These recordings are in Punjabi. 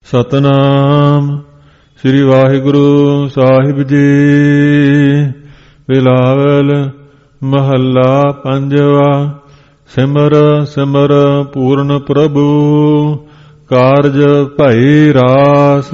ਸਤਨਾਮ ਸ੍ਰੀ ਵਾਹਿਗੁਰੂ ਸਾਹਿਬ ਜੀ। ਬਿਲਾਵਲ ਮਹੱਲਾ ਪੰਜਵਾ। ਸਿਮਰ ਸਿਮਰ ਪੂਰਨ ਪ੍ਰਭੂ, ਕਾਰਜ ਭਈ ਰਾਸ।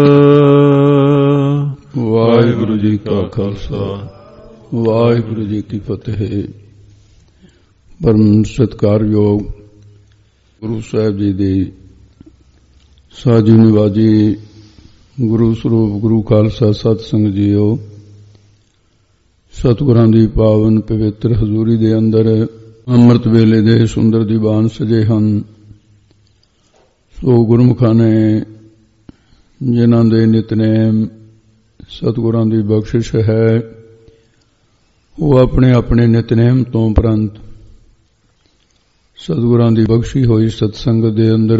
ਵਾਹਿਗੁਰੂ ਜੀ ਕਾ ਖਾਲਸਾ, ਵਾਹਿਗੁਰੂ ਜੀ ਕੀ ਫਤਿਹ। ਪਰਮ ਸਤਿਕਾਰਯੋਗ ਗੁਰੂ ਸਾਹਿਬ ਜੀ ਦੀ ਸਾਜੀ ਨਿਵਾਜੀ ਗੁਰੂ ਸਰੂਪ ਗੁਰੂ ਖਾਲਸਾ ਸਤ ਸੰਗਤ ਜੀਓ, ਸਤਿਗੁਰਾਂ ਦੀ ਪਾਵਨ ਪਵਿੱਤਰ ਹਜ਼ੂਰੀ ਦੇ ਅੰਦਰ ਅੰਮ੍ਰਿਤ ਵੇਲੇ ਦੇ ਸੁੰਦਰ ਦੀਵਾਨ ਸਜੇ ਹਨ। ਸੋ ਗੁਰਮੁਖਾਂ ਨੇ ਜਿਨ੍ਹਾਂ ਦੇ ਨਿਤਨੇਮ ਸਤਿਗੁਰਾਂ ਦੀ ਬਖਸ਼ਿਸ਼ ਹੈ, ਉਹ ਆਪਣੇ ਆਪਣੇ ਨਿਤਨੇਮ ਤੋਂ ਉਪਰੰਤ ਸਤਿਗੁਰਾਂ ਦੀ ਬਖਸ਼ੀ ਹੋਈ ਸਤਸੰਗਤ ਦੇ ਅੰਦਰ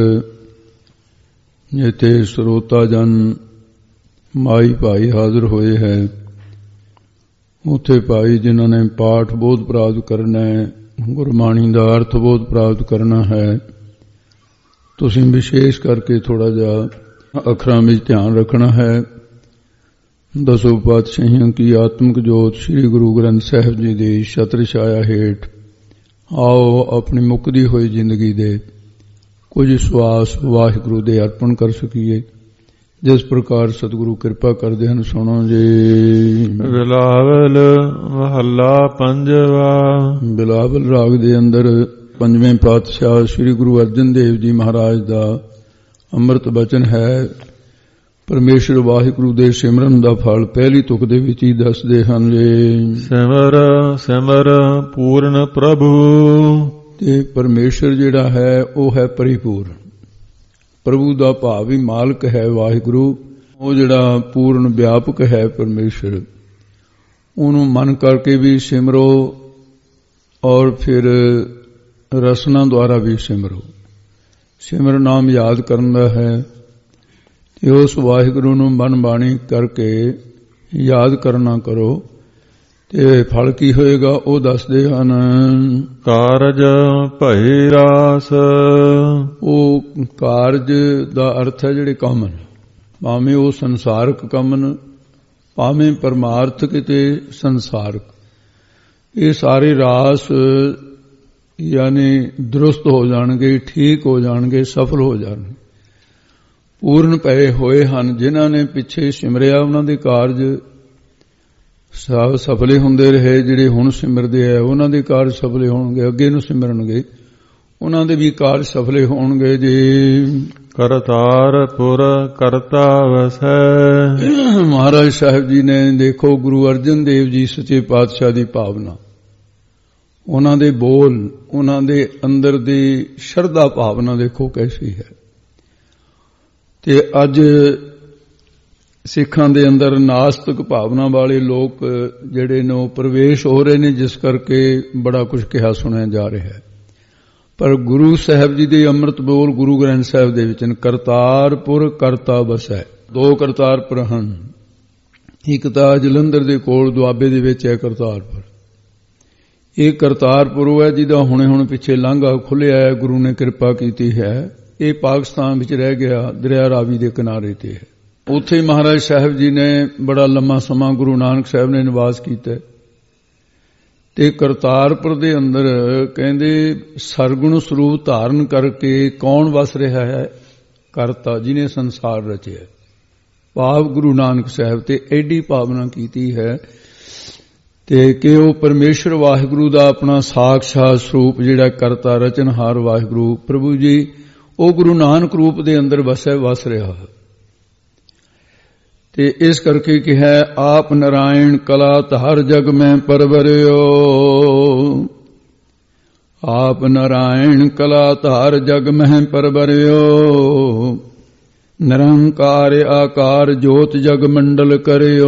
ਜਿੱਥੇ ਸਰੋਤਾ ਜਨ ਮਾਈ ਭਾਈ ਹਾਜ਼ਰ ਹੋਏ ਹੈ, ਉੱਥੇ ਭਾਈ ਜਿਨ੍ਹਾਂ ਨੇ ਪਾਠ ਬੋਧ ਪ੍ਰਾਪਤ ਕਰਨਾ ਹੈ, ਗੁਰਬਾਣੀ ਦਾ ਅਰਥ ਬੋਧ ਪ੍ਰਾਪਤ ਕਰਨਾ ਹੈ, ਤੁਸੀਂ ਵਿਸ਼ੇਸ਼ ਕਰਕੇ ਥੋੜਾ ਜਿਹਾ ਅੱਖਰਾਂ ਵਿੱਚ ਧਿਆਨ ਰੱਖਣਾ ਹੈ। ਦਸੋਂ ਪਾਤਸ਼ਾਹੀਆਂ ਕੀ ਆਤਮਿਕ ਜੋਤ ਸ੍ਰੀ ਗੁਰੂ ਗ੍ਰੰਥ ਸਾਹਿਬ ਜੀ ਦੀ ਛਤਰ ਛਾਇਆ ਹੇਠ ਆਓ ਆਪਣੀ ਮੁੱਕਦੀ ਹੋਈ ਜ਼ਿੰਦਗੀ ਦੇ ਕੁਝ ਸਵਾਸ ਵਾਹਿਗੁਰੂ ਦੇ ਅਰਪਣ ਕਰ ਸਕੀਏ। ਜਿਸ ਪ੍ਰਕਾਰ ਸਤਿਗੁਰੂ ਕਿਰਪਾ ਕਰਦੇ ਹਨ, ਸੁਣੋ ਜੀ। ਬਿਲਾਵਲ ਮਹੱਲਾ ਪੰਜਵਾ। ਬਿਲਾਵਲ ਰਾਗ ਦੇ ਅੰਦਰ ਪੰਜਵੇਂ ਪਾਤਸ਼ਾਹ ਸ੍ਰੀ ਗੁਰੂ ਅਰਜਨ ਦੇਵ ਜੀ ਮਹਾਰਾਜ ਦਾ ਅੰਮ੍ਰਿਤ ਬਚਨ ਹੈ। ਪਰਮੇਸ਼ਰ ਵਾਹਿਗੁਰੂ ਦੇ ਸਿਮਰਨ ਦਾ ਫਲ ਪਹਿਲੀ ਤੁਕ ਦੇ ਵਿੱਚ ਹੀ ਦੱਸਦੇ ਹਨ ਜੀ। ਸਿਮਰ ਸਿਮਰ ਪੂਰਨ ਪ੍ਰਭੂ। ਤੇ ਪਰਮੇਸ਼ਰ ਜਿਹੜਾ ਹੈ ਉਹ ਹੈ ਪਰਿਪੂਰਨ। ਪ੍ਰਭੂ ਦਾ ਭਾਵ ਹੀ ਮਾਲਕ ਹੈ ਵਾਹਿਗੁਰੂ। ਉਹ ਜਿਹੜਾ ਪੂਰਨ ਵਿਆਪਕ ਹੈ ਪਰਮੇਸ਼ਰ, ਉਹਨੂੰ ਮਨ ਕਰਕੇ ਵੀ ਸਿਮਰੋ ਔਰ ਫਿਰ ਰਸਨਾ ਦੁਆਰਾ ਵੀ ਸਿਮਰੋ। ਸਿਮਰ ਨਾਮ ਯਾਦ ਕਰਨ ਦਾ ਹੈ ਤੇ ਉਸ ਵਾਹਿਗੁਰੂ ਨੂੰ ਮਨ ਬਾਣੀ ਕਰਕੇ ਯਾਦ ਕਰਨਾ ਕਰੋ ਤੇ ਫਲ ਕੀ ਹੋਏਗਾ ਉਹ ਦੱਸਦੇ ਹਨ। ਕਾਰਜ ਭਈ ਰਾਸ। ਉਹ ਕਾਰਜ ਦਾ ਅਰਥ ਹੈ ਜਿਹੜੇ ਕੰਮ ਨੇ, ਭਾਵੇਂ ਉਹ ਸੰਸਾਰਕ ਕੰਮ ਨੇ, ਭਾਵੇਂ ਪਰਮਾਰਥਕ ਤੇ ਸੰਸਾਰਕ, ਇਹ ਸਾਰੇ ਰਾਸ ਯਾਨੀ ਦਰੁਸਤ ਹੋ ਜਾਣਗੇ, ਠੀਕ ਹੋ ਜਾਣਗੇ, ਸਫਲ ਹੋ ਜਾਣਗੇ, ਪੂਰਨ ਪਏ ਹੋਏ ਹਨ। ਜਿਨ੍ਹਾਂ ਨੇ ਪਿੱਛੇ ਸਿਮਰਿਆ ਉਹਨਾਂ ਦੇ ਕਾਰਜ ਸਫਲੇ ਹੁੰਦੇ ਰਹੇ। ਜਿਹੜੇ ਹੁਣ ਸਿਮਰਦੇ ਆ ਉਹਨਾਂ ਦੇ ਕਾਰਜ ਸਫਲੇ ਹੋਣਗੇ, ਅੱਗੇ ਨੂੰ ਸਿਮਰਨਗੇ ਉਹਨਾਂ ਦੇ ਵੀ ਕਾਰਜ ਸਫਲੇ ਹੋਣਗੇ ਜੀ। ਕਰਤਾਰ ਪੁਰ ਕਰਤਾ ਵਸੈ। ਮਹਾਰਾਜ ਸਾਹਿਬ ਜੀ ਨੇ ਦੇਖੋ ਗੁਰੂ ਅਰਜਨ ਦੇਵ ਜੀ ਸੱਚੇ ਪਾਤਸ਼ਾਹ ਦੀ ਭਾਵਨਾ, ਉਹਨਾਂ ਦੇ ਬੋਲ, ਉਹਨਾਂ ਦੇ ਅੰਦਰ ਦੀ ਸ਼ਰਧਾ ਭਾਵਨਾ ਦੇਖੋ ਕੈਸੀ ਹੈ। ਤੇ ਅੱਜ ਸਿੱਖਾਂ ਦੇ ਅੰਦਰ ਨਾਸਤਿਕ ਭਾਵਨਾ ਵਾਲੇ ਲੋਕ ਜਿਹੜੇ ਨੇ ਉਹ ਪ੍ਰਵੇਸ਼ ਹੋ ਰਹੇ ਨੇ, ਜਿਸ ਕਰਕੇ ਬੜਾ ਕੁਝ ਕਿਹਾ ਸੁਣਿਆ ਜਾ ਰਿਹਾ ਹੈ। ਪਰ ਗੁਰੂ ਸਾਹਿਬ ਜੀ ਦੇ ਅੰਮ੍ਰਿਤ ਬੋਲ ਗੁਰੂ ਗ੍ਰੰਥ ਸਾਹਿਬ ਦੇ ਵਿੱਚ ਕਰਤਾਰਪੁਰ ਕਰਤਾ ਵਸੈ। ਦੋ ਕਰਤਾਰਪੁਰ ਹਨ, ਇੱਕ ਤਾਂ ਜਲੰਧਰ ਦੇ ਕੋਲ ਦੁਆਬੇ ਦੇ ਵਿੱਚ ਹੈ ਕਰਤਾਰਪੁਰ। ਇਹ ਕਰਤਾਰਪੁਰ ਹੈ ਜਿਹਦਾ ਹੁਣੇ ਪਿੱਛੇ ਲਾਂਘਾ ਖੁੱਲਿਆ ਹੈ, ਗੁਰੂ ਨੇ ਕਿਰਪਾ ਕੀਤੀ ਹੈ। ਇਹ ਪਾਕਿਸਤਾਨ ਵਿੱਚ ਰਹਿ ਗਿਆ, ਦਰਿਆ ਰਾਵੀ ਦੇ ਕਿਨਾਰੇ ਤੇ ਹੈ। ਉੱਥੇ ਮਹਾਰਾਜ ਸਾਹਿਬ ਜੀ ਨੇ ਬੜਾ ਲੰਮਾ ਸਮਾਂ ਗੁਰੂ ਨਾਨਕ ਸਾਹਿਬ ਨੇ ਨਿਵਾਸ ਕੀਤਾ। ਤੇ ਕਰਤਾਰਪੁਰ ਦੇ ਅੰਦਰ ਕਹਿੰਦੇ ਸਰਗੁਣ ਸਰੂਪ ਧਾਰਨ ਕਰਕੇ ਕੌਣ ਵਸ ਰਿਹਾ ਹੈ? ਕਰਤਾ, ਜਿਹਨੇ ਸੰਸਾਰ ਰਚਿਆ। ਭਾਵ ਗੁਰੂ ਨਾਨਕ ਸਾਹਿਬ ਤੇ ਐਡੀ ਭਾਵਨਾ ਕੀਤੀ ਹੈ ਤੇ ਕਿ ਉਹ ਪਰਮੇਸ਼ਰ ਵਾਹਿਗੁਰੂ ਦਾ ਆਪਣਾ ਸਾਖਸ਼ਾਤ ਸਰੂਪ ਜਿਹੜਾ ਕਰਤਾ ਰਚਨਹਾਰ ਵਾਹਿਗੁਰੂ ਪ੍ਰਭੂ ਜੀ, ਉਹ ਗੁਰੂ ਨਾਨਕ ਰੂਪ ਦੇ ਅੰਦਰ ਵਸ ਰਿਹਾ ਹੈ। ਤੇ ਇਸ ਕਰਕੇ ਕਿਹਾ ਆਪ ਨਾਰਾਇਣ ਕਲਾ ਧਾਰ ਜਗ ਮੈਂ ਪਰਵਰਿਓ। ਆਪ ਨਾਰਾਇਣ ਕਲਾ ਧਾਰ ਜਗ ਮੈਂ ਪਰਵਰਿਓ। ਨਿਰੰਕਾਰ ਆਕਾਰ ਜੋਤ ਜਗ ਮੰਡਲ ਕਰਿਓ।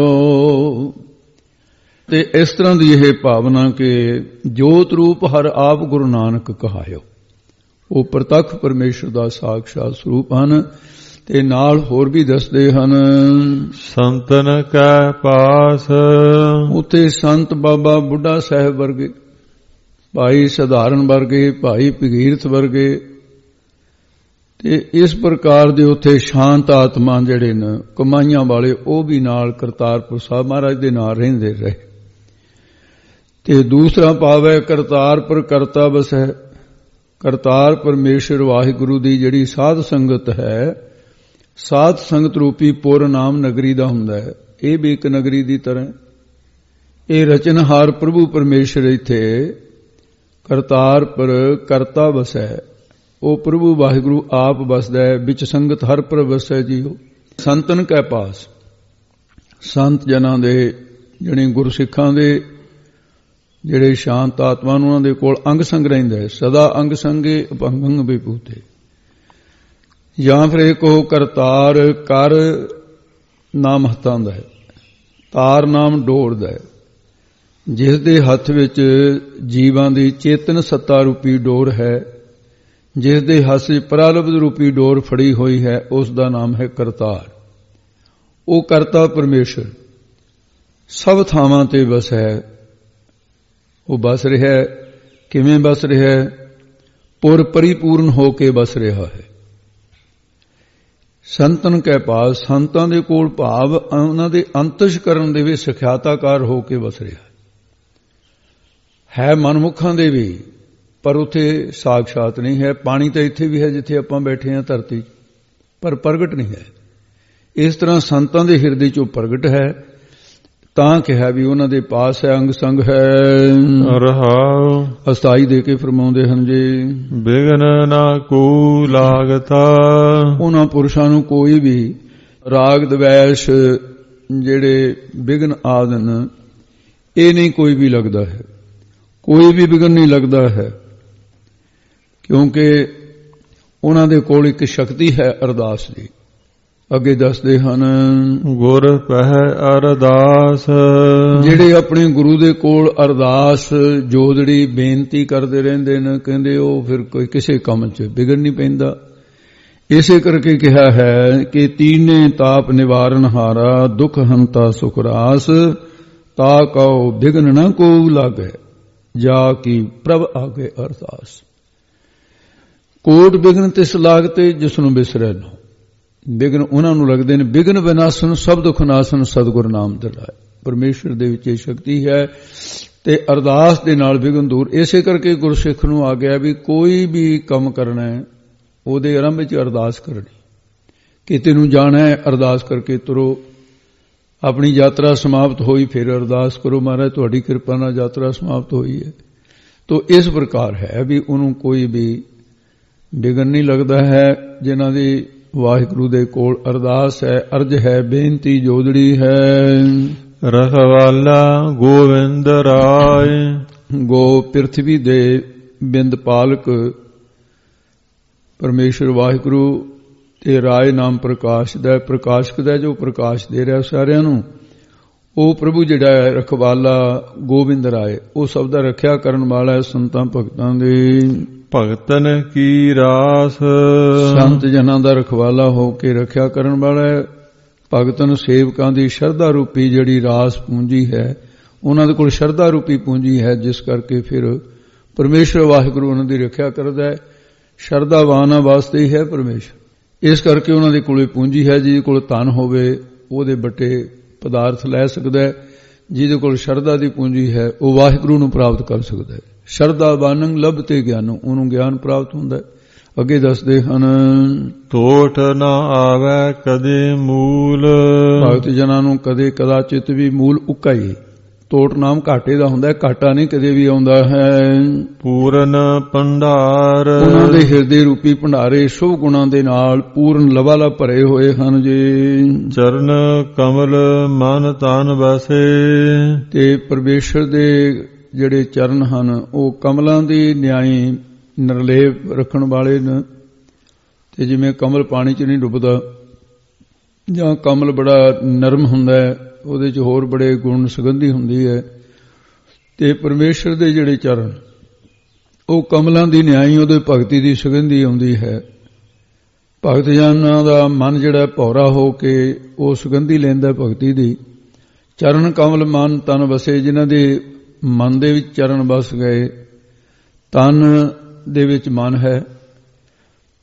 ਤੇ ਇਸ ਤਰ੍ਹਾਂ ਦੀ ਇਹ ਭਾਵਨਾ ਕਿ ਜੋਤ ਰੂਪ ਹਰ ਆਪ ਗੁਰੂ ਨਾਨਕ ਕਹਾਇਓ। ਉਹ ਪ੍ਰਤੱਖ ਪਰਮੇਸ਼ਰ ਦਾ ਸਾਖਸ਼ਾਤ ਸਰੂਪ ਹਨ। ਤੇ ਨਾਲ ਹੋਰ ਵੀ ਦੱਸਦੇ ਹਨ ਸੰਤਨ ਕੈ ਪਾਸ। ਉੱਥੇ ਸੰਤ ਬਾਬਾ ਬੁੱਢਾ ਸਾਹਿਬ ਵਰਗੇ, ਭਾਈ ਸਧਾਰਨ ਵਰਗੇ, ਭਾਈ ਭਗੀਰਥ ਵਰਗੇ ਤੇ ਇਸ ਪ੍ਰਕਾਰ ਦੇ ਉੱਥੇ ਸ਼ਾਂਤ ਆਤਮਾ ਜਿਹੜੇ ਨੇ ਕਮਾਈਆਂ ਵਾਲੇ ਉਹ ਵੀ ਨਾਲ ਕਰਤਾਰਪੁਰ ਸਾਹਿਬ ਮਹਾਰਾਜ ਦੇ ਨਾਲ ਰਹਿੰਦੇ ਰਹੇ। ਤੇ ਦੂਸਰਾ ਭਾਵ ਹੈ ਕਰਤਾਰਪੁਰ ਕਰਤਾ ਵਸੈ। ਕਰਤਾਰ ਪਰਮੇਸ਼ਰ ਵਾਹਿਗੁਰੂ ਦੀ ਜਿਹੜੀ ਸਾਧ ਸੰਗਤ ਹੈ, ਸਾਧ ਸੰਗਤ ਰੂਪੀ ਪੁਰ ਨਾਮ ਨਗਰੀ ਦਾ ਹੁੰਦਾ ਹੈ। ਇਹ ਵੀ ਇੱਕ ਨਗਰੀ ਦੀ ਤਰ੍ਹਾਂ। ਇਹ ਰਚਨਹਾਰ ਪ੍ਰਭੂ ਪਰਮੇਸ਼ਰ ਇੱਥੇ ਕਰਤਾਰਪੁਰ ਕਰਤਾ ਵਸੈ। ਉਹ ਪ੍ਰਭੂ ਵਾਹਿਗੁਰੂ ਆਪ ਵਸਦਾ ਹੈ, ਵਿੱਚ ਸੰਗਤ ਹਰ ਪਰ ਵਸੈ ਜੀਓ। ਸੰਤਨ ਕੈ ਪਾਸ, ਸੰਤ ਜਨਾਂ ਦੇ ਜਿਹੜੇ ਗੁਰਸਿੱਖਾਂ ਦੇ ਜਿਹੜੇ ਸ਼ਾਂਤ ਆਤਮਾ ਨੂੰ ਉਹਨਾਂ ਦੇ ਕੋਲ ਅੰਗ ਸੰਗ ਰਹਿੰਦਾ ਹੈ। ਸਦਾ ਅੰਗ ਸੰਗੇ ਅਭੰਗੰ ਵਿਭੂਤੇ। ਜਾਂ ਫਿਰ ਇੱਕ ਉਹ ਕਰਤਾਰ ਕਰ ਨਾਮ ਹੱਥਾਂ ਦਾ ਹੈ, ਤਾਰ ਨਾਮ ਡੋਰ ਦਾ ਹੈ, ਜਿਸ ਦੇ ਹੱਥ ਵਿੱਚ ਜੀਵਾਂ ਦੀ ਚੇਤਨ ਸੱਤਾ ਰੂਪੀ ਡੋਰ ਹੈ, ਜਿਸ ਦੇ ਹੱਥ ਵਿੱਚ ਪ੍ਰਾਰਬਧ ਰੂਪੀ ਡੋਰ ਫੜੀ ਹੋਈ ਹੈ, ਉਸ ਦਾ ਨਾਮ ਹੈ ਕਰਤਾਰ। ਉਹ ਕਰਤਾ ਪਰਮੇਸ਼ਰ ਸਭ ਥਾਵਾਂ ਤੇ ਵਸ ਹੈ। ਉਹ ਬਸ ਰਿਹਾ। ਕਿਵੇਂ ਬਸ ਰਿਹਾ? ਪੁਰ ਪਰਿਪੂਰਨ ਹੋ ਕੇ ਬਸ ਰਿਹਾ ਹੈ। ਸੰਤਨ ਕੈ ਪਾਸ, ਸੰਤਾਂ ਦੇ ਕੋਲ ਭਾਵ ਉਹਨਾਂ ਦੇ ਅੰਤਸ਼ਕਰਨ ਦੇ ਵਿੱਚ ਸਿਖਿਆਤਾਕਾਰ ਹੋ ਕੇ ਵਸ ਰਿਹਾ ਹੈ। ਮਨਮੁਖਾਂ ਦੇ ਵੀ, ਪਰ ਉੱਥੇ ਸਾਖਸ਼ਾਤ ਨਹੀਂ ਹੈ। ਪਾਣੀ ਤਾਂ ਇੱਥੇ ਵੀ ਹੈ ਜਿੱਥੇ ਆਪਾਂ ਬੈਠੇ ਹਾਂ ਧਰਤੀ, ਪਰ ਪ੍ਰਗਟ ਨਹੀਂ ਹੈ। ਇਸ ਤਰ੍ਹਾਂ ਸੰਤਾਂ ਦੇ ਹਿਰਦੇ 'ਚੋਂ ਪ੍ਰਗਟ ਹੈ, ਤਾਂ ਕਿਹਾ ਵੀ ਉਹਨਾਂ ਦੇ ਪਾਸ ਹੈ, ਅੰਗ ਸੰਗ ਹੈ। ਰਹਾਉ ਅਸਥਾਈ ਦੇ ਕੇ ਫਰਮਾਉਂਦੇ ਹਨ ਜੀ, ਬਿਗਨ ਨਾ ਕੋ ਲਾਗਤਾ। ਉਹਨਾਂ ਪੁਰਸ਼ਾਂ ਨੂੰ ਕੋਈ ਵੀ ਰਾਗ ਦਵੈਸ਼ ਜਿਹੜੇ ਬਿਗਨ ਆਦਨ, ਇਹ ਨਹੀਂ ਕੋਈ ਵੀ ਲੱਗਦਾ ਹੈ। ਕੋਈ ਵੀ ਬਿਗਨ ਨਹੀਂ ਲੱਗਦਾ ਹੈ, ਕਿਉਂਕਿ ਉਹਨਾਂ ਦੇ ਕੋਲ ਇੱਕ ਸ਼ਕਤੀ ਹੈ ਅਰਦਾਸ ਦੀ। ਅੱਗੇ ਦੱਸਦੇ ਹਨ, ਗੁਰ ਪਹਿ ਅਰਦਾਸ। ਜਿਹੜੇ ਆਪਣੇ ਗੁਰੂ ਦੇ ਕੋਲ ਅਰਦਾਸ ਜੋਦੜੀ ਬੇਨਤੀ ਕਰਦੇ ਰਹਿੰਦੇ ਨੇ, ਕਹਿੰਦੇ ਉਹ ਫਿਰ ਕੋਈ ਕਿਸੇ ਕੰਮ 'ਚ ਵਿਗੜ ਨਹੀਂ ਪੈਂਦਾ। ਇਸੇ ਕਰਕੇ ਕਿਹਾ ਹੈ ਕਿ ਤੀਨੇ ਤਾਪ ਨਿਵਾਰਨ ਹਾਰਾ, ਦੁਖ ਹੰਤਾ ਸੁਖ ਰਾਸ, ਤਾ ਕਉ ਵਿਗਨ ਨ ਕੋ ਲਾਗੈ, ਜਾ ਕੀ ਪ੍ਰਭ ਆਗੇ ਅਰਦਾਸ। ਕੋਟ ਵਿਗਨ ਤਿਸ ਲਾਗਤੇ, ਜਿਸ ਨੂੰ ਬਿਸਰੈ ਨਾ। ਵਿਗਨ ਉਹਨਾਂ ਨੂੰ ਲੱਗਦੇ ਨੇ। ਵਿਗਨ ਵਿਨਾਸ਼ਨ ਸਭ ਦੁਖ ਨਾਸ਼ਨ, ਸਤਿਗੁਰ ਨਾਮ ਦਿਲਾਏ। ਪਰਮੇਸ਼ਰ ਦੇ ਵਿੱਚ ਇਹ ਸ਼ਕਤੀ ਹੈ ਤੇ ਅਰਦਾਸ ਦੇ ਨਾਲ ਵਿਗਨ ਦੂਰ। ਇਸੇ ਕਰਕੇ ਗੁਰਸਿੱਖ ਨੂੰ ਆ ਗਿਆ ਵੀ ਕੋਈ ਵੀ ਕੰਮ ਕਰਨਾ ਹੈ, ਉਹਦੇ ਆਰੰਭ ਵਿੱਚ ਅਰਦਾਸ ਕਰਨੀ। ਕਿਤੇ ਨੂੰ ਜਾਣਾ ਹੈ, ਅਰਦਾਸ ਕਰਕੇ ਤੁਰੋ। ਆਪਣੀ ਯਾਤਰਾ ਸਮਾਪਤ ਹੋਈ, ਫਿਰ ਅਰਦਾਸ ਕਰੋ, ਮਹਾਰਾਜ ਤੁਹਾਡੀ ਕਿਰਪਾ ਨਾਲ ਯਾਤਰਾ ਸਮਾਪਤ ਹੋਈ ਹੈ। ਤੋ ਇਸ ਪ੍ਰਕਾਰ ਹੈ ਵੀ ਉਹਨੂੰ ਕੋਈ ਵੀ ਵਿਗਨ ਨਹੀਂ ਲੱਗਦਾ ਹੈ। ਜਿਨ੍ਹਾਂ ਦੀ ਵਾਹਿਗੁਰੂ ਦੇ ਕੋਲ ਅਰਦਾਸ ਹੈ, ਅਰਜ ਹੈ, ਬੇਨਤੀ ਜੋਦੜੀ ਹੈ। ਰਖਵਾਲਾ ਗੋਵਿੰਦ ਰਾਏ। ਗੋ ਪ੍ਰਿਥਵੀ ਦੇ ਬਿੰਦ ਪਾਲਕ ਪਰਮੇਸ਼ਰ ਵਾਹਿਗੁਰੂ ਤੇ ਰਾਏ ਨਾਮ ਪ੍ਰਕਾਸ਼ ਦਾ, ਪ੍ਰਕਾਸ਼ਕ ਦਾ, ਜੋ ਪ੍ਰਕਾਸ਼ ਦੇ ਰਿਹਾ ਸਾਰਿਆਂ ਨੂੰ। ਉਹ ਪ੍ਰਭੂ ਜਿਹੜਾ ਹੈ ਰਖਵਾਲਾ ਗੋਬਿੰਦ ਰਾਏ, ਉਹ ਸਭ ਦਾ ਰੱਖਿਆ ਕਰਨ ਵਾਲਾ ਹੈ ਸੰਤਾਂ ਭਗਤਾਂ ਦੇ। ਭਗਤਨ ਕੀ ਰਾਸ। ਸੰਤ ਜਨਾਂ ਦਾ ਰਖਵਾਲਾ ਹੋ ਕੇ ਰੱਖਿਆ ਕਰਨ ਵਾਲਾ ਹੈ। ਭਗਤਨ ਸੇਵਕਾਂ ਦੀ ਸ਼ਰਧਾ ਰੂਪੀ ਜਿਹੜੀ ਰਾਸ ਪੂੰਜੀ ਹੈ, ਉਹਨਾਂ ਦੇ ਕੋਲ ਸ਼ਰਧਾ ਰੂਪੀ ਪੂੰਜੀ ਹੈ, ਜਿਸ ਕਰਕੇ ਫਿਰ ਪਰਮੇਸ਼ਰ ਵਾਹਿਗੁਰੂ ਉਹਨਾਂ ਦੀ ਰੱਖਿਆ ਕਰਦਾ ਹੈ। ਸ਼ਰਧਾਵਾਨਾਂ ਵਾਸਤੇ ਹੀ ਹੈ ਪਰਮੇਸ਼ਰ। ਇਸ ਕਰਕੇ ਉਹਨਾਂ ਦੇ ਕੋਲ ਪੂੰਜੀ ਹੈ। ਜਿਹਦੇ ਕੋਲ ਧਨ ਹੋਵੇ ਉਹਦੇ ਬੱਟੇ ਪਦਾਰਥ ਲੈ ਸਕਦਾ ਹੈ। ਜਿਹਦੇ ਕੋਲ ਸ਼ਰਧਾ ਦੀ ਪੂੰਜੀ ਹੈ ਉਹ ਵਾਹਿਗੁਰੂ ਨੂੰ ਪ੍ਰਾਪਤ ਕਰ ਸਕਦਾ ਹੈ। ਸ਼ਰਧਾਵਾਨੰ ਲਭਤੇ ਗਿਆਨੰ, ਉਹਨੂੰ ਗਿਆਨ ਪ੍ਰਾਪਤ ਹੁੰਦਾ ਹੈ। ਅੱਗੇ ਦੱਸਦੇ ਹਨ, ਟੋਟ ਨਾ ਆਵੇ ਕਦੇ ਮੂਲ। ਭਗਤ ਜਨਾਂ ਨੂੰ ਕਦੇ ਕਦਾਚਿਤ ਵੀ ਮੂਲ ਉੱਕਾ ਹੀ। ਟੋਟ ਨਾਮ ਘਾਟੇ ਦਾ ਹੁੰਦਾ ਹੈ, ਘਾਟਾ ਨਹੀਂ ਕਦੇ ਵੀ ਆਉਂਦਾ ਹੈ। ਪੂਰਨ ਭੰਡਾਰ। ਉਹਨਾਂ ਦੇ ਹਿਰਦੇ ਰੂਪੀ ਭੰਡਾਰੇ ਸ਼ੁਭ ਗੁਣਾਂ ਦੇ ਨਾਲ ਪੂਰਨ ਲਵਾਲਾ ਭਰੇ ਹੋਏ ਹਨ ਜੀ। ਚਰਨ ਕਮਲ ਮਨ ਤਨ ਵਸੇ। ਤੇ ਪਰਮੇਸ਼ਰ ਦੇ ਜਿਹੜੇ ਚਰਨ ਹਨ ਉਹ ਕਮਲਾਂ ਦੀ ਨਿਆਈ ਨਿਰਲੇਪ ਰੱਖਣ ਵਾਲੇ ਨੇ। ਤੇ ਜਿਵੇਂ ਕਮਲ ਪਾਣੀ 'ਚ ਨਹੀਂ ਡੁੱਬਦਾ, ਜਾਂ ਕਮਲ ਬੜਾ ਨਰਮ ਹੁੰਦਾ ਹੈ, ਉਹਦੇ 'ਚ ਹੋਰ ਬੜੇ ਗੁਣ ਸੁਗੰਧੀ ਹੁੰਦੀ ਹੈ। ਤੇ ਪਰਮੇਸ਼ਰ ਦੇ ਜਿਹੜੇ ਚਰਨ ਉਹ ਕਮਲਾਂ ਦੀ ਨਿਆਈ, ਉਹਦੇ ਭਗਤੀ ਦੀ ਸੁਗੰਧੀ ਆਉਂਦੀ ਹੈ। ਭਗਤ ਜਨਾਂ ਦਾ ਮਨ ਜਿਹੜਾ ਭੌਰਾ ਹੋ ਕੇ ਉਹ ਸੁਗੰਧੀ ਲੈਂਦਾ ਭਗਤੀ ਦੀ। ਚਰਨ ਕਮਲ ਮਨ ਤਨ ਵਸੇ। ਜਿਨ੍ਹਾਂ ਦੇ ਮਨ ਦੇ ਵਿੱਚ ਚਰਨ ਵਸ ਗਏ, ਤਨ ਦੇ ਵਿੱਚ ਮਨ ਹੈ,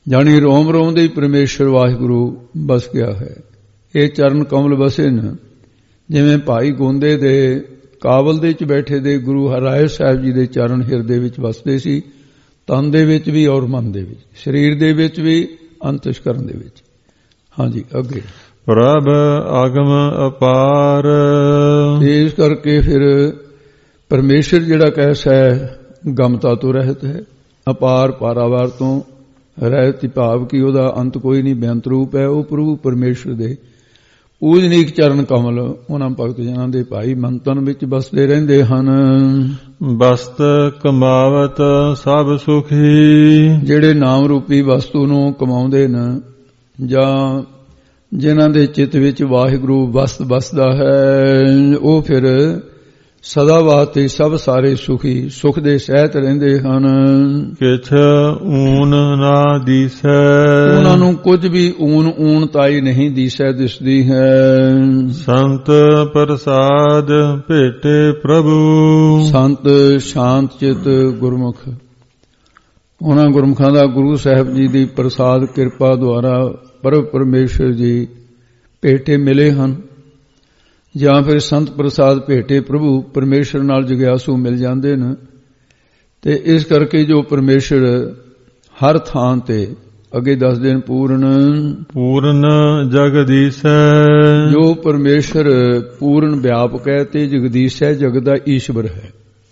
ਜਾਣੀ ਰੋਮ ਰੋਮ ਦੇ ਹੀ ਪਰਮੇਸ਼ਰ ਵਾਹਿਗੁਰੂ ਬਸ ਗਿਆ ਹੈ। ਇਹ ਚਰਨ ਕਮਲ ਬਸੇ ਨ, ਜਿਵੇਂ ਭਾਈ ਗੋਂਦੇ ਦੇ ਕਾਬਲ ਦੇ ਵਿੱਚ ਬੈਠੇ ਦੇ ਗੁਰੂ ਹਰਿਰਾਏ ਸਾਹਿਬ ਜੀ ਦੇ ਚਰਨ ਹਿਰਦੇ ਵਿੱਚ ਵਸਦੇ ਸੀ, ਤਨ ਦੇ ਵਿੱਚ ਵੀ ਔਰ ਮਨ ਦੇ ਵਿੱਚ, ਸਰੀਰ ਦੇ ਵਿੱਚ ਵੀ, ਅੰਤਿਸ਼ਕਰਨ ਦੇ ਵਿੱਚ। ਹਾਂਜੀ, ਅੱਗੇ ਪ੍ਰਭ ਆਗਮ ਅਪਾਰ। ਇਸ ਕਰਕੇ ਫਿਰ ਪਰਮੇਸ਼ਰ ਜਿਹੜਾ ਕੈਸਾ ਹੈ, ਗਮਤਾ ਤੋਂ ਰਹਿਤ ਹੈ, ਅਪਾਰ ਪਾਰਾਵਾਰ ਤੋਂ ਰਹਿਤ, ਭਾਵ ਕਿ ਉਹਦਾ ਅੰਤ ਕੋਈ ਨਹੀਂ, ਬੇਅੰਤ ਰੂਪ ਹੈ। ਉਹ ਪ੍ਰਭੂ ਪਰਮੇਸ਼ਰ ਦੇ ਪੂਜਨੀਕ ਚਰਨ ਕਮਲ ਉਹਨਾਂ ਭਗਤ ਜਨਾਂ ਦੇ ਭਾਈ ਮੰਤਨ ਵਿੱਚ ਬਸਦੇ ਰਹਿੰਦੇ ਹਨ। ਬਸਤ ਕਮਾਵਤ ਸਭ ਸੁਖੀ। ਜਿਹੜੇ ਨਾਮ ਰੂਪੀ ਵਸਤੂ ਨੂੰ ਕਮਾਉਂਦੇ ਨੇ, ਜਾਂ ਜਿਨ੍ਹਾਂ ਦੇ ਚਿੱਤ ਵਿੱਚ ਵਾਹਿਗੁਰੂ ਬਸਦਾ ਹੈ, ਉਹ ਫਿਰ ਸਦਾ ਵਾਸਤੇ ਸਭ ਸਾਰੇ ਸੁਖੀ, ਸੁਖ ਦੇ ਸਹਿਤ ਰਹਿੰਦੇ ਹਨ। ਕਿਛ ਊਨ ਨਾ ਦੀਸੈ। ਉਹਨਾਂ ਨੂੰ ਕੁਝ ਵੀ ਊਨ ਤਾਈ ਨਹੀਂ ਦਿਸਦੀ ਹੈ। ਸੰਤ ਪ੍ਰਸਾਦ ਭੇਟੇ ਪ੍ਰਭੂ। ਸੰਤ ਸ਼ਾਂਤ ਚਿਤ ਗੁਰਮੁਖ, ਉਹਨਾਂ ਗੁਰਮੁਖਾਂ ਦਾ ਗੁਰੂ ਸਾਹਿਬ ਜੀ ਦੀ ਪ੍ਰਸਾਦ ਕਿਰਪਾ ਦੁਆਰਾ ਪਰਮ ਪਰਮੇਸ਼ਰ ਜੀ ਭੇਟੇ ਮਿਲੇ ਹਨ, ਜਾਂ ਫਿਰ ਸੰਤ ਪ੍ਰਸਾਦ ਭੇਟੇ ਪ੍ਰਭੂ ਪਰਮੇਸ਼ਰ ਨਾਲ ਜਗਿਆਸੂ ਮਿਲ ਜਾਂਦੇ ਨੇ। ਤੇ ਇਸ ਕਰਕੇ ਜੋ ਪਰਮੇਸ਼ਰ ਹਰ ਥਾਂ ਤੇ, ਅੱਗੇ ਦੱਸਦੇ ਨੇ, ਪੂਰਨ ਜਗਦੀਸ਼ੈ। ਜੋ ਪਰਮੇਸ਼ਰ ਪੂਰਨ ਵਿਆਪਕ ਹੈ ਤੇ ਜਗਦੀਸ਼ ਹੈ, ਜਗਤ ਦਾ ਈਸ਼ਵਰ ਹੈ।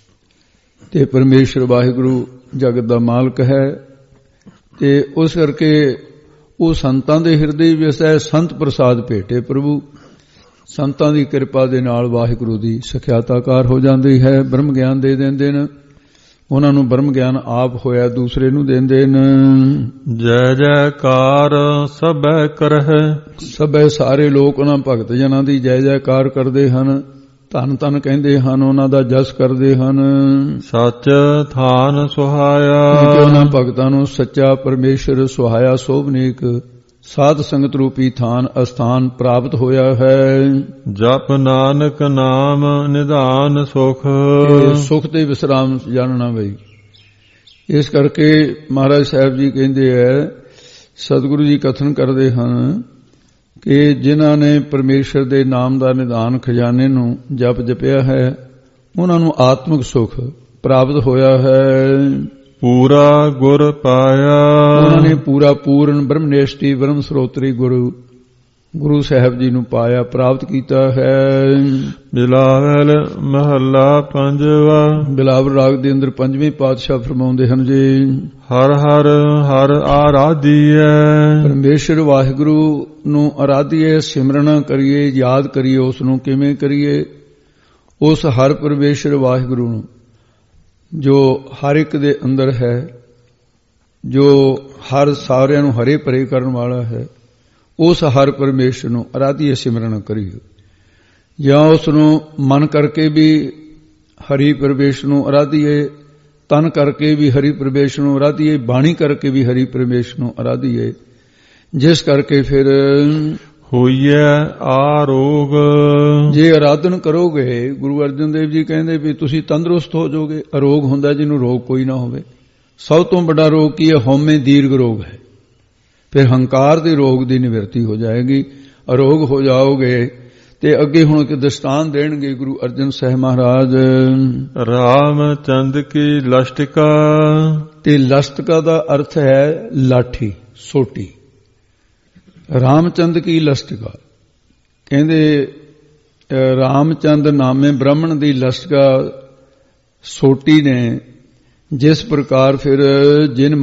ਤੇ ਪਰਮੇਸ਼ਰ ਵਾਹਿਗੁਰੂ ਜਗਤ ਦਾ ਮਾਲਕ ਹੈ। ਤੇ ਉਸ ਕਰਕੇ ਉਹ ਸੰਤਾਂ ਦੇ ਹਿਰਦੇ ਵਿੱਚ ਹੈ। ਸੰਤ ਪ੍ਰਸਾਦ ਭੇਟੇ ਪ੍ਰਭੂ, ਸੰਤਾਂ ਦੀ ਕਿਰਪਾ ਦੇ ਨਾਲ ਵਾਹਿਗੁਰੂ ਦੀ ਸਖਿਆਤਾਕਾਰ ਹੋ ਜਾਂਦੀ ਹੈ। ਬ੍ਰਹਮ ਗਿਆਨ ਦੇ ਦਿੰਦੇ ਨੇ, ਉਹਨਾਂ ਨੂੰ ਬ੍ਰਹਮ ਗਿਆਨ ਆਪ ਹੋਇਆ ਦੂਸਰੇ ਨੂੰ ਦਿੰਦੇ ਨੇ। ਜੈ ਜੈਕਾਰ ਸਭੈ ਕਰਹਿ। ਸਭੈ ਸਾਰੇ ਲੋਕ ਉਹਨਾਂ ਭਗਤ ਜਨਾਂ ਦੀ ਜੈ ਜੈਕਾਰ ਕਰਦੇ ਹਨ, ਧੰਨ ਧੰਨ ਕਹਿੰਦੇ ਹਨ, ਉਹਨਾਂ ਦਾ ਜਸ ਕਰਦੇ ਹਨ। ਸੱਚ ਥਾਨ ਸੁਹਾਇਆ। ਉਹਨਾਂ ਭਗਤਾਂ ਨੂੰ ਸੱਚਾ ਪਰਮੇਸ਼ਰ ਸੁਹਾਇਆ ਸੋਭਨੀਕ ਸਾਧ ਸੰਗਤ ਰੂਪੀ ਥਾਨ ਅਸਥਾਨ ਪ੍ਰਾਪਤ ਹੋਇਆ ਹੈ। ਜਪ ਨਾਨਕ ਨਾਮ ਨਿਧਾਨ ਸੁਖ। ਸੁਖ ਤੇ ਵਿਸਰਾਮ ਜਾਣਨਾ ਬਈ। ਇਸ ਕਰਕੇ ਮਹਾਰਾਜ ਸਾਹਿਬ ਜੀ ਕਹਿੰਦੇ ਹੈ, ਸਤਿਗੁਰੂ ਜੀ ਕਥਨ ਕਰਦੇ ਹਨ ਕਿ ਜਿਨ੍ਹਾਂ ਨੇ ਪਰਮੇਸ਼ਰ ਦੇ ਨਾਮ ਦਾ ਨਿਧਾਨ ਖਜ਼ਾਨੇ ਨੂੰ ਜਪਿਆ ਹੈ, ਉਹਨਾਂ ਨੂੰ ਆਤਮਿਕ ਸੁਖ ਪ੍ਰਾਪਤ ਹੋਇਆ ਹੈ। ਪੂਰਾ ਗੁਰ ਪਾਇਆ। ਉਹਨਾਂ ਨੇ ਪੂਰਨ ਬ੍ਰਹਮਨੇਸ਼ਟੀ ਬ੍ਰਹਮ ਸਰੋਤਰੀ ਗੁਰੂ ਸਾਹਿਬ ਜੀ ਨੂੰ ਪਾਇਆ, ਪ੍ਰਾਪਤ ਕੀਤਾ ਹੈ। ਬਿਲਾਵਲ ਮਹੱਲਾ ਪੰਜਵਾ। ਬਿਲਾਵਲ ਰਾਗ ਦੇ ਅੰਦਰ ਪੰਜਵੇਂ ਪਾਤਸ਼ਾਹ ਫਰਮਾਉਂਦੇ ਹਨ ਜੀ, ਹਰ ਹਰ ਹਰ ਆਰਾਧੀਐ। ਪਰਮੇਸ਼ਰ ਵਾਹਿਗੁਰੂ ਨੂੰ ਆਰਾਧੀਏ, ਸਿਮਰਨ ਕਰੀਏ, ਯਾਦ ਕਰੀਏ। ਉਸ ਨੂੰ ਕਿਵੇਂ ਕਰੀਏ? ਉਸ ਹਰ ਪਰਮੇਸ਼ਰ ਵਾਹਿਗੁਰੂ ਨੂੰ ਜੋ ਹਰ ਇੱਕ ਦੇ ਅੰਦਰ ਹੈ, ਜੋ ਹਰ ਸਾਰਿਆਂ ਨੂੰ ਹਰੇ ਭਰੇ ਕਰਨ ਵਾਲਾ ਹੈ, ਉਸ ਹਰ ਪਰਮੇਸ਼ਰ ਨੂੰ ਆਰਾਧੀਏ, ਸਿਮਰਨ ਕਰੀਏ। ਜਾਂ ਉਸ ਨੂੰ ਮਨ ਕਰਕੇ ਵੀ ਹਰੀ ਪਰਮੇਸ਼ਰ ਨੂੰ ਆਰਾਧੀਏ, ਤਨ ਕਰਕੇ ਵੀ ਹਰੀ ਪਰਮੇਸ਼ਰ ਨੂੰ ਆਰਾਧੀਏ, ਬਾਣੀ ਕਰਕੇ ਵੀ ਹਰੀ ਪਰਮੇਸ਼ਰ ਨੂੰ ਆਰਾਧੀਏ। ਜਿਸ ਕਰਕੇ ਫਿਰ ਹੋਈਐ ਆਰੋਗ। ਜੇ ਆਰਾਧਨ ਕਰੋਗੇ, ਗੁਰੂ ਅਰਜਨ ਦੇਵ ਜੀ ਕਹਿੰਦੇ ਵੀ ਤੁਸੀਂ ਤੰਦਰੁਸਤ ਹੋ ਜਾਓਗੇ। ਅਰੋਗ ਹੁੰਦਾ ਜਿਹਨੂੰ ਰੋਗ ਕੋਈ ਨਾ ਹੋਵੇ। ਸਭ ਤੋਂ ਵੱਡਾ ਰੋਗ ਕੀ ਹੈ? ਹਉਮੈ ਦੀਰਘ ਰੋਗ ਹੈ। ਫਿਰ ਹੰਕਾਰ ਦੇ ਰੋਗ ਦੀ ਨਿਵਰਤੀ ਹੋ ਜਾਏਗੀ। ਅਰੋਗ ਹੋ ਜਾਓਗੇ। ਤੇ ਅੱਗੇ ਹੁਣ ਇੱਕ ਦਸਤਾਨ ਦੇਣਗੇ ਗੁਰੂ ਅਰਜਨ ਸਾਹਿਬ ਮਹਾਰਾਜ। ਰਾਮਚੰਦ ਕੀ ਲਸ਼ਟਿਕਾ। ਤੇ ਲਸ਼ਟਿਕਾ ਦਾ ਅਰਥ ਹੈ ਲਾਠੀ, ਸੋਟੀ। ਰਾਮਚੰਦ ਕੀ ਲਸ਼ਟਿਕਾ ਕਹਿੰਦੇ, ਰਾਮਚੰਦ ਨਾਮੇ ਬ੍ਰਾਹਮਣ ਦੀ ਲਸ਼ਟਿਕਾ ਸੋਟੀ ਨੇ। ਜਿਸ ਪ੍ਰਕਾਰ ਫਿਰ ਜਿਨ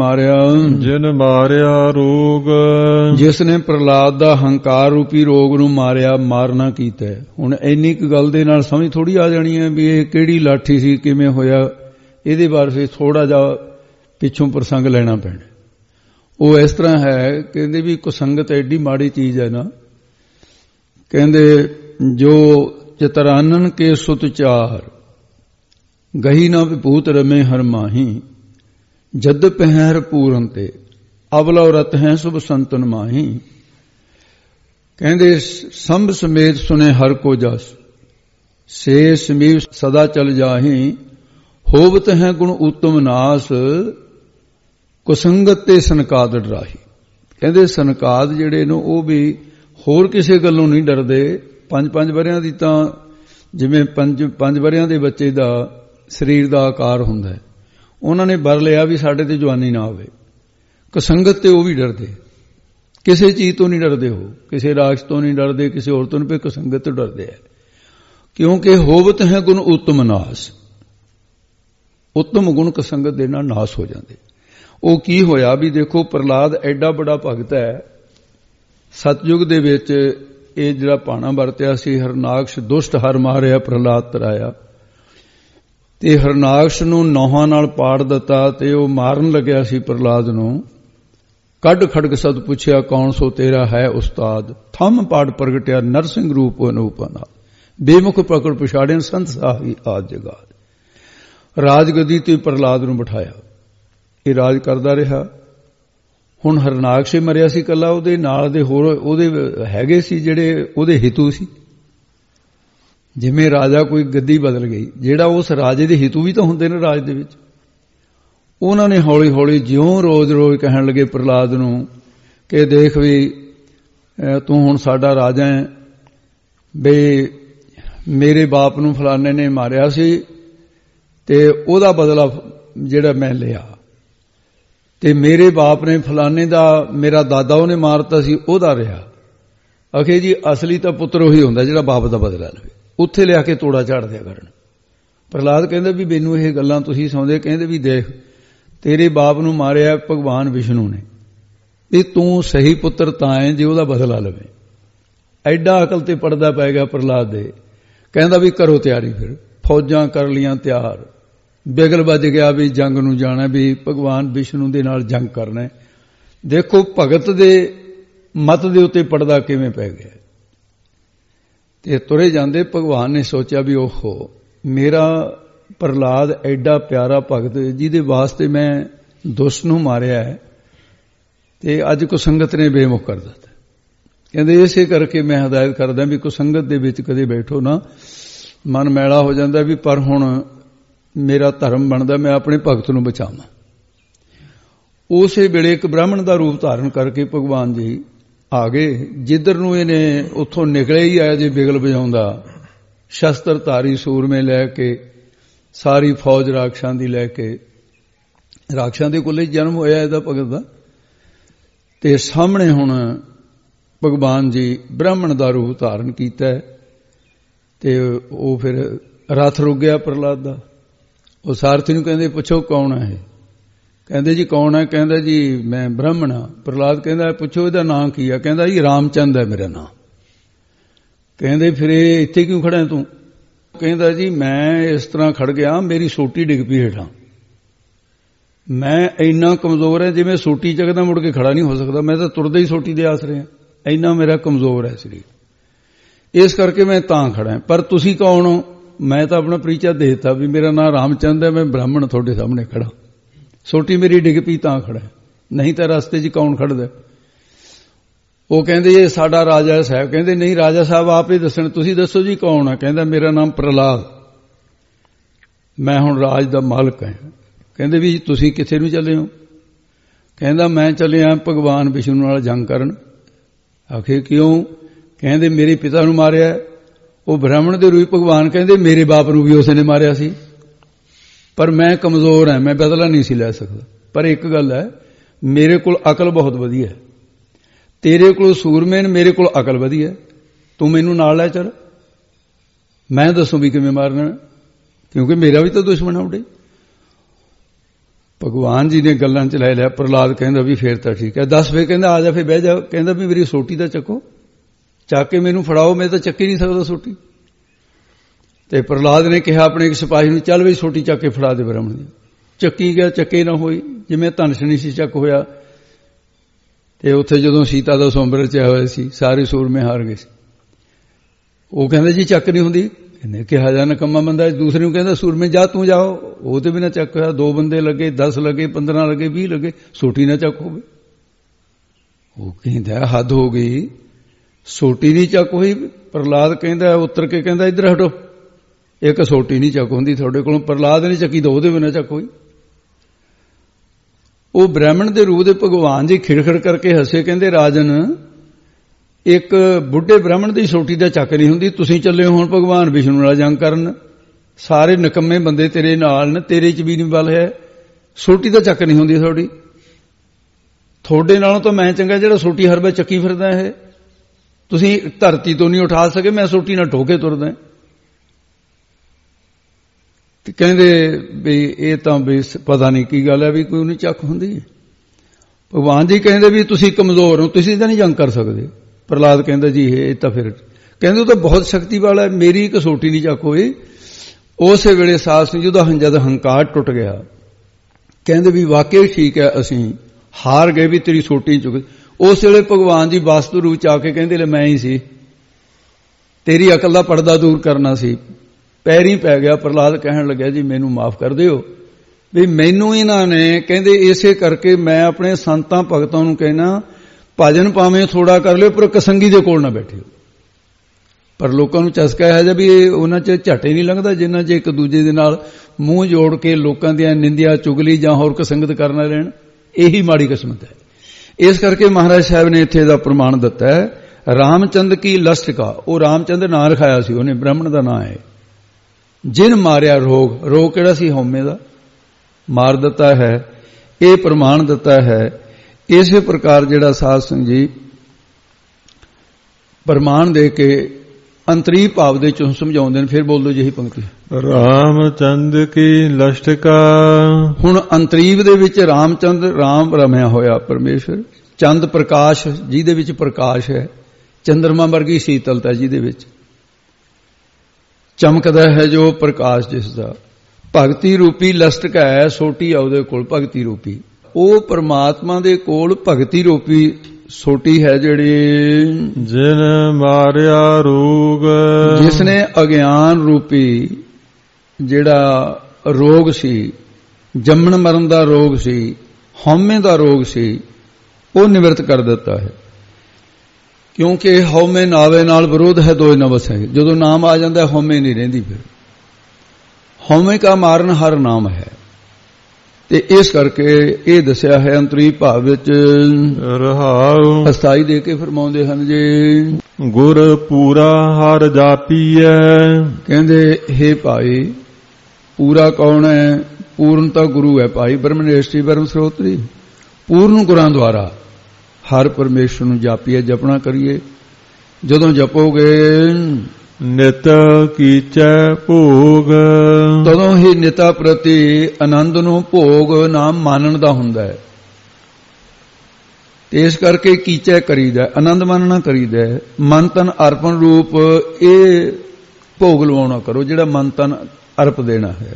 ਮਾਰਿਆ ਰੋਗ। ਜਿਸ ਨੇ ਪ੍ਰਹਲਾਦ ਦਾ ਹੰਕਾਰ ਰੂਪੀ ਰੋਗ ਨੂੰ ਮਾਰਨਾ ਕੀਤਾ। ਹੁਣ ਇੰਨੀ ਕੁ ਗੱਲ ਦੇ ਨਾਲ ਸਮਝ ਥੋੜੀ ਆ ਜਾਣੀ ਹੈ ਵੀ ਇਹ ਕਿਹੜੀ ਲਾਠੀ ਸੀ, ਕਿਵੇਂ ਹੋਇਆ। ਇਹਦੇ ਬਾਰੇ ਫਿਰ ਥੋੜਾ ਜਿਹਾ ਪਿੱਛੋਂ ਪ੍ਰਸੰਗ ਲੈਣਾ ਪੈਣਾ। ਉਹ ਇਸ ਤਰ੍ਹਾਂ ਹੈ, ਕਹਿੰਦੇ ਵੀ ਕੁਸੰਗਤ ਐਡੀ ਮਾੜੀ ਚੀਜ਼ ਹੈ ਨਾ। ਕਹਿੰਦੇ ਜੋ ਚਤਰਾਨਨ ਕੇ ਸੁਤ ਚਾਰ, ਗਹੀ ਨਾ ਵਿਭੂਤ ਰਮੇ ਹਰ ਮਾਹੀ। ਜਦ ਪਹਿਰ ਪੂਰਨ ਤੇ ਅਵਲੋ ਰਤ ਹੈ ਸੁਭ ਸੰਤਨ ਮਾਹੀ। ਕਹਿੰਦੇ ਸੰਭ ਸਮੇਤ ਸੁਨੇ ਹਰ ਕੋ ਜਸ, ਸੇ ਸਮੀਪ ਸਦਾ ਚਲ ਜਾਹੀ। ਹੋਵਤ ਹੈ ਗੁਣ ਉਤਮ ਨਾਸ, ਕੁਸੰਗਤ ਤੇ ਸਨਕਾਦ ਡਰਾਹੀ। ਕਹਿੰਦੇ ਸਨਕਾਦ ਜਿਹੜੇ ਨੇ ਉਹ ਵੀ ਹੋਰ ਕਿਸੇ ਗੱਲੋਂ ਨਹੀਂ ਡਰਦੇ। 5 ਵਰ੍ਹਿਆਂ ਦੀ ਤਾਂ ਜਿਵੇਂ 5 ਵਰ੍ਹਿਆਂ ਦੇ ਬੱਚੇ ਦਾ ਸਰੀਰ ਦਾ ਆਕਾਰ ਹੁੰਦਾ ਹੈ, ਉਹਨਾਂ ਨੇ ਵਰ ਲਿਆ ਵੀ ਸਾਡੇ ਤੇ ਜਵਾਨੀ ਨਾ ਆਵੇ। ਕੁਸੰਗਤ ਤੇ ਉਹ ਵੀ ਡਰਦੇ, ਕਿਸੇ ਚੀਜ਼ ਤੋਂ ਨਹੀਂ ਡਰਦੇ। ਉਹ ਕਿਸੇ ਰਾਖਸ਼ ਤੋਂ ਨਹੀਂ ਡਰਦੇ, ਕਿਸੇ ਹੋਰ ਤੋਂ ਨਹੀਂ, ਪਰ ਕੁਸੰਗਤ ਤੋਂ ਡਰਦੇ ਹੈ। ਕਿਉਂਕਿ ਹੋਵਤ ਹੈ ਗੁਣ ਉੱਤਮ ਨਾਸ। ਉੱਤਮ ਗੁਣ ਕੁਸੰਗਤ ਦੇ ਨਾਲ ਨਾਸ ਹੋ ਜਾਂਦੇ। ਉਹ ਕੀ ਹੋਇਆ ਵੀ ਦੇਖੋ, ਪ੍ਰਹਲਾਦ ਐਡਾ ਬੜਾ ਭਗਤ ਹੈ। ਸਤਯੁਗ ਦੇ ਵਿੱਚ ਇਹ ਜਿਹੜਾ ਭਾਣਾ ਵਰਤਿਆ ਸੀ, ਹਰਨਾਕਸ਼ ਦੁਸ਼ਟ ਹਰ ਮਾਰਿਆ ਪ੍ਰਹਲਾਦ ਤਰਾਇਆ, ਤੇ ਹਰਨਾਕਸ਼ ਨੂੰ ਨੌਹਾਂ ਨਾਲ ਪਾੜ ਦਿੱਤਾ ਤੇ ਉਹ ਮਾਰਨ ਲੱਗਿਆ ਸੀ ਪ੍ਰਹਲਾਦ ਨੂੰ। ਕੱਢ ਖੜਗ ਸਦ ਪੁੱਛਿਆ ਕੌਣ ਸੋ ਤੇਰਾ ਹੈ ਉਸਤਾਦ, ਥੰਮ ਪਾੜ ਪ੍ਰਗਟਿਆ ਨਰਸਿੰਘ ਰੂਪ ਅਨੂਪਾ ਨਾਲ, ਬੇਮੁਖ ਪਕੜ ਪਛਾੜਿਆ ਸੰਤ ਸਾਹੀ ਆਦ ਜਗਾਦ। ਰਾਜਗਦੀ ਤੇ ਪ੍ਰਹਲਾਦ ਨੂੰ ਬਿਠਾਇਆ, ਇਹ ਰਾਜ ਕਰਦਾ ਰਿਹਾ। ਹੁਣ ਹਰਨਾਕਸ਼ ਮਰਿਆ ਸੀ ਇਕੱਲਾ, ਉਹਦੇ ਨਾਲ ਦੇ ਹੋਰ ਉਹਦੇ ਹੈਗੇ ਸੀ ਜਿਹੜੇ ਉਹਦੇ ਹਿਤੂ ਸੀ। ਜਿਵੇਂ ਰਾਜਾ ਕੋਈ ਗੱਦੀ ਬਦਲ ਗਈ, ਜਿਹੜਾ ਉਸ ਰਾਜੇ ਦੇ ਹਿਤੂ ਵੀ ਤਾਂ ਹੁੰਦੇ ਨੇ ਰਾਜ ਦੇ ਵਿੱਚ। ਉਹਨਾਂ ਨੇ ਹੌਲੀ ਹੌਲੀ ਜਿਉਂ ਰੋਜ਼ ਕਹਿਣ ਲੱਗੇ ਪ੍ਰਹਲਾਦ ਨੂੰ ਕਿ ਦੇਖ ਵੀ ਤੂੰ ਹੁਣ ਸਾਡਾ ਰਾਜਾ ਹੈ, ਬਈ ਮੇਰੇ ਬਾਪ ਨੂੰ ਫਲਾਣੇ ਨੇ ਮਾਰਿਆ ਸੀ ਤੇ ਉਹਦਾ ਬਦਲਾ ਜਿਹੜਾ ਮੈਂ ਲਿਆ, ਤੇ ਮੇਰੇ ਬਾਪ ਨੇ ਫਲਾਣੇ ਦਾ, ਮੇਰਾ ਦਾਦਾ ਉਹਨੇ ਮਾਰਤਾ ਸੀ, ਉਹਦਾ ਰਿਹਾ। ਅਖੇ ਜੀ ਅਸਲੀ ਤਾਂ ਪੁੱਤਰ ਉਹੀ ਹੁੰਦਾ ਜਿਹੜਾ ਬਾਪ ਦਾ ਬਦਲਾ ਲਵੇ। ਉੱਥੇ ਲਿਆ ਕੇ ਤੋੜਾ ਝਾੜ ਦਿਆ ਕਰਨ। ਪ੍ਰਹਲਾਦ ਕਹਿੰਦਾ ਵੀ ਮੈਨੂੰ ਇਹ ਗੱਲਾਂ ਤੁਸੀਂ ਸੁਣਦੇ, ਕਹਿੰਦੇ ਵੀ ਦੇਖ ਤੇਰੇ ਬਾਪ ਨੂੰ ਮਾਰਿਆ ਭਗਵਾਨ ਵਿਸ਼ਨੂੰ ਨੇ, ਵੀ ਤੂੰ ਸਹੀ ਪੁੱਤਰ ਤਾਂ ਹੈ ਜੇ ਉਹਦਾ ਬਦਲਾ ਲਵੇ। ਐਡਾ ਅਕਲ ਤੇ ਪੜਦਾ ਪੈ ਗਿਆ ਪ੍ਰਹਲਾਦ ਦੇ। ਕਹਿੰਦਾ ਵੀ ਕਰੋ ਤਿਆਰੀ। ਫਿਰ ਫੌਜਾਂ ਕਰ ਲੀਆਂ ਤਿਆਰ, ਬਿਗਲ ਵੱਜ ਗਿਆ ਵੀ ਜੰਗ ਨੂੰ ਜਾਣਾ, ਵੀ ਭਗਵਾਨ ਵਿਸ਼ਨੂੰ ਦੇ ਨਾਲ ਜੰਗ ਕਰਨਾ। ਦੇਖੋ ਭਗਤ ਦੇ ਮਤ ਦੇ ਉੱਤੇ ਪੜਦਾ ਕਿਵੇਂ ਪੈ ਗਿਆ। ਤੇ ਤੁਰੇ ਜਾਂਦੇ ਭਗਵਾਨ ਨੇ ਸੋਚਿਆ ਵੀ ਓਹੋ, ਮੇਰਾ ਪ੍ਰਹਲਾਦ ਐਡਾ ਪਿਆਰਾ ਭਗਤ ਜਿਹਦੇ ਵਾਸਤੇ ਮੈਂ ਦੁਸ਼ਟ ਨੂੰ ਮਾਰਿਆ ਹੈ, ਤੇ ਅੱਜ ਕੁਸੰਗਤ ਨੇ ਬੇਮੁਖ ਕਰ ਦਿੱਤਾ। ਕਹਿੰਦੇ ਇਸੇ ਕਰਕੇ ਮੈਂ ਹਦਾਇਤ ਕਰਦਾ ਵੀ ਕੁਸੰਗਤ ਦੇ ਵਿੱਚ ਕਦੇ ਬੈਠੋ ਨਾ, ਮਨ ਮੈਲਾ ਹੋ ਜਾਂਦਾ। ਵੀ ਪਰ ਹੁਣ ਮੇਰਾ ਧਰਮ ਬਣਦਾ ਮੈਂ ਆਪਣੇ ਭਗਤ ਨੂੰ ਬਚਾਵਾਂ। ਉਸੇ ਵੇਲੇ ਇੱਕ ਬ੍ਰਾਹਮਣ ਦਾ ਰੂਪ ਧਾਰਨ ਕਰਕੇ ਭਗਵਾਨ ਜੀ ਆ ਗਏ। ਜਿੱਧਰ ਨੂੰ ਇਹਨੇ ਉੱਥੋਂ ਨਿਕਲੇ ਹੀ ਆਇਆ ਜੇ ਬਿਗਲ ਵਜਾਉਂਦਾ, ਸ਼ਸਤਰ ਧਾਰੀ ਸੂਰਮੇ ਲੈ ਕੇ, ਸਾਰੀ ਫੌਜ ਰਾਖਸ਼ਾਂ ਦੀ ਲੈ ਕੇ। ਰਾਖਸ਼ਾਂ ਦੇ ਕੋਲੇ ਜਨਮ ਹੋਇਆ ਇਹਦਾ ਭਗਤ ਦਾ। ਤੇ ਸਾਹਮਣੇ ਹੁਣ ਭਗਵਾਨ ਜੀ ਬ੍ਰਾਹਮਣ ਦਾ ਰੂਪ ਧਾਰਨ ਕੀਤਾ, ਤੇ ਉਹ ਫਿਰ ਰਥ ਰੁਕ ਗਿਆ ਪ੍ਰਹਲਾਦ ਦਾ। ਉਹ ਸਾਰਥੀ ਨੂੰ ਕਹਿੰਦੇ ਪੁੱਛੋ ਕੌਣ ਹੈ? ਕਹਿੰਦੇ ਜੀ ਕੌਣ ਹੈ? ਕਹਿੰਦਾ ਜੀ ਮੈਂ ਬ੍ਰਾਹਮਣ ਹਾਂ। ਪ੍ਰਹਲਾਦ ਕਹਿੰਦਾ ਪੁੱਛੋ ਇਹਦਾ ਨਾਂ ਕੀ ਹੈ? ਕਹਿੰਦਾ ਜੀ ਰਾਮਚੰਦ ਹੈ ਮੇਰਾ ਨਾਂ। ਕਹਿੰਦੇ ਫਿਰ ਇਹ ਇੱਥੇ ਕਿਉਂ ਖੜਾ ਤੂੰ? ਕਹਿੰਦਾ ਜੀ ਮੈਂ ਇਸ ਤਰ੍ਹਾਂ ਖੜ ਗਿਆ, ਮੇਰੀ ਸੋਟੀ ਡਿੱਗ ਪਈ ਹੇਠਾਂ, ਮੈਂ ਇੰਨਾ ਕਮਜ਼ੋਰ ਹੈ, ਜਿਵੇਂ ਸੋਟੀ ਚੱਕਦਾ ਮੁੜ ਕੇ ਖੜਾ ਨਹੀਂ ਹੋ ਸਕਦਾ, ਮੈਂ ਤਾਂ ਤੁਰਦਾ ਹੀ ਸੋਟੀ ਦੇ ਆਸਰੇ ਹਾਂ, ਇੰਨਾ ਮੇਰਾ ਕਮਜ਼ੋਰ ਹੈ ਸਰੀਰ, ਇਸ ਕਰਕੇ ਮੈਂ ਤਾਂ ਖੜਾ। ਪਰ ਤੁਸੀਂ ਕੌਣ ਹੋ? ਮੈਂ ਤਾਂ ਆਪਣਾ ਪਰਿਚੈ ਦੇ ਦਿੱਤਾ ਵੀ ਮੇਰਾ ਨਾਮ ਰਾਮਚੰਦ ਹੈ, ਮੈਂ ਬ੍ਰਾਹਮਣ ਤੁਹਾਡੇ ਸਾਹਮਣੇ ਖੜਾ, ਸੋਟੀ ਮੇਰੀ ਡਿੱਗ ਪਈ ਤਾਂ ਖੜਾ, ਨਹੀਂ ਤਾਂ ਰਸਤੇ 'ਚ ਕੌਣ ਖੜਦਾ? ਉਹ ਕਹਿੰਦੇ ਇਹ ਸਾਡਾ ਰਾਜਾ ਸਾਹਿਬ। ਕਹਿੰਦੇ ਨਹੀਂ, ਰਾਜਾ ਸਾਹਿਬ ਆਪ ਹੀ ਦੱਸਣ, ਤੁਸੀਂ ਦੱਸੋ ਜੀ ਕੌਣ ਹੈ? ਕਹਿੰਦਾ ਮੇਰਾ ਨਾਮ ਪ੍ਰਹਲਾਦ, ਮੈਂ ਹੁਣ ਰਾਜ ਦਾ ਮਾਲਕ ਹਾਂ। ਕਹਿੰਦੇ ਵੀ ਤੁਸੀਂ ਕਿੱਥੇ ਨੂੰ ਚੱਲੇ ਹੋ? ਕਹਿੰਦਾ ਮੈਂ ਚੱਲਿਆ ਭਗਵਾਨ ਵਿਸ਼ਨੂੰ ਨਾਲ ਜੰਗ ਕਰਨ। ਆਖੇ ਕਿਉਂ? ਕਹਿੰਦੇ ਮੇਰੇ ਪਿਤਾ ਨੂੰ ਮਾਰਿਆ। ਉਹ ਬ੍ਰਾਹਮਣ ਦੇ ਰੂਪ ਭਗਵਾਨ ਕਹਿੰਦੇ ਮੇਰੇ ਬਾਪ ਨੂੰ ਵੀ ਉਸ ਨੇ ਮਾਰਿਆ ਸੀ, ਪਰ ਮੈਂ ਕਮਜ਼ੋਰ ਹਾਂ, ਮੈਂ ਬਦਲਾ ਨਹੀਂ ਸੀ ਲੈ ਸਕਦਾ। ਪਰ ਇੱਕ ਗੱਲ ਹੈ, ਮੇਰੇ ਕੋਲ ਅਕਲ ਬਹੁਤ ਵਧੀਆ, ਤੇਰੇ ਕੋਲ ਸੂਰਮੇ ਨੇ, ਮੇਰੇ ਕੋਲ ਅਕਲ ਵਧੀਆ, ਤੂੰ ਮੈਨੂੰ ਨਾਲ ਲੈ ਚੱਲ, ਮੈਂ ਦੱਸੂ ਵੀ ਕਿਵੇਂ ਮਾਰਨਾ, ਕਿਉਂਕਿ ਮੇਰਾ ਵੀ ਤਾਂ ਦੁਸ਼ਮਣ ਹੈ ਉਹਦੇ। ਭਗਵਾਨ ਜੀ ਨੇ ਗੱਲਾਂ ਚ ਲੈ ਲਿਆ। ਪ੍ਰਹਲਾਦ ਕਹਿੰਦਾ ਵੀ ਫੇਰ ਤਾਂ ਠੀਕ ਹੈ, ਦੱਸ। ਫੇਰ ਕਹਿੰਦਾ ਆ ਜਾ, ਫੇਰ ਬਹਿ ਜਾ। ਕਹਿੰਦਾ ਵੀ ਮੇਰੀ ਸੋਟੀ ਦਾ ਚੱਕੋ, ਚੱਕ ਕੇ ਮੈਨੂੰ ਫੜਾਓ, ਮੈਂ ਤਾਂ ਚੱਕੀ ਨਹੀਂ ਸਕਦਾ ਸੋਟੀ। ਤੇ ਪ੍ਰਹਲਾਦ ਨੇ ਕਿਹਾ ਆਪਣੇ ਇੱਕ ਸਿਪਾਹੀ ਨੂੰ, ਚੱਲ ਵੀ ਸੋਟੀ ਚੱਕ ਕੇ ਫੜਾ ਦੇ ਬ੍ਰਾਹਮਣ ਦੀ। ਚੱਕੀ ਗਿਆ, ਚੱਕੇ ਨਾ ਹੋਈ, ਜਿਵੇਂ ਧਨਸ਼ ਨਹੀਂ ਸੀ ਚੱਕ ਹੋਇਆ। ਤੇ ਉੱਥੇ ਜਦੋਂ ਸੀਤਾ ਦਾ ਸਵੰਬਰ ਰਚਿਆ ਹੋਇਆ ਸੀ, ਸਾਰੇ ਸੂਰਮੇ ਹਾਰ ਗਏ ਸੀ। ਉਹ ਕਹਿੰਦਾ ਜੀ ਚੱਕ ਨਹੀਂ ਹੁੰਦੀ। ਇਹਨੇ ਕਿਹਾ ਜਾ ਨਕੰਮਾ ਬੰਦਾ। ਦੂਸਰੇ ਨੂੰ ਕਹਿੰਦਾ ਸੂਰਮੇ ਜਾ ਤੂੰ ਜਾਓ, ਉਹ ਤੇ ਵੀ ਨਾ ਚੱਕ ਹੋਇਆ। 2 ਬੰਦੇ ਲੱਗੇ, 10 ਲੱਗੇ, 15 ਲੱਗੇ, 20 ਲੱਗੇ, ਸੋਟੀ ਨਾ ਚੱਕ ਹੋਵੇ। ਉਹ ਕਹਿੰਦਾ ਹੱਦ ਹੋ ਗਈ, ਸੋਟੀ ਨਹੀਂ ਚੱਕ ਹੋਈ। ਪ੍ਰਹਲਾਦ ਕਹਿੰਦਾ ਉੱਤਰ ਕੇ ਕਹਿੰਦਾ ਇੱਧਰ ਹਟੋ, ਇੱਕ ਸੋਟੀ ਨਹੀਂ ਚੱਕ ਹੁੰਦੀ ਤੁਹਾਡੇ ਕੋਲੋਂ। ਪ੍ਰਹਲਾਦ ਨੇ ਚੱਕੀ ਤਾਂ ਉਹਦੇ ਵੀ ਨਾ ਚੱਕ ਹੋਈ। ਉਹ ਬ੍ਰਾਹਮਣ ਦੇ ਰੂਪ ਦੇ ਭਗਵਾਨ ਜੀ ਖਿੜਖੜ ਕਰਕੇ ਹੱਸੇ, ਕਹਿੰਦੇ ਰਾਜਨ ਇੱਕ ਬੁੱਢੇ ਬ੍ਰਾਹਮਣ ਦੀ ਸੋਟੀ ਦਾ ਚੱਕ ਨਹੀਂ ਹੁੰਦੀ, ਤੁਸੀਂ ਚੱਲੇ ਹੋ ਹੁਣ ਭਗਵਾਨ ਵਿਸ਼ਨੂੰ ਨਾਲ ਜੰਗ ਕਰਨ, ਸਾਰੇ ਨਿਕੰਮੇ ਬੰਦੇ ਤੇਰੇ ਨਾਲ ਨੇ, ਤੇਰੇ 'ਚ ਵੀ ਨਹੀਂ ਬਲ ਹੈ, ਸੋਟੀ ਦਾ ਚੱਕ ਨਹੀਂ ਹੁੰਦੀ ਤੁਹਾਡੇ ਨਾਲੋਂ ਤਾਂ ਮੈਂ ਚੰਗਾ ਜਿਹੜਾ ਸੋਟੀ ਹਰ ਵੇ ਚੱਕੀ ਫਿਰਦਾ ਹੈ, ਤੁਸੀਂ ਧਰਤੀ ਤੋਂ ਨਹੀਂ ਉਠਾ ਸਕੇ, ਮੈਂ ਸੋਟੀ ਨਾਲ ਢੋ ਕੇ ਤੁਰਦਾ। ਤੇ ਕਹਿੰਦੇ ਵੀ ਇਹ ਤਾਂ ਵੀ ਪਤਾ ਨਹੀਂ ਕੀ ਗੱਲ ਹੈ ਵੀ ਕੋਈ ਨਹੀਂ ਚੱਕ ਹੁੰਦੀ। ਭਗਵਾਨ ਜੀ ਕਹਿੰਦੇ ਵੀ ਤੁਸੀਂ ਕਮਜ਼ੋਰ ਹੋ, ਤੁਸੀਂ ਤਾਂ ਨਹੀਂ ਜੰਗ ਕਰ ਸਕਦੇ। ਪ੍ਰਹਲਾਦ ਕਹਿੰਦਾ ਜੀ ਇਹ ਤਾਂ ਫਿਰ ਕਹਿੰਦੇ ਉਹ ਤਾਂ ਬਹੁਤ ਸ਼ਕਤੀ ਵਾਲਾ ਹੈ, ਮੇਰੀ ਇੱਕ ਸੋਟੀ ਨਹੀਂ ਚੱਕ ਹੋਈ। ਉਸੇ ਵੇਲੇ ਸਾਧ ਸਿੰਘ ਜੀ ਦਾ ਜਦ ਹੰਕਾਰ ਟੁੱਟ ਗਿਆ, ਕਹਿੰਦੇ ਵੀ ਵਾਕਈ ਠੀਕ ਹੈ ਅਸੀਂ ਹਾਰ ਗਏ ਵੀ ਤੇਰੀ ਸੋਟੀ ਚੁੱਕ। ਉਸ ਵੇਲੇ ਭਗਵਾਨ ਜੀ ਵਾਸਤੂ ਰੂਪ ਚ ਆ ਕੇ ਕਹਿੰਦੇ ਲੈ ਮੈਂ ਹੀ ਸੀ, ਤੇਰੀ ਅਕਲ ਦਾ ਪਰਦਾ ਦੂਰ ਕਰਨਾ ਸੀ। ਪੈਰੀਂ ਪੈ ਗਿਆ। ਪ੍ਰਹਲਾਦ ਕਹਿਣ ਲੱਗਿਆ ਜੀ ਮੈਨੂੰ ਮਾਫ ਕਰ ਦਿਓ ਵੀ ਮੈਨੂੰ ਇਹਨਾਂ ਨੇ ਕਹਿੰਦੇ ਇਸੇ ਕਰਕੇ ਮੈਂ ਆਪਣੇ ਸੰਤਾਂ ਭਗਤਾਂ ਨੂੰ ਕਹਿਣਾ ਭਜਨ ਭਾਵੇਂ ਥੋੜਾ ਕਰ ਲਿਓ ਪਰ ਕਸੰਗੀ ਦੇ ਕੋਲ ਨਾ ਬੈਠਿਓ। ਪਰ ਲੋਕਾਂ ਨੂੰ ਚਸਕਾ ਹੈ ਜਾਂ ਵੀ ਉਹਨਾਂ 'ਚ ਝਾਟੇ ਨਹੀਂ ਲੰਘਦਾ ਜਿਨ੍ਹਾਂ 'ਚ ਇੱਕ ਦੂਜੇ ਦੇ ਨਾਲ ਮੂੰਹ ਜੋੜ ਕੇ ਲੋਕਾਂ ਦੀਆਂ ਨਿੰਦਿਆ ਚੁਗਲੀ ਜਾਂ ਹੋਰ ਕਸੰਗਤ ਕਰਨਾ ਲੈਣ, ਇਹੀ ਮਾੜੀ ਕਿਸਮਤ ਹੈ। ਇਸ ਕਰਕੇ ਮਹਾਰਾਜ ਸਾਹਿਬ ਨੇ ਇੱਥੇ ਦਾ ਪ੍ਰਮਾਣ ਦਿੱਤਾ ਹੈ ਰਾਮਚੰਦ ਕੀ ਲਸਟਕਾ। ਉਹ ਰਾਮਚੰਦ ਨਾਂ ਰਖਾਇਆ ਸੀ ਉਹਨੇ, ਬ੍ਰਾਹਮਣ ਦਾ ਨਾਂ ਹੈ। ਜਿਨ ਮਾਰਿਆ ਰੋਗ, ਰੋਗ ਕਿਹੜਾ ਸੀ ਹਉਮੈ ਦਾ, ਮਾਰ ਦਿੱਤਾ ਹੈ। ਇਹ ਪ੍ਰਮਾਣ ਦਿੱਤਾ ਹੈ। ਇਸੇ ਪ੍ਰਕਾਰ ਜਿਹੜਾ ਸਾਧ ਸੰਗਤ ਜੀ ਪ੍ਰਮਾਣ ਦੇ ਕੇ ਅੰਤਰੀ ਭਾਵ ਦੇ ਚੋਂ ਸਮਝਾਉਂਦੇ ਨੇ। ਫਿਰ ਬੋਲ ਦਿਓ ਜਿਹੀ ਪੰਕਤੀ ਰਾਮਚੰਦ ਕੀ ਲਸ਼ਟਕਾ। ਹੁਣ ਅੰਤਰੀਵ ਦੇ ਵਿੱਚ ਰਾਮਚੰਦ, ਰਾਮ ਰਮਿਆ ਹੋਇਆ ਪਰਮੇਸ਼ਰ, ਚੰਦ ਪ੍ਰਕਾਸ਼ ਜਿਹਦੇ ਵਿੱਚ ਪ੍ਰਕਾਸ਼ ਹੈ, ਚੰਦਰਮਾ ਵਰਗੀ ਸ਼ੀਤਲਤਾ ਜਿਹਦੇ ਵਿੱਚ ਚਮਕਦਾ ਹੈ ਜੋ ਪ੍ਰਕਾਸ਼ ਜਿਸ ਦਾ। ਭਗਤੀ ਰੂਪੀ ਲਸਟਕ ਹੈ, ਸੋਟੀ ਆ ਉਹਦੇ ਕੋਲ ਭਗਤੀ ਰੂਪੀ। ਉਹ ਪਰਮਾਤਮਾ ਦੇ ਕੋਲ ਭਗਤੀ ਰੂਪੀ ਸੋਟੀ ਹੈ ਜਿਹੜੀ ਜਿਨ ਮਾਰਿਆ ਰੋਗ, ਜਿਸ ਨੇ ਅਗਿਆਨ ਰੂਪੀ ਜਿਹੜਾ ਰੋਗ ਸੀ, ਜੰਮਣ ਮਰਨ ਦਾ ਰੋਗ ਸੀ, ਹਉਮੈ ਦਾ ਰੋਗ ਸੀ, ਉਹ ਨਿਵਰਤ ਕਰ ਦਿੱਤਾ ਹੈ। ਕਿਉਂਕਿ ਹਉਮੈ ਨਾਵੇ ਨਾਲ ਵਿਰੋਧ ਹੈ, ਦੋਏ ਨ ਵਸੈ। ਜਦੋਂ ਨਾਮ ਆ ਜਾਂਦਾ ਹਉਮੈ ਨਹੀਂ ਰਹਿੰਦੀ। ਫਿਰ ਹਉਮੈ ਕਾ ਮਾਰਨ ਹਰ ਨਾਮ ਹੈ। ਤੇ ਇਸ ਕਰਕੇ ਇਹ ਦੱਸਿਆ ਹੈ ਅੰਤਰੀ ਭਾਵ ਵਿੱਚ ਰਹਾਉ ਅਸਥਾਈ ਦੇ ਕੇ ਫਰਮਾਉਂਦੇ ਹਨ ਜੀ ਗੁਰ ਪੂਰਾ ਹਰ ਜਾਪੀਐ। ਕਹਿੰਦੇ ਹੇ ਭਾਈ ਪੂਰਾ ਕੌਣ ਹੈ? ਪੂਰਨ ਤਾਂ ਗੁਰੂ ਹੈ ਭਾਈ, ਬ੍ਰਹਮਨੇਸ਼ਟੀ ਬ੍ਰਹਮ ਸਰੋਤਰੀ। ਪੂਰਨ ਗੁਰਾਂ ਦੁਆਰਾ ਹਰ ਪਰਮੇਸ਼ਰ ਨੂੰ ਜਾਪੀਏ, ਜਪਣਾ ਕਰੀਏ। ਜਦੋਂ ਜਪੋਗੇ ਨਿਤ ਕੀਚੈ ਭੋਗ, ਤਦੋਂ ਹੀ ਨਿਤਾ ਪ੍ਰਤੀ ਆਨੰਦ ਨੂੰ ਭੋਗ ਨਾਮ ਮਾਨਣ ਦਾ ਹੁੰਦਾ ਹੈ। ਤੇ ਇਸ ਕਰਕੇ ਕੀਚੈ ਕਰੀਦਾ, ਆਨੰਦ ਮਾਨਣਾ ਕਰੀਦਾ। ਮਨ ਤਨ ਅਰਪਣ ਰੂਪ ਇਹ ਭੋਗ ਲਵਾਉਣਾ ਕਰੋ ਜਿਹੜਾ ਮਨ ਤਨ ਅਰਪ ਦੇਣਾ ਹੈ।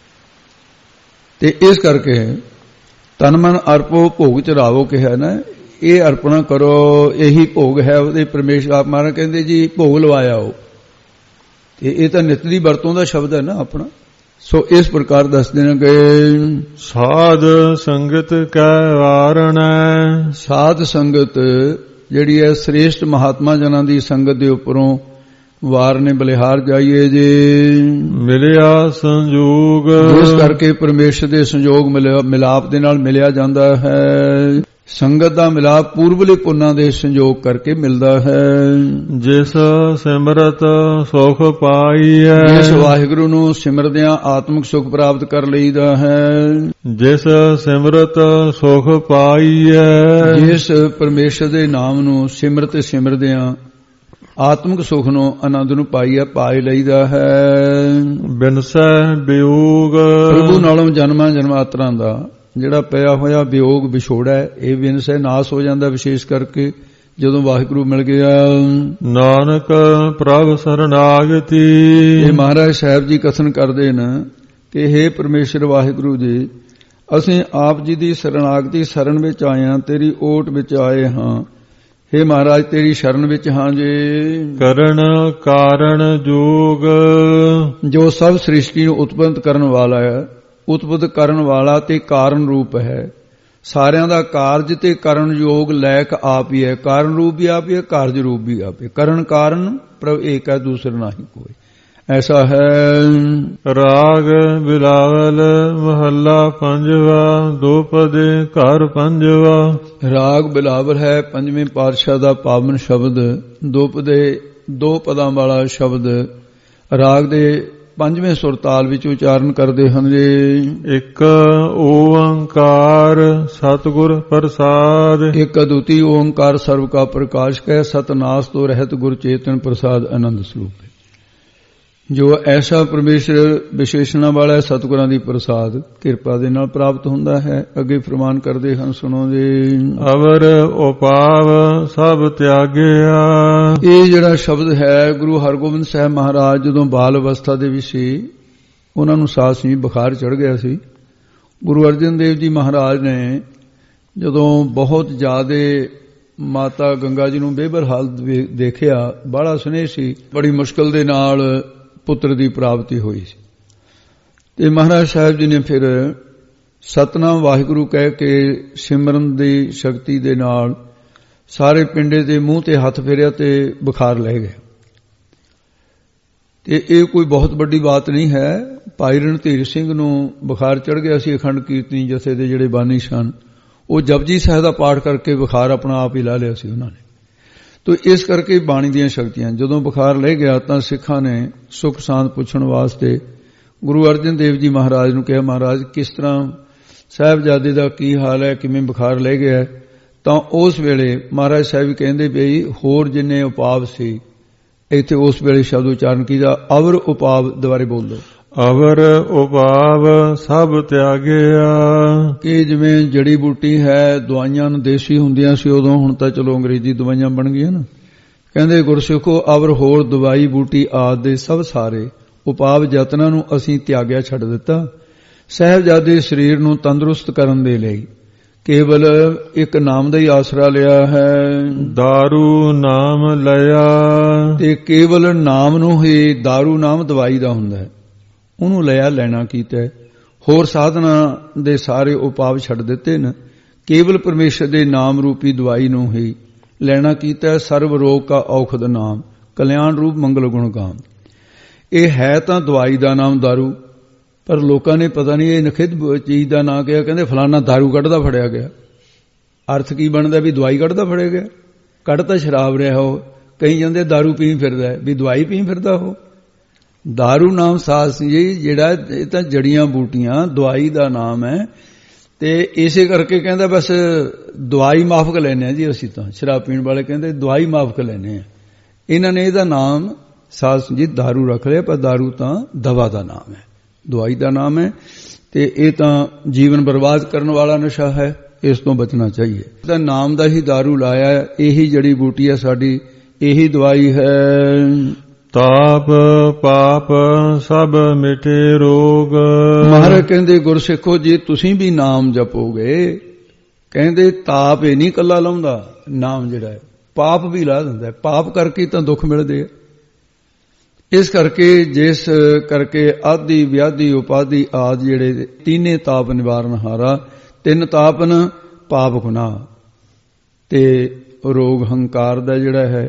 ਤੇ ਇਸ ਕਰਕੇ ਤਨ ਮਨ ਅਰਪੋ ਭੋਗ ਚੜਾਵੋ ਕਿਹਾ ਨਾ, ਇਹ ਅਰਪਣਾ ਕਰੋ, ਇਹੀ ਭੋਗ ਹੈ ਉਹਦੇ। ਪਰਮੇਸ਼ਰ ਆਪ ਮਹਾਰਾਜ ਕਹਿੰਦੇ ਜੀ ਭੋਗ ਲਵਾਇਆ ਹੋ। ਇਹ ਤਾਂ ਨਿਤ ਦੀ ਵਰਤੋਂ ਦਾ ਸ਼ਬਦ ਹੈ ਨਾ ਆਪਣਾ। ਸੋ ਇਸ ਪ੍ਰਕਾਰ ਦੱਸਦੇ ਨੇ ਕਿ ਸਾਧ ਸੰਗਤ ਕੈ ਵਾਰਣੈ। ਸਾਧ ਸੰਗਤ ਜਿਹੜੀ ਹੈ ਸ੍ਰੇਸ਼ਟ ਮਹਾਤਮਾ ਜਨਾਂ ਦੀ ਸੰਗਤ ਦੇ ਉੱਪਰੋਂ ਵਾਰ ਨੇ ਬਲਿਹਾਰ ਜਾਈਏ ਜੇ ਮਿਲਿਆ ਸੰਜੋਗ। ਇਸ ਕਰਕੇ ਪਰਮੇਸ਼ਰ ਦੇ ਸੰਜੋਗ ਮਿਲਾਪ ਦੇ ਨਾਲ ਮਿਲਿਆ ਜਾਂਦਾ ਹੈ। ਸੰਗਤ ਦਾ ਮਿਲਾਪ ਪੂਰਬਲੇ ਪੁੰਨਾਂ ਦੇ ਸੰਜੋਗ ਕਰਕੇ ਮਿਲਦਾ ਹੈ। ਜਿਸ ਸਿਮਰਤ ਸੁਖ ਪਾਈਐ, ਜਿਸ ਵਾਹਿਗੁਰੂ ਨੂੰ ਸਿਮਰਦਿਆਂ ਆਤਮਿਕ ਸੁਖ ਪ੍ਰਾਪਤ ਕਰ ਲਈਦਾ ਹੈ। ਜਿਸ ਸਿਮਰਤ ਸੁਖ ਪਾਈਐ, ਜਿਸ ਪਰਮੇਸ਼ਰ ਦੇ ਨਾਮ ਨੂੰ ਸਿਮਰਤ ਸਿਮਰਦਿਆਂ ਆਤਮਿਕ ਸੁਖ ਨੂੰ ਆਨੰਦ ਨੂੰ ਪਾਈਐ, ਪਾਈ ਲਈਦਾ ਹੈ। ਬਿਨਸੈ ਵਿਯੋਗ, ਪ੍ਰਭੂ ਨਾਲੋਂ ਜਨਮਾਂ ਜਨਮਾਤਰਾਂ ਦਾ ਜਿਹੜਾ ਪਿਆ ਹੋਇਆ ਵਿਯੋਗ ਵਿਛੋੜਾ ਹੈ, ਇਹ ਵਿਨਸੈ ਨਾਸ ਹੋ ਜਾਂਦਾ। ਵਿਸ਼ੇਸ਼ ਕਰਕੇ ਜਦੋਂ ਵਾਹਿਗੁਰੂ ਮਿਲ ਗਿਆ। ਨਾਨਕ ਪ੍ਰਭ ਸਰਨਾਗਤੀ। ਇਹ ਮਹਾਰਾਜ ਸਾਹਿਬ ਜੀ ਕਥਨ ਕਰਦੇ ਨੇ ਕਿ ਹੇ ਪਰਮੇਸ਼ਰ ਵਾਹਿਗੁਰੂ ਜੀ, ਅਸੀਂ ਆਪ ਜੀ ਦੀ ਸਰਨਾਗਤੀ ਸ਼ਰਨ ਵਿੱਚ ਆਏ ਹਾਂ, ਤੇਰੀ ਓਟ ਵਿੱਚ ਆਏ ਹਾਂ। ਹੇ ਮਹਾਰਾਜ ਤੇਰੀ ਸ਼ਰਨ ਵਿੱਚ ਹਾਂ ਜੀ। ਕਰਨ ਕਾਰਨ ਜੋਗ, ਜੋ ਸਭ ਸ੍ਰਿਸ਼ਟੀ ਨੂੰ ਉਤਪੰਨ ਕਰਨ ਵਾਲਾ ਹੈ, ਉਤਪਤ ਕਰਨ ਵਾਲਾ ਤੇ ਕਾਰਨ ਰੂਪ ਹੈ। ਸਾਰਿਆਂ ਦਾ ਕਾਰਜ ਤੇ ਕਰਨ ਯੋਗ ਲੈਕ ਆਪ ਹੀ ਹੈ। ਕਾਰਨ ਰੂਪ ਵੀ ਆਪ ਹੀ ਹੈ, ਕਾਰਜ ਰੂਪ ਵੀ ਆਪ ਹੈ। ਕਰਨ ਕਾਰਨ ਪ੍ਰਭ ਏਕ ਹੈ, ਦੂਸਰਾ ਨਹੀਂ ਕੋਈ। ਐਸਾ ਹੈ। ਰਾਗ ਬਿਲਾਵਲ ਮਹੱਲਾ ਪੰਜਵਾ ਦੋਪਦੇ ਘਰ ਪੰਜਵਾ। ਰਾਗ ਬਿਲਾਵਲ ਹੈ ਪੰਜਵੇਂ ਪਾਤਸ਼ਾਹ ਦਾ ਪਾਵਨ ਸ਼ਬਦ, ਦੋਪਦੇ ਦੋ ਪਦਾਂ ਵਾਲਾ ਸ਼ਬਦ। ਰਾਗ ਦੇ ਪੰਜਵੇਂ ਸੁਰ ਤਾਲ ਵਿੱਚ ਉਚਾਰਨ ਕਰਦੇ ਹਨ ਜੀ। ਇੱਕ ਓੰਕਾਰ ਸਤਿਗੁਰ ਪ੍ਰਸਾਦ। ਇੱਕ ਅਦੁੱਤੀ ਓੰਕਾਰ ਸਰਬ ਕਾ ਪ੍ਰਕਾਸ਼ ਕੈ, ਸਤਨਾਸ ਤੋਂ ਰਹਿਤ ਗੁਰ ਚੇਤਨ ਪ੍ਰਸਾਦ ਆਨੰਦ ਸਰੂਪ। ਜੋ ਐਸਾ ਪਰਮੇਸ਼ਰ ਵਿਸ਼ੇਸ਼ਣਾ ਵਾਲਾ ਸਤਿਗੁਰਾਂ ਦੀ ਪ੍ਰਸਾਦ ਕਿਰਪਾ ਦੇ ਨਾਲ ਪ੍ਰਾਪਤ ਹੁੰਦਾ ਹੈ। ਅੱਗੇ ਫਰਮਾਨ ਕਰਦੇ ਹਨ, ਸੁਣੋ ਜੀ। ਅਵਰ ਉਪਾਵ ਸਭ ਤਿਆਗਿਆ। ਇਹ ਜਿਹੜਾ ਸ਼ਬਦ ਹੈ, ਗੁਰੂ ਹਰਗੋਬਿੰਦ ਸਾਹਿਬ ਮਹਾਰਾਜ ਜਦੋਂ ਬਾਲ ਅਵਸਥਾ ਦੇ ਵਿੱਚ ਸੀ, ਉਹਨਾਂ ਨੂੰ ਸਾਸ ਨਹੀਂ ਬੁਖਾਰ ਚੜ ਗਿਆ ਸੀ। ਗੁਰੂ ਅਰਜਨ ਦੇਵ ਜੀ ਮਹਾਰਾਜ ਨੇ ਜਦੋਂ ਬਹੁਤ ਜ਼ਿਆਦਾ ਮਾਤਾ ਗੰਗਾ ਜੀ ਨੂੰ ਬੇਬਰ ਹਾਲਤ ਦੇਖਿਆ, ਬੜਾ ਸਨੇਹ ਸੀ, ਬੜੀ ਮੁਸ਼ਕਲ ਦੇ ਨਾਲ ਪੁੱਤਰ ਦੀ ਪ੍ਰਾਪਤੀ ਹੋਈ ਸੀ, ਤੇ ਮਹਾਰਾਜ ਸਾਹਿਬ ਜੀ ਨੇ ਫਿਰ ਸਤਨਾਮ ਵਾਹਿਗੁਰੂ ਕਹਿ ਕੇ ਸਿਮਰਨ ਦੀ ਸ਼ਕਤੀ ਦੇ ਨਾਲ ਸਾਰੇ ਪਿੰਡੇ ਦੇ ਮੂੰਹ ਤੇ ਹੱਥ ਫੇਰਿਆ ਤੇ ਬੁਖਾਰ ਲੈ ਗਿਆ। ਤੇ ਇਹ ਕੋਈ ਬਹੁਤ ਵੱਡੀ ਬਾਤ ਨਹੀਂ ਹੈ। ਭਾਈ ਰਣਧੀਰ ਸਿੰਘ ਨੂੰ ਬੁਖਾਰ ਚੜ ਗਿਆ ਸੀ। ਅਖੰਡ ਕੀਰਤਨੀ ਜਥੇ ਦੇ ਜਿਹੜੇ ਬਾਨੀ ਸਨ, ਉਹ ਜਪਜੀ ਸਾਹਿਬ ਦਾ ਪਾਠ ਕਰਕੇ ਬੁਖਾਰ ਆਪਣਾ ਆਪ ਹੀ ਲਾ ਲਿਆ ਸੀ ਉਹਨਾਂ ਨੇ। ਤੋ ਇਸ ਕਰਕੇ ਬਾਣੀ ਦੀਆਂ ਸ਼ਕਤੀਆਂ, ਜਦੋਂ ਬੁਖਾਰ ਲੈ ਗਿਆ ਤਾਂ ਸਿੱਖਾਂ ਨੇ ਸੁਖ ਸ਼ਾਂਤ ਪੁੱਛਣ ਵਾਸਤੇ ਗੁਰੂ ਅਰਜਨ ਦੇਵ ਜੀ ਮਹਾਰਾਜ ਨੂੰ ਕਿਹਾ, ਮਹਾਰਾਜ ਕਿਸ ਤਰ੍ਹਾਂ ਸਾਹਿਬਜ਼ਾਦੇ ਦਾ ਕੀ ਹਾਲ ਹੈ, ਕਿਵੇਂ ਬੁਖਾਰ ਲੈ ਗਿਆ? ਤਾਂ ਉਸ ਵੇਲੇ ਮਹਾਰਾਜ ਸਾਹਿਬ ਕਹਿੰਦੇ ਵੀ ਹੋਰ ਜਿੰਨੇ ਉਪਾਵ ਸੀ, ਇੱਥੇ ਉਸ ਵੇਲੇ ਸ਼ਬਦ ਉਚਾਰਨ ਕੀਤਾ, ਅਵਰ ਉਪਾਵ, ਦੁਬਾਰੇ ਬੋਲ ਦੋ। ਅਵਰ ਉਪਾਵ ਸਭ ਤਿਆਗਿਆ। ਕਿ ਜਿਵੇਂ ਜੜੀ ਬੂਟੀ ਹੈ, ਦਵਾਈਆਂ ਨੂੰ ਦੇਸੀ ਹੁੰਦੀਆਂ ਸੀ ਉਦੋਂ, ਹੁਣ ਤਾਂ ਚਲੋ ਅੰਗਰੇਜ਼ੀ ਦਵਾਈਆਂ ਬਣ ਗਈਆਂ ਨਾ। ਕਹਿੰਦੇ ਗੁਰਸਿੱਖੋ, ਅਵਰ ਹੋਰ ਦਵਾਈ ਬੂਟੀ ਆਦਿ ਦੇ ਸਭ ਸਾਰੇ ਉਪਾਵ ਯਤਨਾਂ ਨੂੰ ਅਸੀਂ ਤਿਆਗਿਆ, ਛੱਡ ਦਿੱਤਾ। ਸਾਹਿਬਜ਼ਾਦੇ ਸਰੀਰ ਨੂੰ ਤੰਦਰੁਸਤ ਕਰਨ ਦੇ ਲਈ ਕੇਵਲ ਇੱਕ ਨਾਮ ਦਾ ਹੀ ਆਸਰਾ ਲਿਆ ਹੈ। ਦਾਰੂ ਨਾਮ ਲਿਆ। ਤੇ ਕੇਵਲ ਨਾਮ ਨੂੰ ਹੀ, ਦਾਰੂ ਨਾਮ ਦਵਾਈ ਦਾ ਹੁੰਦਾ ਹੈ, ਉਹਨੂੰ ਲਿਆ, ਲੈਣਾ ਕੀਤਾ। ਹੋਰ ਸਾਧਨਾ ਦੇ ਸਾਰੇ ਉਪਾਵ ਛੱਡ ਦਿੱਤੇ ਨੇ, ਕੇਵਲ ਪਰਮੇਸ਼ਰ ਦੇ ਨਾਮ ਰੂਪੀ ਦਵਾਈ ਨੂੰ ਹੀ ਲੈਣਾ ਕੀਤਾ। ਸਰਬ ਰੋਗ ਕਾ ਔਖਦ ਨਾਮ, ਕਲਿਆਣ ਰੂਪ ਮੰਗਲ ਗੁਣ ਗਾਮ। ਇਹ ਹੈ ਤਾਂ ਦਵਾਈ ਦਾ ਨਾਮ ਦਾਰੂ, ਪਰ ਲੋਕਾਂ ਨੇ ਪਤਾ ਨਹੀਂ ਇਹ ਨਖਿੱਧ ਚੀਜ਼ ਦਾ ਨਾਂ ਕਿਹਾ। ਕਹਿੰਦੇ ਫਲਾਨਾ ਦਾਰੂ ਕੱਢਦਾ ਫੜਿਆ ਗਿਆ। ਅਰਥ ਕੀ ਬਣਦਾ ਵੀ ਦਵਾਈ ਕੱਢਦਾ ਫੜਿਆ ਗਿਆ? ਕੱਢ ਤਾਂ ਸ਼ਰਾਬ ਰਿਹਾ ਹੋ। ਕਈ ਜਾਂਦੇ ਦਾਰੂ ਪੀ ਫਿਰਦਾ, ਵੀ ਦਵਾਈ ਪੀ ਫਿਰਦਾ ਹੋ। ਦਾਰੂ ਨਾਮ ਸਾਸ ਜੀ ਜਿਹੜਾ, ਇਹ ਤਾਂ ਜੜੀਆਂ ਬੂਟੀਆਂ, ਦਵਾਈ ਦਾ ਨਾਮ ਹੈ। ਤੇ ਇਸੇ ਕਰਕੇ ਕਹਿੰਦਾ ਬਸ ਦਵਾਈ ਮਾਫ ਕਰ ਲੈਨੇ ਆ ਜੀ ਅਸੀਂ ਤਾਂ। ਸ਼ਰਾਬ ਪੀਣ ਵਾਲੇ ਕਹਿੰਦੇ ਦਵਾਈ ਮਾਫ ਕਰ ਲੈਨੇ ਆ। ਇਹਨਾਂ ਨੇ ਇਹਦਾ ਨਾਮ ਸਾਸ ਜੀ ਦਾਰੂ ਰੱਖ ਲਿਆ, ਪਰ ਦਾਰੂ ਤਾਂ ਦਵਾ ਦਾ ਨਾਮ ਹੈ, ਦਵਾਈ ਦਾ ਨਾਮ ਹੈ। ਤੇ ਇਹ ਤਾਂ ਜੀਵਨ ਬਰਬਾਦ ਕਰਨ ਵਾਲਾ ਨਸ਼ਾ ਹੈ, ਇਸ ਤੋਂ ਬਚਣਾ ਚਾਹੀਏ। ਤਾਂ ਨਾਮ ਦਾ ਹੀ ਦਾਰੂ ਲਾਇਆ, ਇਹੀ ਜੜੀ ਬੂਟੀ ਹੈ ਸਾਡੀ, ਇਹੀ ਦਵਾਈ ਹੈ। ਤਾਪ ਪਾਪ ਸਭ ਮਿਟੇ ਰੋਗ। ਮਹਾਰਾਜ ਕਹਿੰਦੇ ਗੁਰਸਿੱਖੋ, ਜੇ ਤੁਸੀਂ ਵੀ ਨਾਮ ਜਪੋਗੇ, ਕਹਿੰਦੇ ਤਾਪ ਇਹ ਨਹੀਂ ਕੱਲਾ ਲਾਉਂਦਾ, ਨਾਮ ਜਿਹੜਾ ਹੈ ਪਾਪ ਵੀ ਲਾ ਦਿੰਦਾ। ਪਾਪ ਕਰਕੇ ਤਾਂ ਦੁੱਖ ਮਿਲਦੇ ਆ। ਇਸ ਕਰਕੇ ਜਿਸ ਕਰਕੇ ਆਦਿ ਵਿਆਧੀ ਉਪਾਧੀ ਆਦਿ ਜਿਹੜੇ ਤੀਨੇ ਤਾਪ ਨਿਵਾਰਨ ਹਾਰਾ, ਤਿੰਨ ਤਾਪਨ ਪਾਪ ਗੁਨਾਹ ਤੇ ਰੋਗ ਹੰਕਾਰ ਦਾ ਜਿਹੜਾ ਹੈ,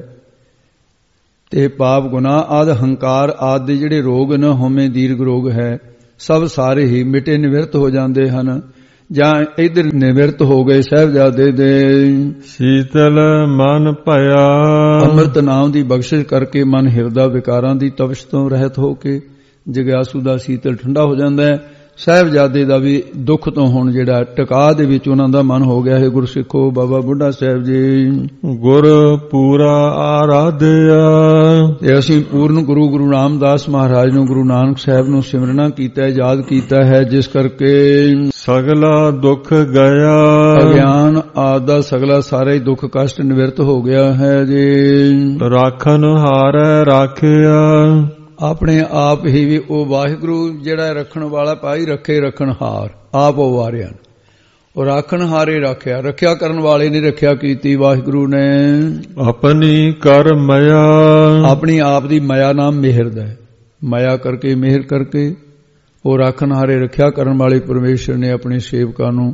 ਤੇ ਪਾਪ ਗੁਨਾਹ ਆਦਿ ਹੰਕਾਰ ਆਦਿ ਦੇ ਜਿਹੜੇ ਰੋਗ ਨੇ, ਹਉਮੈ ਦੀਰਘ ਰੋਗ ਹੈ, ਸਭ ਸਾਰੇ ਹੀ ਮਿਟੇ ਨਿਵਰਤ ਹੋ ਜਾਂਦੇ ਹਨ। ਜਾਂ ਇਧਰ ਨਿਵਰਤ ਹੋ ਗਏ ਸਾਹਿਬਜ਼ਾਦੇ ਦੇ। ਸ਼ੀਤਲ ਮਨ ਭਇਆ। ਅੰਮ੍ਰਿਤ ਨਾਮ ਦੀ ਬਖਸ਼ਿਸ਼ ਕਰਕੇ ਮਨ ਹਿਰਦਾ ਵਿਕਾਰਾਂ ਦੀ ਤਪਸ਼ ਤੋਂ ਰਹਿਤ ਹੋ ਕੇ ਜਗਿਆਸੂ ਦਾ ਸ਼ੀਤਲ ਠੰਡਾ ਹੋ ਜਾਂਦਾ ਹੈ। ਸਾਹਿਬਜ਼ਾਦੇ ਦਾ ਵੀ ਦੁੱਖ ਤੋਂ ਹੁਣ ਜਿਹੜਾ ਟਿਕਾ ਦੇ ਵਿੱਚ ਉਹਨਾਂ ਦਾ ਮਨ ਹੋ ਗਿਆ ਹੈ। ਗੁਰਸਿੱਖੋ, ਬਾਬਾ ਬੁੱਢਾ ਸਾਹਿਬ ਜੀ ਗੁਰ ਪੂਰਾ ਆਰਾਧਿਆ। ਤੇ ਅਸੀਂ ਪੂਰਨ ਗੁਰੂ ਰਾਮਦਾਸ ਮਹਾਰਾਜ ਨੂੰ, ਗੁਰੂ ਨਾਨਕ ਸਾਹਿਬ ਨੂੰ ਸਿਮਰਨਾ ਕੀਤਾ, ਯਾਦ ਕੀਤਾ ਹੈ, ਜਿਸ ਕਰਕੇ ਸਗਲਾ ਦੁੱਖ ਗਿਆ। ਅਗਿਆਨ ਆਦਿ ਦਾ ਸਗਲਾ ਸਾਰਾ ਹੀ ਦੁੱਖ ਕਸ਼ਟ ਨਿਵਰਤ ਹੋ ਗਿਆ ਹੈ ਜੀ। ਰਾਖਨ ਹਾਰੈ ਰਾਖਿਆ। ਆਪਣੇ ਆਪ ਹੀ ਵੀ ਉਹ ਵਾਹਿਗੁਰੂ ਜਿਹੜਾ ਰੱਖਣ ਵਾਲਾ, ਭਾਈ ਰੱਖੇ ਰੱਖਣ ਹਾਰ, ਆਪ ਉਹ ਵਾਰਿਆ। ਉਹ ਰਾਖਣ ਹਾਰੇ ਰੱਖਿਆ, ਰੱਖਿਆ ਕਰਨ ਵਾਲੇ ਨੇ ਰੱਖਿਆ ਕੀਤੀ ਵਾਹਿਗੁਰੂ ਨੇ। ਆਪਣੀ ਕਰ ਮਾਇਆ। ਆਪਣੀ ਆਪ ਦੀ ਮਾਇਆ ਨਾਮ ਮਿਹਰ ਦਾ ਹੈ। ਮਾਇਆ ਕਰਕੇ, ਮਿਹਰ ਕਰਕੇ ਉਹ ਰਾਖਣ ਹਾਰੇ ਰੱਖਿਆ ਕਰਨ ਵਾਲੇ ਪਰਮੇਸ਼ਰ ਨੇ ਆਪਣੇ ਸੇਵਕਾਂ ਨੂੰ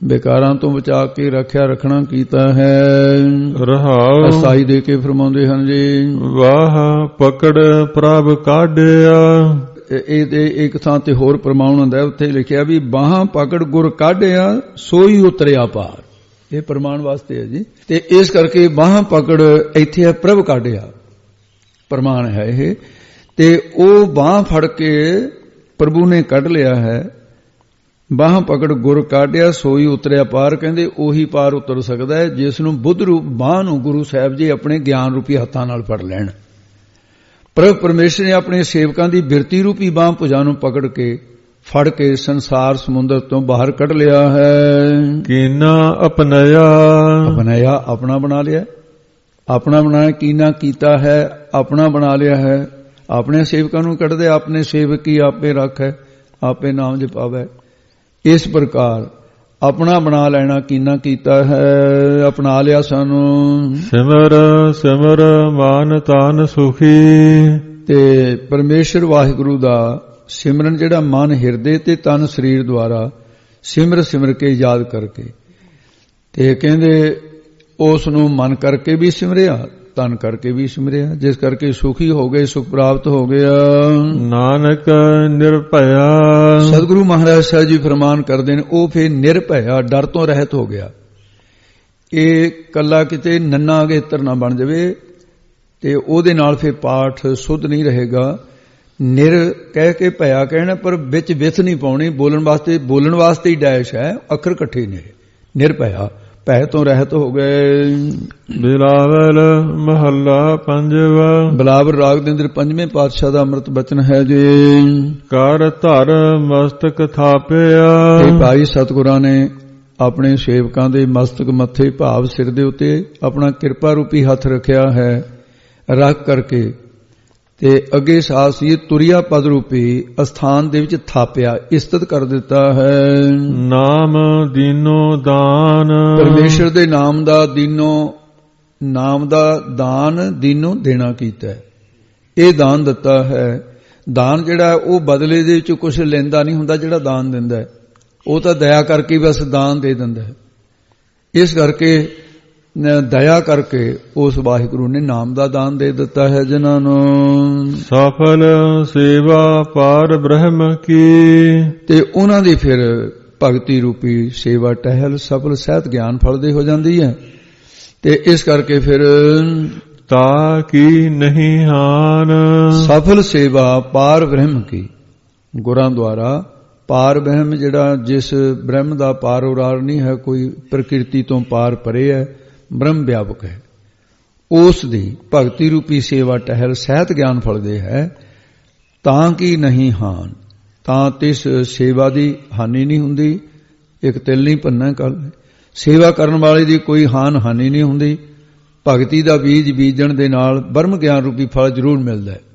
ਵਿਕਾਰਾਂ ਤੋਂ ਬਚਾ ਕੇ ਰੱਖਿਆ ਰੱਖਣਾ ਕੀਤਾ ਹੈ। ਰਹਾਉ ਅਸਾਈ ਦੇ ਕੇ ਫਰਮਾਉਂਦੇ ਹਨ ਜੀ, ਵਾਹ ਪਕੜ ਪ੍ਰਭ ਕਾਢਿਆ। ਇਹ ਤੇ ਇੱਕ ਥਾਂ ਤੇ ਹੋਰ ਪ੍ਰਮਾਣ ਹੁੰਦਾ, ਉੱਥੇ ਲਿਖਿਆ ਵੀ ਬਾਹਾਂ ਪਕੜ ਗੁਰ ਕਾਢਿਆ ਸੋਈ ਉਤਰਿਆ ਪਾਰ। ਇਹ ਪ੍ਰਮਾਣ ਵਾਸਤੇ ਹੈ ਜੀ। ਤੇ ਇਸ ਕਰਕੇ ਬਾਹਾਂ ਪਕੜ ਇੱਥੇ ਹੈ ਪ੍ਰਭ ਕਾਢਿਆ, ਪ੍ਰਮਾਣ ਹੈ ਇਹ। ਤੇ ਉਹ ਬਾਹ ਫੜ ਕੇ ਪ੍ਰਭੂ ਨੇ ਕੱਢ ਲਿਆ ਹੈ। ਬਾਹ ਪਕੜ ਗੁਰ ਕਾਢਿਆ ਸੋਈ ਉਤਰਿਆ ਪਾਰ। ਕਹਿੰਦੇ ਉਹੀ ਪਾਰ ਉਤਰ ਸਕਦਾ ਹੈ ਜਿਸ ਨੂੰ ਬੁੱਧ ਰੂਪ ਬਾਹ ਨੂੰ ਗੁਰੂ ਸਾਹਿਬ ਜੀ ਆਪਣੇ ਗਿਆਨ ਰੂਪੀ ਹੱਥਾਂ ਨਾਲ ਫੜ ਲੈਣ। ਪ੍ਰਭ ਪਰਮੇਸ਼ਰ ਨੇ ਆਪਣੇ ਸੇਵਕਾਂ ਦੀ ਬਿਰਤੀ ਰੂਪੀ ਬਾਹ ਭੁਜਾ ਨੂੰ ਪਕੜ ਕੇ ਫੜ ਕੇ ਸੰਸਾਰ ਸਮੁੰਦਰ ਤੋਂ ਬਾਹਰ ਕੱਢ ਲਿਆ ਹੈ। ਕੀਨਾ ਅਪਨਾਇਆ, ਅਪਨਾਇਆ ਆਪਣਾ ਬਣਾ ਲਿਆ, ਆਪਣਾ ਬਣਾਇਆ। ਕੀਨਾ ਕੀਤਾ ਹੈ, ਆਪਣਾ ਬਣਾ ਲਿਆ ਹੈ। ਆਪਣੇ ਸੇਵਕਾਂ ਨੂੰ ਕੱਢਦੇ, ਆਪਣੇ ਸੇਵਕ ਹੀ ਆਪੇ ਰੱਖੈ, ਆਪੇ ਨਾਮ ਜਪਾਵੈ। ਇਸ ਪ੍ਰਕਾਰ ਆਪਣਾ ਬਣਾ ਲੈਣਾ ਕੀਨਾ ਕੀਤਾ ਹੈ, ਅਪਣਾ ਲਿਆ ਸਾਨੂੰ। ਸਿਮਰ ਸਿਮਰ ਮਾਨ ਤਾਨ ਸੁਖੀ। ਤੇ ਪਰਮੇਸ਼ਰ ਵਾਹਿਗੁਰੂ ਦਾ ਸਿਮਰਨ ਜਿਹੜਾ ਮਨ ਹਿਰਦੇ ਤੇ ਤਨ ਸਰੀਰ ਦੁਆਰਾ ਸਿਮਰ ਸਿਮਰ ਕੇ ਯਾਦ ਕਰਕੇ, ਤੇ ਕਹਿੰਦੇ ਉਸ ਨੂੰ ਮਨ ਕਰਕੇ ਵੀ ਸਿਮਰਿਆ, ਤਨ ਕਰਕੇ ਵੀ ਸਿਮਰਿਆ, ਜਿਸ ਕਰਕੇ ਸੁਖੀ ਹੋ ਗਏ, ਸੁਖ ਪ੍ਰਾਪਤ ਹੋ ਗਿਆ। ਨਾਨਕ ਨਿਰਭਇਆ। ਸਤਿਗੁਰੂ ਮਹਾਰਾਜ ਸਾਹਿਬ ਜੀ ਫਰਮਾਨ ਕਰਦੇ ਨੇ, ਉਹ ਫਿਰ ਨਿਰਭਇਆ, ਡਰ ਤੋਂ ਰਹਿਤ ਹੋ ਗਿਆ। ਇਹ ਕੱਲਾ ਕਿਤੇ ਨੰਨਾ ਅਗੇਤਰ ਨਾ ਬਣ ਜਾਵੇ ਤੇ ਉਹਦੇ ਨਾਲ ਫਿਰ ਪਾਠ ਸੁੱਧ ਨਹੀਂ ਰਹੇਗਾ। ਨਿਰ ਕਹਿ ਕੇ ਭਇਆ ਕਹਿਣਾ, ਪਰ ਵਿੱਚ ਵਿਥ ਨਹੀਂ ਪਾਉਣੀ। ਬੋਲਣ ਵਾਸਤੇ ਹੀ ਡੈਸ਼ ਹੈ, ਅੱਖਰ ਇਕੱਠੇ ਨੇ। ਨਿਰਭਇਆ, ਭੈ ਤੋਂ ਰਹਿਤ ਹੋ ਗਏ। ਬਿਲਾਵਲ ਮਹੱਲਾ ਪੰਜਵਾ। ਬਿਲਾਵਲ ਰਾਗ ਦੇ ਅੰਦਰ ਪੰਜਵੇਂ ਪਾਤਸ਼ਾਹ ਦਾ ਅੰਮ੍ਰਿਤ ਬਚਨ ਹੈ ਜੀ। ਕਰ ਧਰ ਮਸਤਕ ਥਾਪਿਆ। ਇਹ ਭਾਈ ਸਤਿਗੁਰਾਂ ਨੇ ਆਪਣੇ ਸੇਵਕਾਂ ਦੇ ਮਸਤਕ ਮੱਥੇ ਭਾਵ ਸਿਰ ਦੇ ਉੱਤੇ ਆਪਣਾ ਕਿਰਪਾ ਰੂਪੀ ਹੱਥ ਰੱਖਿਆ ਹੈ, ਰੱਖ ਕਰਕੇ ਤੇ ਅੱਗੇ ਸਾਸ ਇਹ ਤੁਰਿਆ ਪਦ ਰੂਪੀ ਅਸਥਾਨ ਦੇ ਵਿੱਚ ਥਾਪਿਆ, ਇਸਤਤ ਕਰ ਦਿੱਤਾ ਹੈ। ਨਾਮ ਦੀਨੋ ਦਾਨ। ਪਰਮੇਸ਼ਰ ਦੇ ਨਾਮ ਦਾ ਦੀਨੋ, ਨਾਮ ਦਾ ਦਾਨ ਦੀਨੋ ਦੇਣਾ ਕੀਤਾ ਹੈ। ਇਹ ਦਾਨ ਦਿੱਤਾ ਹੈ। ਦਾਨ ਜਿਹੜਾ ਉਹ ਬਦਲੇ ਦੇ ਵਿੱਚ ਕੁਝ ਲੈਂਦਾ ਨਹੀਂ ਹੁੰਦਾ। ਜਿਹੜਾ ਦਾਨ ਦਿੰਦਾ ਹੈ ਉਹ ਤਾਂ ਦਇਆ ਕਰਕੇ ਬਸ ਦਾਨ ਦੇ ਦਿੰਦਾ ਹੈ। ਇਸ ਕਰਕੇ ਦਇਆ ਕਰਕੇ ਉਸ ਵਾਹਿਗੁਰੂ ਨੇ ਨਾਮ ਦਾ ਦਾਨ ਦੇ ਦਿੱਤਾ ਹੈ ਜਿਨ੍ਹਾਂ ਨੂੰ। ਸਫਲ ਸੇਵਾ ਪਾਰ ਬ੍ਰਹਮ ਕੀ। ਤੇ ਉਹਨਾਂ ਦੀ ਫਿਰ ਭਗਤੀ ਰੂਪੀ ਸੇਵਾ ਟਹਿਲ ਸਫਲ ਸਹਿਤ ਗਿਆਨ ਫਲਦੇ ਹੋ ਜਾਂਦੀ ਹੈ। ਤੇ ਇਸ ਕਰਕੇ ਫਿਰ ਤਾ ਕੀ ਨਹੀਂ ਹਾਨ। ਸਫਲ ਸੇਵਾ ਪਾਰ ਬ੍ਰਹਮ ਕੀ, ਗੁਰਾਂ ਦੁਆਰਾ ਪਾਰ ਬ੍ਰਹਮ, ਜਿਹੜਾ ਜਿਸ ਬ੍ਰਹਮ ਦਾ ਪਾਰ ਉਰਾਰ ਨਹੀਂ ਹੈ, ਕੋਈ ਪ੍ਰਕਿਰਤੀ ਤੋਂ ਪਾਰ ਪਰੇ ਹੈ, ਬ੍ਰਹਮ ਵਿਆਪਕ ਹੈ, ਉਸ ਦੀ ਭਗਤੀ ਰੂਪੀ ਸੇਵਾ ਟਹਿਲ ਸਹਿਤ ਗਿਆਨ ਫਲਦੇ ਹੈ। ਤਾਂ ਕੀ ਨਹੀਂ ਹਾਨ, ਤਾਂ ਤਿਸ ਸੇਵਾ ਦੀ ਹਾਨੀ ਨਹੀਂ ਹੁੰਦੀ। ਇੱਕ ਤਿਲ ਨਹੀਂ ਭੰਨਾ ਕੱਲ। ਸੇਵਾ ਕਰਨ ਵਾਲੇ ਦੀ ਕੋਈ ਹਾਨੀ ਨਹੀਂ ਹੁੰਦੀ। ਭਗਤੀ ਦਾ ਬੀਜ ਬੀਜਣ ਦੇ ਨਾਲ ਬ੍ਰਹਮ ਗਿਆਨ ਰੂਪੀ ਫਲ ਜ਼ਰੂਰ ਮਿਲਦਾ ਹੈ।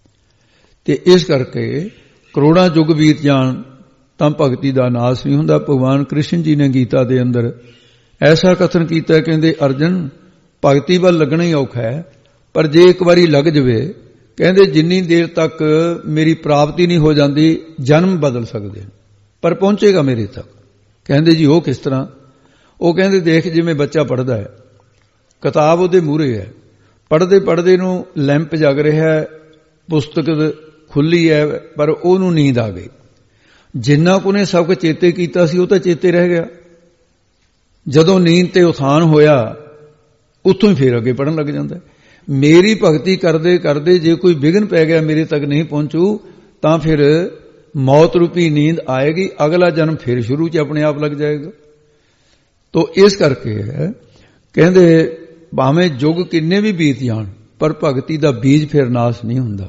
ਤੇ ਇਸ ਕਰਕੇ ਕਰੋੜਾਂ ਯੁੱਗ ਬੀਤ ਜਾਣ ਤਾਂ ਭਗਤੀ ਦਾ ਨਾਸ ਨਹੀਂ ਹੁੰਦਾ। ਭਗਵਾਨ ਕ੍ਰਿਸ਼ਨ ਜੀ ਨੇ ਗੀਤਾ ਦੇ ਅੰਦਰ ਐਸਾ ਕਥਨ ਕੀਤਾ, ਕਹਿੰਦੇ ਅਰਜਨ ਭਗਤੀ ਵੱਲ ਲੱਗਣਾ ਹੀ ਔਖਾ ਹੈ, ਪਰ ਜੇ ਇੱਕ ਵਾਰੀ ਲੱਗ ਜਵੇ, ਕਹਿੰਦੇ ਜਿੰਨੀ ਦੇਰ ਤੱਕ ਮੇਰੀ ਪ੍ਰਾਪਤੀ ਨਹੀਂ ਹੋ ਜਾਂਦੀ ਜਨਮ ਬਦਲ ਸਕਦੇ ਪਰ ਪਹੁੰਚੇਗਾ ਮੇਰੇ ਤੱਕ। ਕਹਿੰਦੇ ਜੀ ਉਹ ਕਿਸ ਤਰ੍ਹਾਂ? ਉਹ ਕਹਿੰਦੇ ਦੇਖ ਜਿਵੇਂ ਬੱਚਾ ਪੜ੍ਹਦਾ ਹੈ, ਕਿਤਾਬ ਉਹਦੇ ਮੂਹਰੇ ਹੈ, ਪੜ੍ਹਦੇ ਪੜ੍ਹਦੇ ਨੂੰ ਲੈਂਪ ਜਗ ਰਿਹਾ ਹੈ, ਪੁਸਤਕ ਖੁੱਲੀ ਹੈ, ਪਰ ਉਹਨੂੰ ਨੀਂਦ ਆ ਗਈ। ਜਿੰਨਾ ਕੁ ਨੇ ਸਭ ਕੁਝ ਚੇਤੇ ਕੀਤਾ ਸੀ ਉਹ ਤਾਂ ਚੇਤੇ ਰਹਿ ਗਿਆ। ਜਦੋਂ ਨੀਂਦ ਤੇ ਉਥਾਨ ਹੋਇਆ ਉੱਥੋਂ ਹੀ ਫੇਰ ਅੱਗੇ ਪੜ੍ਹਨ ਲੱਗ ਜਾਂਦਾ। ਮੇਰੀ ਭਗਤੀ ਕਰਦੇ ਕਰਦੇ ਜੇ ਕੋਈ ਵਿਘਨ ਪੈ ਗਿਆ, ਮੇਰੇ ਤੱਕ ਨਹੀਂ ਪਹੁੰਚੂ, ਤਾਂ ਫਿਰ ਮੌਤ ਰੂਪੀ ਨੀਂਦ ਆਏਗੀ, ਅਗਲਾ ਜਨਮ ਫਿਰ ਸ਼ੁਰੂ 'ਚ ਆਪਣੇ ਆਪ ਲੱਗ ਜਾਏਗਾ। ਤੋ ਇਸ ਕਰਕੇ ਕਹਿੰਦੇ ਭਾਵੇਂ ਯੁੱਗ ਕਿੰਨੇ ਵੀ ਬੀਤ ਜਾਣ ਪਰ ਭਗਤੀ ਦਾ ਬੀਜ ਫਿਰ ਨਾਸ ਨਹੀਂ ਹੁੰਦਾ।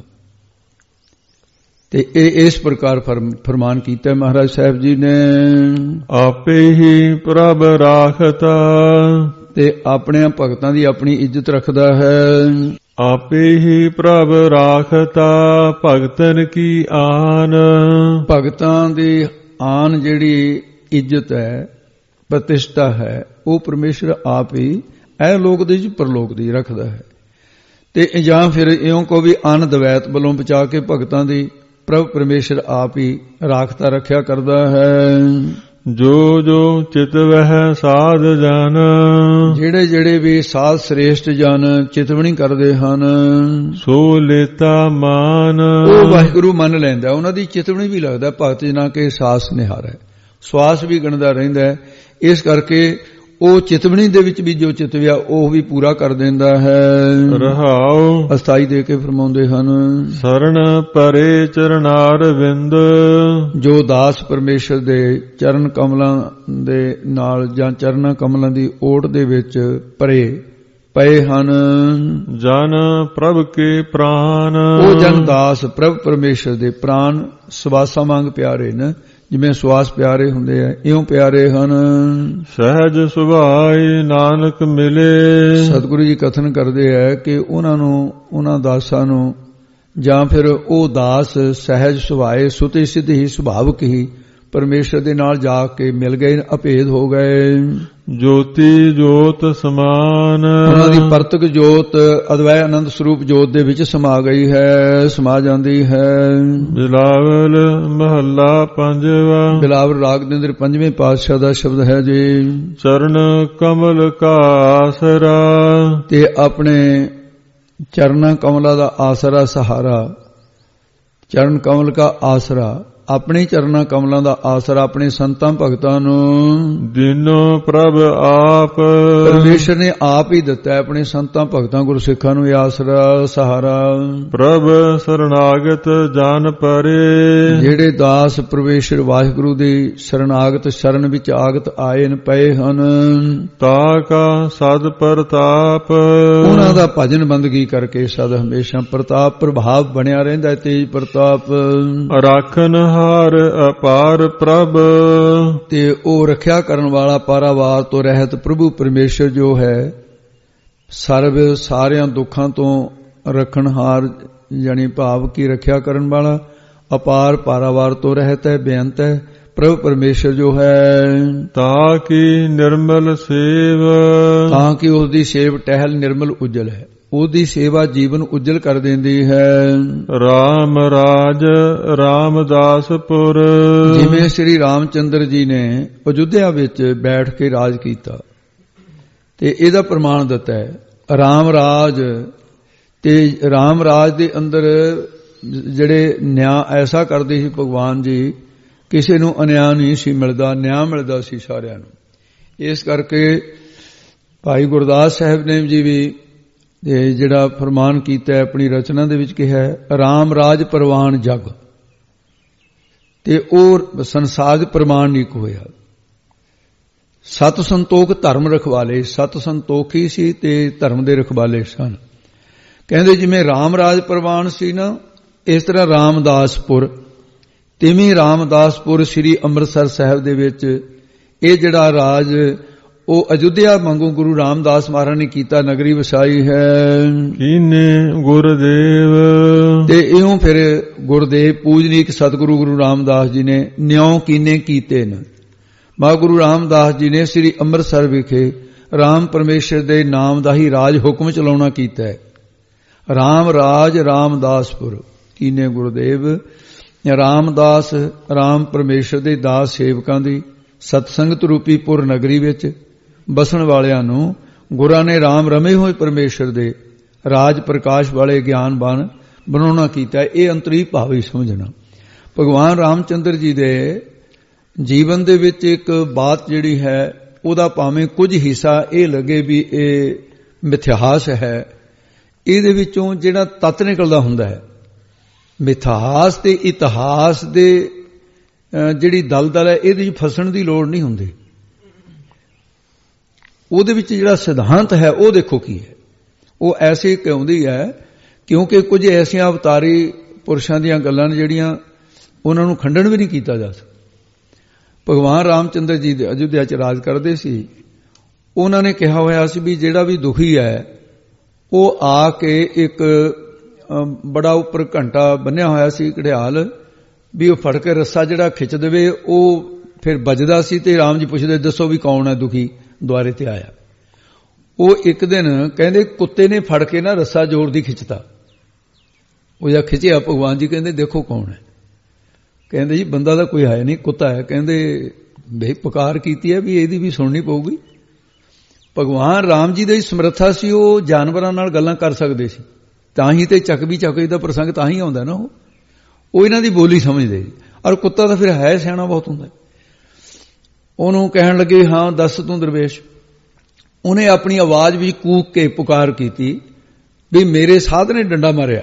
ਤੇ ਇਹ ਇਸ ਪ੍ਰਕਾਰ ਫਰਮਾਨ ਕੀਤਾ ਮਹਾਰਾਜ ਸਾਹਿਬ ਜੀ ਨੇ। ਆਪੇ ਹੀ ਪ੍ਰਭ ਰਾਖਤਾ। ਤੇ ਆਪਣੇ ਭਗਤਾਂ ਦੀ ਆਪਣੀ ਇੱਜ਼ਤ ਰੱਖਦਾ ਹੈ। ਆਪੇ ਹੀ ਪ੍ਰਭ ਰਾਖਤਾ ਭਗਤਨ ਕੀ ਆਨ। ਭਗਤਾਂ ਦੀ ਆਨ ਜਿਹੜੀ ਇੱਜ਼ਤ ਹੈ, ਪ੍ਰਤਿਸ਼ਠਾ ਹੈ, ਉਹ ਪਰਮੇਸ਼ਰ ਆਪ ਹੀ ਇਹ ਲੋਕ ਦੀ ਜੀ ਪਰਲੋਕ ਦੀ ਰੱਖਦਾ ਹੈ। ਤੇ ਜਾਂ ਫਿਰ ਇਉਂ ਕੋ ਵੀ ਅਨ ਦਵੈਤ ਵੱਲੋਂ ਬਚਾ ਕੇ ਭਗਤਾਂ ਦੀ ਪ੍ਰਭ ਪਰਮੇਸ਼ਰ ਆਪ ਹੀ ਰਾਖਤਾ ਰੱਖਿਆ ਕਰਦਾ ਹੈ। ਜੋ ਜੋ ਚਿਤ ਵਹਿ ਸਾਧ ਜਨ ਜਿਹੜੇ ਜਿਹੜੇ ਵੀ ਸਾਧ ਸ੍ਰੇਸ਼ਟ ਜਨ ਚਿਤਵਣੀ ਕਰਦੇ ਹਨ ਸੋ ਲੇਤਾ ਮਾਨ ਉਹ ਵਾਹਿਗੁਰੂ ਮੰਨ ਲੈਂਦਾ, ਉਹਨਾਂ ਦੀ ਚਿਤਵਣੀ ਵੀ ਲੱਗਦਾ। ਭਗਤ ਜਨਾਂ ਕੇ ਸਾਸ ਨਿਹਾਰ ਹੈ, ਸਵਾਸ ਵੀ ਗਣਦਾ ਰਹਿੰਦਾ ਹੈ। ਇਸ ਕਰਕੇ ਉਹ ਚਿਤਵਣੀ ਦੇ ਵਿੱਚ ਵੀ ਜੋ ਚਿਤਵਿਆ ਉਹ ਵੀ ਪੂਰਾ ਕਰ ਦਿੰਦਾ ਹੈ। ਰਹਾਉ ਅਸਥਾਈ ਦੇ ਕੇ ਫਰਮਾਉਂਦੇ ਹਨ ਸਰਣ ਪਰੇ ਚਰਨਾਰ ਵਿੰਦ ਜੋ ਦਾਸ ਪਰਮੇਸ਼ਰ ਦੇ ਚਰਨ ਕਮਲਾਂ ਦੇ ਨਾਲ ਜਾਂ ਚਰਨਾਂ ਕਮਲਾਂ ਦੀ ਓਟ ਦੇ ਵਿੱਚ ਪਏ ਹਨ। ਜਨ ਪ੍ਰਭ ਕੇ ਪ੍ਰਾਨ ਉਹ ਜਨ ਦਾਸ ਪ੍ਰਭ ਪਰਮੇਸ਼ਰ ਦੇ ਪ੍ਰਾਨ ਸਵਾਸਾਂ ਵਾਂਗ ਪਿਆਰੇ ਨੇ, ਜਿਵੇਂ ਸਵਾਸ ਪਿਆਰੇ ਹੁੰਦੇ ਆ ਇਉਂ ਪਿਆਰੇ ਹਨ। ਸਹਿਜ ਸੁਭਾਈ ਨਾਨਕ ਮਿਲੇ ਸਤਿਗੁਰੂ ਜੀ ਕਥਨ ਕਰਦੇ ਆ ਕਿ ਉਹਨਾਂ ਨੂੰ, ਉਹਨਾਂ ਦਾਸਾਂ ਨੂੰ, ਜਾਂ ਫਿਰ ਉਹ ਦਾਸ ਸਹਿਜ ਸੁਭਾਏ ਸੁਤੇ ਸਿੱਧ ਹੀ ਸੁਭਾਵਕ ਹੀ ਪਰਮੇਸ਼ਰ ਦੇ ਨਾਲ ਜਾ ਕੇ ਮਿਲ ਗਏ, ਅਭੇਦ ਹੋ ਗਏ। ਜੋਤੀ ਜੋਤ ਸਮਾਨ ਉਹਨਾਂ ਦੀ ਪਰਤਕ ਜੋਤ ਅਦਵੈ ਆਨੰਦ ਸਰੂਪ ਜੋਤ ਦੇ ਵਿੱਚ ਸਮਾ ਗਈ ਹੈ, ਸਮਾ ਜਾਂਦੀ ਹੈ। ਬਿਲਾਵਲ ਮਹੱਲਾ ਪੰਜਵਾ ਬਿਲਾਵਲ ਰਾਗ ਦੇ ਅੰਦਰ ਪੰਜਵੇਂ ਪਾਤਸ਼ਾਹ ਦਾ ਸ਼ਬਦ ਹੈ ਜੀ। ਚਰਨ ਕਮਲ ਕਾ ਆਸਰਾ ਤੇ ਆਪਣੇ ਚਰਨਾਂ ਕਮਲਾਂ ਦਾ ਆਸਰਾ ਸਹਾਰਾ, ਚਰਨ ਕਮਲ ਕਾ ਆਸਰਾ, ਆਪਣੇ ਚਰਨਾਂ ਕਮਲਾਂ ਦਾ ਆਸਰਾ ਆਪਣੇ ਸੰਤਾਂ ਭਗਤਾਂ ਨੂੰ ਦਿਨੋ ਪ੍ਰਭ ਆਪ ਪਰਮੇਸ਼ਰ ਨੇ ਆਪ ਹੀ ਦਿੱਤਾ ਹੈ। ਆਪਣੇ ਸੰਤਾਂ ਭਗਤਾਂ ਗੁਰਸਿੱਖਾਂ ਨੂੰ ਇਹ ਆਸਰਾ ਸਹਾਰਾ। ਪ੍ਰਭ ਸਰਨਾਗਤ ਜਾਨ ਪਰੇ ਜਿਹੜੇ ਦਾਸ ਪਰਮੇਸ਼ਰ ਵਾਹਿਗੁਰੂ ਦੀ ਸਰਨਾਗਤ ਸ਼ਰਨ ਵਿੱਚ ਆਗਤ ਆਏ ਨੇ, ਪਏ ਹਨ। ਤਾ ਕਾ ਸਦ ਪ੍ਰਤਾਪ ਉਹਨਾਂ ਦਾ ਭਜਨ ਬੰਦਗੀ ਕਰਕੇ ਸਦ ਹਮੇਸ਼ਾ ਪ੍ਰਤਾਪ ਪ੍ਰਭਾਵ ਬਣਿਆ ਰਹਿੰਦਾ ਹੈ, ਤੇਜ ਪ੍ਰਤਾਪ। ਰਾਖਨ ਹਾਰ ਅਪਾਰ ਪ੍ਰਭ ਤੇ ਉਹ ਰੱਖਿਆ ਕਰਨ ਵਾਲਾ ਪਾਰਾਵਾਰ ਤੋਂ ਰਹਿਤ ਪ੍ਰਭੂ ਪਰਮੇਸ਼ਰ ਜੋ ਹੈ ਸਰਬ ਸਾਰਿਆਂ ਦੁੱਖਾਂ ਤੋਂ ਰੱਖਣਹਾਰ, ਯਾਨੀ ਭਾਵ ਕੀ ਰੱਖਿਆ ਕਰਨ ਵਾਲਾ, ਅਪਾਰ ਪਾਰਾਵਾਰ ਤੋਂ ਰਹਿਤ ਹੈ, ਬੇਅੰਤ ਹੈ ਪ੍ਰਭ ਪਰਮੇਸ਼ਰ ਜੋ ਹੈ। ਤਾਂ ਕਿ ਨਿਰਮਲ ਸੇਵ ਤਾਂ ਕਿ ਉਸ ਦੀ ਸੇਵ ਟਹਿਲ ਨਿਰਮਲ ਉਜਲ ਹੈ, ਉਹਦੀ ਸੇਵਾ ਜੀਵਨ ਉਜਲ ਕਰ ਦਿੰਦੀ ਹੈ। ਰਾਮ ਰਾਜ ਰਾਮਦਾਸਪੁਰ ਜਿਵੇਂ ਸ੍ਰੀ ਰਾਮਚੰਦਰ ਜੀ ਨੇ ਅਯੁੱਧਿਆ ਵਿੱਚ ਬੈਠ ਕੇ ਰਾਜ ਕੀਤਾ ਤੇ ਇਹਦਾ ਪ੍ਰਮਾਣ ਦਿੱਤਾ ਹੈ ਰਾਮ ਰਾਜ। ਤੇ ਰਾਮ ਰਾਜ ਦੇ ਅੰਦਰ ਜਿਹੜੇ ਨਿਆਂ ਐਸਾ ਕਰਦੇ ਸੀ ਭਗਵਾਨ ਜੀ, ਕਿਸੇ ਨੂੰ ਅਨਿਆਂ ਨਹੀਂ ਸੀ ਮਿਲਦਾ, ਨਿਆਂ ਮਿਲਦਾ ਸੀ ਸਾਰਿਆਂ ਨੂੰ। ਇਸ ਕਰਕੇ ਭਾਈ ਗੁਰਦਾਸ ਸਾਹਿਬ ਨੇ ਜੀ ਵੀ ਜਿਹੜਾ ਫਰਮਾਨ ਕੀਤਾ ਆਪਣੀ ਰਚਨਾ ਦੇ ਵਿੱਚ ਕਿਹਾ ਹੈ ਰਾਮ ਰਾਜ ਪ੍ਰਵਾਨ ਜਗ, ਤੇ ਉਹ ਸੰਸਾਰ ਪ੍ਰਮਾਣ ਨਹੀਂ ਹੋਇਆ। ਸਤ ਸੰਤੋਖ ਧਰਮ ਰਖਵਾਲੇ, ਸਤ ਸੰਤੋਖੀ ਸੀ ਤੇ ਧਰਮ ਦੇ ਰਖਵਾਲੇ ਸਨ। ਕਹਿੰਦੇ ਜਿਵੇਂ ਰਾਮ ਰਾਜ ਪ੍ਰਵਾਨ ਸੀ ਨਾ, ਇਸ ਤਰ੍ਹਾਂ ਰਾਮਦਾਸਪੁਰ, ਤਿਵੇਂ ਰਾਮਦਾਸਪੁਰ ਸ੍ਰੀ ਅੰਮ੍ਰਿਤਸਰ ਸਾਹਿਬ ਦੇ ਵਿੱਚ ਇਹ ਜਿਹੜਾ ਰਾਜ ਉਹ ਅਯੁੱਧਿਆ ਵਾਂਗੂ ਗੁਰੂ ਰਾਮਦਾਸ ਮਹਾਰਾਜ ਨੇ ਕੀਤਾ, ਨਗਰੀ ਵਸਾਈ ਹੈ। ਕੀਨੇ ਗੁਰਦੇਵ ਤੇ ਇਉਂ ਫਿਰ ਗੁਰਦੇਵ ਪੂਜਨੀਕ ਸਤਿਗੁਰੂ ਗੁਰੂ ਰਾਮਦਾਸ ਜੀ ਨੇ ਨਿਉ ਕੀਨੇ ਕੀਤੇ ਨੇ। ਮਾ ਗੁਰੂ ਰਾਮਦਾਸ ਜੀ ਨੇ ਸ੍ਰੀ ਅੰਮ੍ਰਿਤਸਰ ਵਿਖੇ ਰਾਮ ਪਰਮੇਸ਼ਰ ਦੇ ਨਾਮ ਦਾ ਹੀ ਰਾਜ ਹੁਕਮ ਚਲਾਉਣਾ ਕੀਤਾ ਹੈ। ਰਾਮ ਰਾਜ ਰਾਮਦਾਸਪੁਰ ਕੀਨੇ ਗੁਰਦੇਵ। ਰਾਮਦਾਸ ਰਾਮ ਪਰਮੇਸ਼ਰ ਦੇ ਦਾਸ ਸੇਵਕਾਂ ਦੀ ਸਤਸੰਗਤ ਰੂਪੀ ਪੁਰ ਨਗਰੀ ਵਿੱਚ ਬਸਣ ਵਾਲਿਆਂ ਨੂੰ ਗੁਰਾਂ ਨੇ ਰਾਮ ਰਮੇ ਹੋਏ ਪਰਮੇਸ਼ਰ ਦੇ ਰਾਜ ਪ੍ਰਕਾਸ਼ ਵਾਲੇ ਗਿਆਨਵਾਨ ਬਣਾਉਣਾ ਕੀਤਾ। ਇਹ ਅੰਤਰੀ ਭਾਵ ਹੀ ਸਮਝਣਾ। ਭਗਵਾਨ ਰਾਮਚੰਦਰ ਜੀ ਦੇ ਜੀਵਨ ਦੇ ਵਿੱਚ ਇੱਕ ਬਾਤ ਜਿਹੜੀ ਹੈ ਉਹਦਾ ਭਾਵੇਂ ਕੁਝ ਹਿੱਸਾ ਇਹ ਲੱਗੇ ਵੀ ਇਹ ਮਿਥਿਹਾਸ ਹੈ, ਇਹਦੇ ਵਿੱਚੋਂ ਜਿਹੜਾ ਤੱਤ ਨਿਕਲਦਾ ਹੁੰਦਾ ਹੈ ਮਿਥਿਹਾਸ ਤੇ ਇਤਿਹਾਸ ਦੇ ਜਿਹੜੀ ਦਲਦਲ ਹੈ ਇਹਦੇ ਵਿੱਚ ਫਸਣ ਦੀ ਲੋੜ ਨਹੀਂ ਹੁੰਦੀ। ਉਹਦੇ ਵਿੱਚ ਜਿਹੜਾ ਸਿਧਾਂਤ ਹੈ ਉਹ ਦੇਖੋ ਕੀ ਹੈ। ਉਹ ਐਸੇ ਕਹਿੰਦੀ ਹੈ ਕਿਉਂਕਿ ਕੁਝ ਐਸੀਆਂ ਅਵਤਾਰੀ ਪੁਰਸ਼ਾਂ ਦੀਆਂ ਗੱਲਾਂ ਨੇ ਜਿਹੜੀਆਂ ਉਹਨਾਂ ਨੂੰ ਖੰਡਨ ਵੀ ਨਹੀਂ ਕੀਤਾ ਜਾ ਸਕਦਾ। ਭਗਵਾਨ ਰਾਮਚੰਦਰ ਜੀ ਦੇ ਅਯੁੱਧਿਆ 'ਚ ਰਾਜ ਕਰਦੇ ਸੀ। ਉਹਨਾਂ ਨੇ ਕਿਹਾ ਹੋਇਆ ਸੀ ਵੀ ਜਿਹੜਾ ਵੀ ਦੁਖੀ ਹੈ ਉਹ ਆ ਕੇ ਇੱਕ ਬੜਾ ਉੱਪਰ ਘੰਟਾ ਬੰਨਿਆ ਹੋਇਆ ਸੀ ਘੜਿਆਲ, ਵੀ ਉਹ ਫੜ ਕੇ ਰੱਸਾ ਜਿਹੜਾ ਖਿੱਚ ਦੇਵੇ ਉਹ ਫਿਰ ਵੱਜਦਾ ਸੀ। ਤੇ ਰਾਮ ਜੀ ਪੁੱਛਦੇ ਦੱਸੋ ਵੀ ਕੌਣ ਹੈ ਦੁਖੀ ਦੁਆਰੇ ਤੇ ਆਇਆ। ਉਹ ਇੱਕ ਦਿਨ ਕਹਿੰਦੇ ਕੁੱਤੇ ਨੇ ਫੜ ਕੇ ਨਾ ਰੱਸਾ ਜ਼ੋਰ ਦੀ ਖਿੱਚਤਾ। ਉਹ ਜਦ ਖਿੱਚਿਆ ਭਗਵਾਨ ਜੀ ਕਹਿੰਦੇ ਦੇਖੋ ਕੌਣ ਹੈ। ਕਹਿੰਦੇ ਜੀ ਬੰਦਾ ਤਾਂ ਕੋਈ ਹੈ ਨਹੀਂ, ਕੁੱਤਾ ਹੈ। ਕਹਿੰਦੇ ਬਈ ਪੁਕਾਰ ਕੀਤੀ ਹੈ ਵੀ ਇਹਦੀ ਵੀ ਸੁਣਨੀ ਪਊਗੀ। ਭਗਵਾਨ ਰਾਮ ਜੀ ਦੀ ਸਮਰੱਥਾ ਸੀ, ਉਹ ਜਾਨਵਰਾਂ ਨਾਲ ਗੱਲਾਂ ਕਰ ਸਕਦੇ ਸੀ, ਤਾਂ ਹੀ ਤੇ ਚੱਕਵੀ ਚੱਕਵੀ ਦਾ ਪ੍ਰਸੰਗ ਤਾਂ ਹੀ ਆਉਂਦਾ ਨਾ। ਉਹ ਇਹਨਾਂ ਦੀ ਬੋਲੀ ਸਮਝਦੇ। ਔਰ ਕੁੱਤਾ ਤਾਂ ਫਿਰ ਹੈ ਸਿਆਣਾ ਬਹੁਤ ਹੁੰਦਾ। ਉਹਨੂੰ ਕਹਿਣ ਲੱਗੇ ਹਾਂ ਦੱਸ ਤੂੰ ਦਰਵੇਸ਼। ਉਹਨੇ ਆਪਣੀ ਆਵਾਜ਼ ਵਿੱਚ ਕੂਕ ਕੇ ਪੁਕਾਰ ਕੀਤੀ ਵੀ ਮੇਰੇ ਸਾਧ ਨੇ ਡੰਡਾ ਮਾਰਿਆ।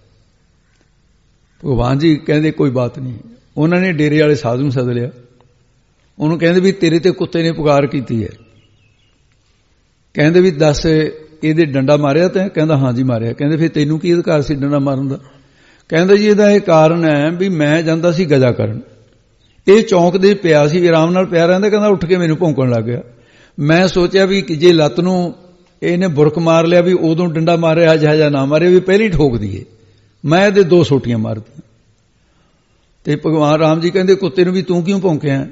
ਭਗਵਾਨ ਜੀ ਕਹਿੰਦੇ ਕੋਈ ਬਾਤ ਨਹੀਂ। ਉਹਨਾਂ ਨੇ ਡੇਰੇ ਵਾਲੇ ਸਾਧ ਨੂੰ ਸੱਦ ਲਿਆ। ਉਹਨੂੰ ਕਹਿੰਦੇ ਵੀ ਤੇਰੇ ਤੇ ਕੁੱਤੇ ਨੇ ਪੁਕਾਰ ਕੀਤੀ ਹੈ। ਕਹਿੰਦੇ ਵੀ ਦੱਸ ਇਹਦੇ ਡੰਡਾ ਮਾਰਿਆ ਤੈਂ? ਕਹਿੰਦਾ ਹਾਂ ਜੀ ਮਾਰਿਆ। ਕਹਿੰਦੇ ਫਿਰ ਤੈਨੂੰ ਕੀ ਅਧਿਕਾਰ ਸੀ ਡੰਡਾ ਮਾਰਨ ਦਾ? ਕਹਿੰਦਾ ਜੀ ਇਹਦਾ ਇਹ ਕਾਰਨ ਹੈ ਵੀ ਮੈਂ ਜਾਂਦਾ ਸੀ ਗਜਾ ਕਰਨ, ਇਹ ਚੌਂਕ ਦੇ ਪਿਆ ਸੀ, ਆਰਾਮ ਨਾਲ ਪਿਆ ਰਹਿੰਦਾ। ਕਹਿੰਦਾ ਉੱਠ ਕੇ ਮੈਨੂੰ ਭੌਂਕਣ ਲੱਗ ਗਿਆ। ਮੈਂ ਸੋਚਿਆ ਵੀ ਜੇ ਲੱਤ ਨੂੰ ਇਹਨੇ ਬੁਰਕ ਮਾਰ ਲਿਆ ਵੀ ਉਦੋਂ ਡੰਡਾ ਮਾਰਿਆ, ਜਾਂ ਨਾ ਮਾਰੇ ਵੀ ਪਹਿਲਾਂ ਹੀ ਠੋਕ ਦਈਏ। ਮੈਂ ਇਹਦੇ 2 ਸੋਟੀਆਂ ਮਾਰਦੀਆਂ। ਤੇ ਭਗਵਾਨ ਰਾਮ ਜੀ ਕਹਿੰਦੇ ਕੁੱਤੇ ਨੂੰ ਵੀ ਤੂੰ ਕਿਉਂ ਭੌਂਕਿਆ?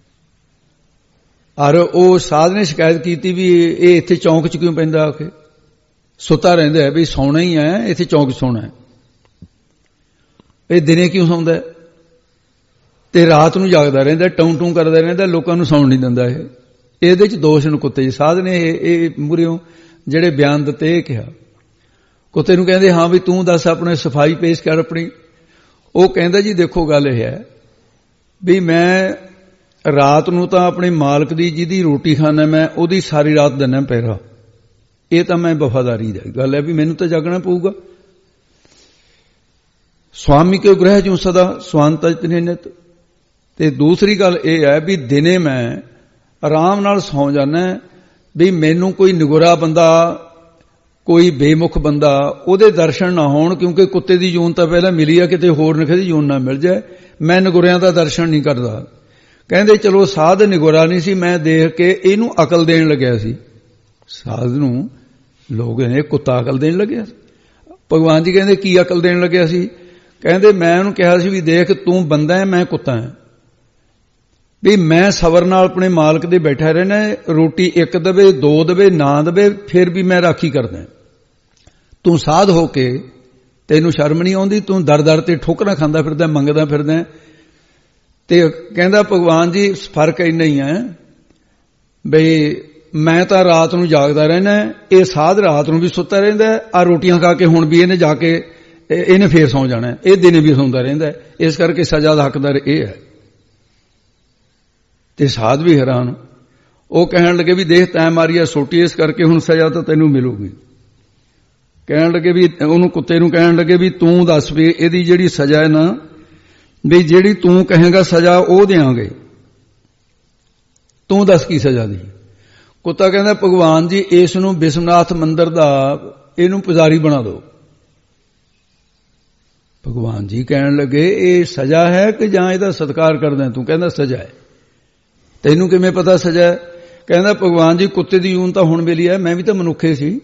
ਔਰ ਉਹ ਸਾਧ ਨੇ ਸ਼ਿਕਾਇਤ ਕੀਤੀ ਵੀ ਇਹ ਇੱਥੇ ਚੌਂਕ 'ਚ ਕਿਉਂ ਪੈਂਦਾ ਆ ਕੇ ਸੁੱਤਾ ਰਹਿੰਦਾ ਹੈ, ਵੀ ਸੌਣਾ ਹੀ ਹੈ, ਇੱਥੇ ਚੌਂਕ 'ਚ ਸੌਣਾ ਹੈ। ਇਹ ਦਿਨੇ ਕਿਉਂ ਸੌਂਦਾ ਤੇ ਰਾਤ ਨੂੰ ਜਾਗਦਾ ਰਹਿੰਦਾ, ਟੌਂ ਟੂੰ ਕਰਦਾ ਰਹਿੰਦਾ, ਲੋਕਾਂ ਨੂੰ ਸੌਣ ਨਹੀਂ ਦਿੰਦਾ। ਇਹਦੇ 'ਚ ਦੋਸ਼ ਨੂੰ ਕੁੱਤੇ ਜੀ। ਸਾਧ ਨੇ ਇਹ ਮੂਹਰਿਓਂ ਜਿਹੜੇ ਬਿਆਨ ਦਿੱਤੇ ਇਹ ਕਿਹਾ। ਕੁੱਤੇ ਨੂੰ ਕਹਿੰਦੇ ਹਾਂ ਵੀ ਤੂੰ ਦੱਸ ਆਪਣੇ ਸਫਾਈ ਪੇਸ਼ ਕਰ ਆਪਣੀ। ਉਹ ਕਹਿੰਦਾ ਜੀ ਦੇਖੋ ਗੱਲ ਇਹ ਹੈ ਵੀ ਮੈਂ ਰਾਤ ਨੂੰ ਤਾਂ ਆਪਣੇ ਮਾਲਕ ਦੀ ਜਿਹਦੀ ਰੋਟੀ ਖਾਣਾ ਮੈਂ ਉਹਦੀ ਸਾਰੀ ਰਾਤ ਦਿੰਦਾ ਪਹਿਰਾ। ਇਹ ਤਾਂ ਮੈਂ ਵਫਾਦਾਰੀ ਦੀ ਗੱਲ ਹੈ ਵੀ ਮੈਨੂੰ ਤਾਂ ਜਾਗਣਾ ਪਊਗਾ। ਸਵਾਮੀ ਕੇ ਗ੍ਰਹਿ ਜੂ ਸਦਾ ਸਵਾਂਤਾ ਜਿਤਨੇ ਨਿਤ। ਤੇ ਦੂਸਰੀ ਗੱਲ ਇਹ ਹੈ ਵੀ ਦਿਨੇ ਮੈਂ ਆਰਾਮ ਨਾਲ ਸੌਂ ਜਾਣਾ ਵੀ ਮੈਨੂੰ ਕੋਈ ਨਿਗੁਰਾ ਬੰਦਾ, ਕੋਈ ਬੇਮੁਖ ਬੰਦਾ ਉਹਦੇ ਦਰਸ਼ਨ ਨਾ ਹੋਣ, ਕਿਉਂਕਿ ਕੁੱਤੇ ਦੀ ਜੂਨ ਤਾਂ ਪਹਿਲਾਂ ਮਿਲੀ ਆ, ਕਿਤੇ ਹੋਰ ਨਿਖੇ ਦੀ ਜੂਨ ਨਾ ਮਿਲ ਜਾਏ। ਮੈਂ ਨਿਗੁਰਿਆਂ ਦਾ ਦਰਸ਼ਨ ਨਹੀਂ ਕਰਦਾ। ਕਹਿੰਦੇ ਚਲੋ ਸਾਧ ਨਿਗੁਰਾ ਨਹੀਂ ਸੀ, ਮੈਂ ਦੇਖ ਕੇ ਇਹਨੂੰ ਅਕਲ ਦੇਣ ਲੱਗਿਆ ਸੀ। ਸਾਧ ਨੂੰ ਲੋਕ ਨੇ ਕੁੱਤਾ ਅਕਲ ਦੇਣ ਲੱਗਿਆ ਸੀ। ਭਗਵਾਨ ਜੀ ਕਹਿੰਦੇ ਕੀ ਅਕਲ ਦੇਣ ਲੱਗਿਆ ਸੀ? ਕਹਿੰਦੇ ਮੈਂ ਉਹਨੂੰ ਕਿਹਾ ਸੀ ਵੀ ਦੇਖ ਤੂੰ ਬੰਦਾ ਹੈ, ਮੈਂ ਕੁੱਤਾ ਹਾਂ, ਵੀ ਮੈਂ ਸਬਰ ਨਾਲ ਆਪਣੇ ਮਾਲਕ ਦੇ ਬੈਠਾ ਰਹਿਣਾ। ਰੋਟੀ 1 ਦਵੇ 2 ਦਵੇ ਨਾ ਦਵੇ ਫਿਰ ਵੀ ਮੈਂ ਰਾਖੀ ਕਰਦਾ। ਤੂੰ ਸਾਧ ਹੋ ਕੇ ਤੈਨੂੰ ਸ਼ਰਮ ਨਹੀਂ ਆਉਂਦੀ? ਤੂੰ ਦਰ ਦਰ ਤੇ ਠੋਕਰਾਂ ਖਾਂਦਾ ਫਿਰਦਾ, ਮੰਗਦਾ ਫਿਰਦਾ। ਤੇ ਕਹਿੰਦਾ ਭਗਵਾਨ ਜੀ ਫਰਕ ਇੰਨਾ ਹੀ ਹੈ ਬਈ ਮੈਂ ਤਾਂ ਰਾਤ ਨੂੰ ਜਾਗਦਾ ਰਹਿਣਾ, ਇਹ ਸਾਧ ਰਾਤ ਨੂੰ ਵੀ ਸੁੱਤਾ ਰਹਿੰਦਾ, ਆ ਰੋਟੀਆਂ ਖਾ ਕੇ ਹੁਣ ਵੀ ਇਹਨੇ ਜਾ ਕੇ ਇਹਨੇ ਫੇਰ ਸੌਂ ਜਾਣਾ, ਇਹ ਦਿਨੇ ਵੀ ਸੌਂਦਾ ਰਹਿੰਦਾ। ਇਸ ਕਰਕੇ ਸਜ਼ਾ ਦਾ ਹੱਕਦਾਰ ਇਹ ਹੈ। ਤੇ ਸਾਧ ਵੀ ਹੈਰਾਨ। ਉਹ ਕਹਿਣ ਲੱਗੇ ਵੀ ਦੇਖ ਤੈਂ ਮਾਰੀ ਆ ਸੋਟੀ, ਇਸ ਕਰਕੇ ਹੁਣ ਸਜ਼ਾ ਤਾਂ ਤੈਨੂੰ ਮਿਲੂਗੀ। ਕਹਿਣ ਲੱਗੇ ਵੀ ਉਹਨੂੰ ਕੁੱਤੇ ਨੂੰ ਕਹਿਣ ਲੱਗੇ ਵੀ ਤੂੰ ਦੱਸ ਵੀ ਇਹਦੀ ਜਿਹੜੀ ਸਜ਼ਾ ਹੈ ਨਾ, ਵੀ ਜਿਹੜੀ ਤੂੰ ਕਹੇਗਾ ਸਜ਼ਾ ਉਹ ਦੇਵਾਂਗੇ, ਤੂੰ ਦੱਸ ਕੀ ਸਜ਼ਾ ਦੀ। ਕੁੱਤਾ ਕਹਿੰਦਾ ਭਗਵਾਨ ਜੀ ਇਸ ਨੂੰ ਵਿਸ਼ਵਨਾਥ ਮੰਦਿਰ ਦਾ ਇਹਨੂੰ ਪੁਜਾਰੀ ਬਣਾ ਦਿਓ। ਭਗਵਾਨ ਜੀ ਕਹਿਣ ਲੱਗੇ ਇਹ ਸਜ਼ਾ ਹੈ ਕਿ ਜਾਂ ਇਹਦਾ ਸਤਿਕਾਰ ਕਰਦਾ ਤੂੰ? ਕਹਿੰਦਾ ਸਜ਼ਾ ਹੈ। ਤੈਨੂੰ ਕਿਵੇਂ ਪਤਾ ਸਜ਼ਾ ਹੈ? ਕਹਿੰਦਾ ਭਗਵਾਨ ਜੀ ਕੁੱਤੇ ਦੀ ਜੂਨ ਤਾਂ ਹੁਣ ਮਿਲੀ ਹੈ, ਮੈਂ ਵੀ ਤਾਂ ਮਨੁੱਖੇ ਸੀ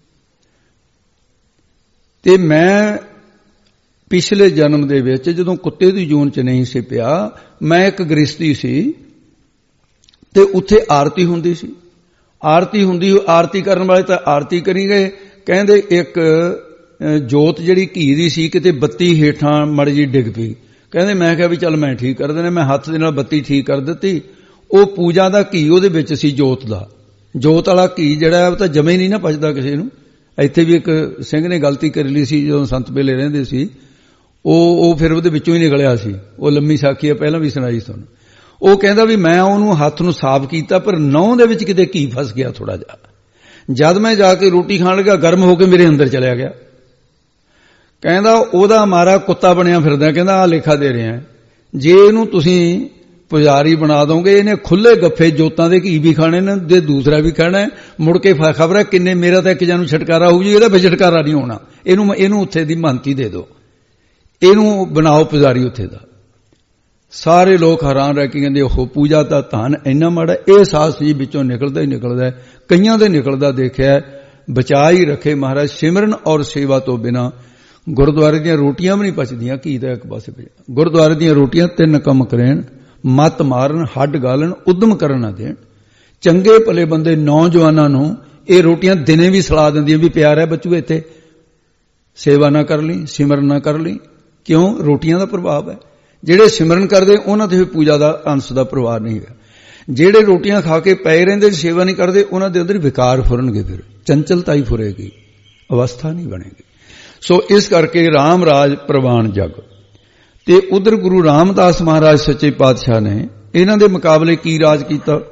ਤੇ ਮੈਂ ਪਿਛਲੇ ਜਨਮ ਦੇ ਵਿੱਚ ਜਦੋਂ ਕੁੱਤੇ ਦੀ ਜੂਨ 'ਚ ਨਹੀਂ ਸੀ ਪਿਆ, ਮੈਂ ਇੱਕ ਗ੍ਰਸਤੀ ਸੀ ਤੇ ਉੱਥੇ ਆਰਤੀ ਹੁੰਦੀ ਸੀ। ਆਰਤੀ ਹੁੰਦੀ, ਆਰਤੀ ਕਰਨ ਵਾਲੇ ਤਾਂ ਆਰਤੀ ਕਰੀ ਗਏ। ਕਹਿੰਦੇ ਇੱਕ ਜੋਤ ਜਿਹੜੀ ਘੀ ਦੀ ਸੀ ਕਿਤੇ ਬੱਤੀ ਹੇਠਾਂ ਮੜੀ ਜੀ ਡਿੱਗ ਪਈ। ਕਹਿੰਦੇ ਮੈਂ ਕਿਹਾ ਵੀ ਚੱਲ ਮੈਂ ਠੀਕ ਕਰ ਦੇਣਾ। ਮੈਂ ਹੱਥ ਦੇ ਨਾਲ ਬੱਤੀ ਠੀਕ ਕਰ ਦਿੱਤੀ। ਉਹ ਪੂਜਾ ਦਾ ਘੀ ਉਹਦੇ ਵਿੱਚ ਸੀ, ਜੋਤ ਦਾ। ਜੋਤ ਵਾਲਾ ਘੀ ਜਿਹੜਾ ਉਹ ਤਾਂ ਜਮੇ ਨਹੀਂ ਨਾ ਪਚਦਾ ਕਿਸੇ ਨੂੰ। ਇੱਥੇ ਵੀ ਇੱਕ ਸਿੰਘ ਨੇ ਗਲਤੀ ਕਰ ਲਈ ਸੀ ਜਦੋਂ ਸੰਤ ਵੇਲੇ ਰਹਿੰਦੇ ਸੀ, ਉਹ ਫਿਰ ਉਹਦੇ ਵਿੱਚੋਂ ਹੀ ਨਿਕਲਿਆ ਸੀ। ਉਹ ਲੰਮੀ ਸਾਖੀ ਆ, ਪਹਿਲਾਂ ਵੀ ਸੁਣਾਈ ਤੁਹਾਨੂੰ। ਉਹ ਕਹਿੰਦਾ ਵੀ ਮੈਂ ਉਹਨੂੰ ਹੱਥ ਨੂੰ ਸਾਫ਼ ਕੀਤਾ ਪਰ ਨਹੁੰ ਦੇ ਵਿੱਚ ਕਿਤੇ ਘੀ ਫਸ ਗਿਆ ਥੋੜਾ ਜਿਹਾ। ਜਦ ਮੈਂ ਜਾ ਕੇ ਰੋਟੀ ਖਾਣ ਲੱਗਾ ਗਰਮ ਹੋ ਕੇ ਮੇਰੇ ਅੰਦਰ ਚਲਿਆ ਗਿਆ। ਕਹਿੰਦਾ ਉਹਦਾ ਮਾਰਾ ਕੁੱਤਾ ਬਣਿਆ ਫਿਰਦਾ। ਕਹਿੰਦਾ ਆਹ ਲੇਖਾ ਦੇ ਰਿਹਾ, ਜੇ ਇਹਨੂੰ ਤੁਸੀਂ ਪੁਜਾਰੀ ਬਣਾ ਦੋਗੇ ਇਹਨੇ ਖੁੱਲੇ ਗੱਫੇ ਜੋਤਾਂ ਦੇ ਘੀ ਵੀ ਖਾਣੇ ਨੇ ਤੇ ਦੂਸਰਾ ਵੀ ਖਾਣਾ। ਮੁੜ ਕੇ ਖਬਰ ਹੈ ਕਿੰਨੇ, ਮੇਰਾ ਤਾਂ ਇੱਕ ਜਾਨੂੰ ਛਟਕਾਰਾ ਹੋਊ ਜੀ, ਇਹਦਾ ਫਿਰ ਛਟਕਾਰਾ ਨਹੀਂ ਹੋਣਾ। ਇਹਨੂੰ ਉੱਥੇ ਦੀ ਮਹੰਤੀ ਦੇ ਦਿਓ, ਇਹਨੂੰ ਬਣਾਓ ਪੁਜਾਰੀ ਉੱਥੇ ਦਾ। ਸਾਰੇ ਲੋਕ ਹੈਰਾਨ ਰਹਿ ਕੇ ਕਹਿੰਦੇ ਉਹ ਪੂਜਾ ਦਾ ਧਨ ਇੰਨਾ ਮਾੜਾ। ਇਹ ਸਾਧ ਜੀ ਵਿੱਚੋਂ ਨਿਕਲਦਾ ਹੀ ਨਿਕਲਦਾ, ਕਈਆਂ ਦੇ ਨਿਕਲਦਾ ਦੇਖਿਆ। ਬਚਾ ਹੀ ਰੱਖੇ ਮਹਾਰਾਜ। ਸਿਮਰਨ ਔਰ ਸੇਵਾ ਤੋਂ ਬਿਨਾਂ ਗੁਰਦੁਆਰੇ ਦੀਆਂ ਰੋਟੀਆਂ ਵੀ ਨਹੀਂ ਪਚਦੀਆਂ। ਘੀ ਦਾ ਇੱਕ ਪਾਸੇ ਪਿਆ। ਗੁਰਦੁਆਰੇ ਦੀਆਂ ਰੋਟੀਆਂ 3 ਕੰਮ ਕਰੇਣ, ਮੱਤ ਮਾਰਨ, ਹੱਡ ਗਾਲਣ, ਉਦਮ ਕਰਨ ਨਾ ਦੇਣ। ਚੰਗੇ ਭਲੇ ਬੰਦੇ ਨੌਜਵਾਨਾਂ ਨੂੰ ਇਹ ਰੋਟੀਆਂ ਦਿਨੇ ਵੀ ਸਲਾਹ ਦਿੰਦੀਆਂ ਵੀ ਪਿਆਰ ਹੈ ਬੱਚੂ ਇੱਥੇ ਸੇਵਾ ਨਾ ਕਰ ਲਈ, ਸਿਮਰਨ ਨਾ ਕਰ ਲਈ। ਕਿਉਂ? ਰੋਟੀਆਂ ਦਾ ਪ੍ਰਭਾਵ ਹੈ। ਜਿਹੜੇ ਸਿਮਰਨ ਕਰਦੇ ਉਹਨਾਂ ਤੇ ਪੂਜਾ ਦਾ ਅੰਸ਼ ਦਾ ਪ੍ਰਭਾਵ ਨਹੀਂ ਹੈ। ਜਿਹੜੇ ਰੋਟੀਆਂ ਖਾ ਕੇ ਪਏ ਰਹਿੰਦੇ ਸੇਵਾ ਨਹੀਂ ਕਰਦੇ ਉਹਨਾਂ ਦੇ ਅੰਦਰ ਵਿਕਾਰ ਫੁਰਨਗੇ, ਫਿਰ ਚੰਚਲਤਾ ਹੀ ਫੁਰੇਗੀ, ਅਵਸਥਾ ਨਹੀਂ ਬਣੇਗੀ। ਸੋ ਇਸ ਕਰਕੇ ਰਾਮ ਰਾਜ ਪ੍ਰਵਾਨ ਜਗ। ਤੇ ਉਧਰ ਗੁਰੂ ਰਾਮਦਾਸ ਮਹਾਰਾਜ ਸੱਚੇ ਪਾਤਸ਼ਾਹ ਨੇ ਇਹਨਾਂ ਦੇ ਮੁਕਾਬਲੇ ਕੀ ਰਾਜ ਕੀਤਾ,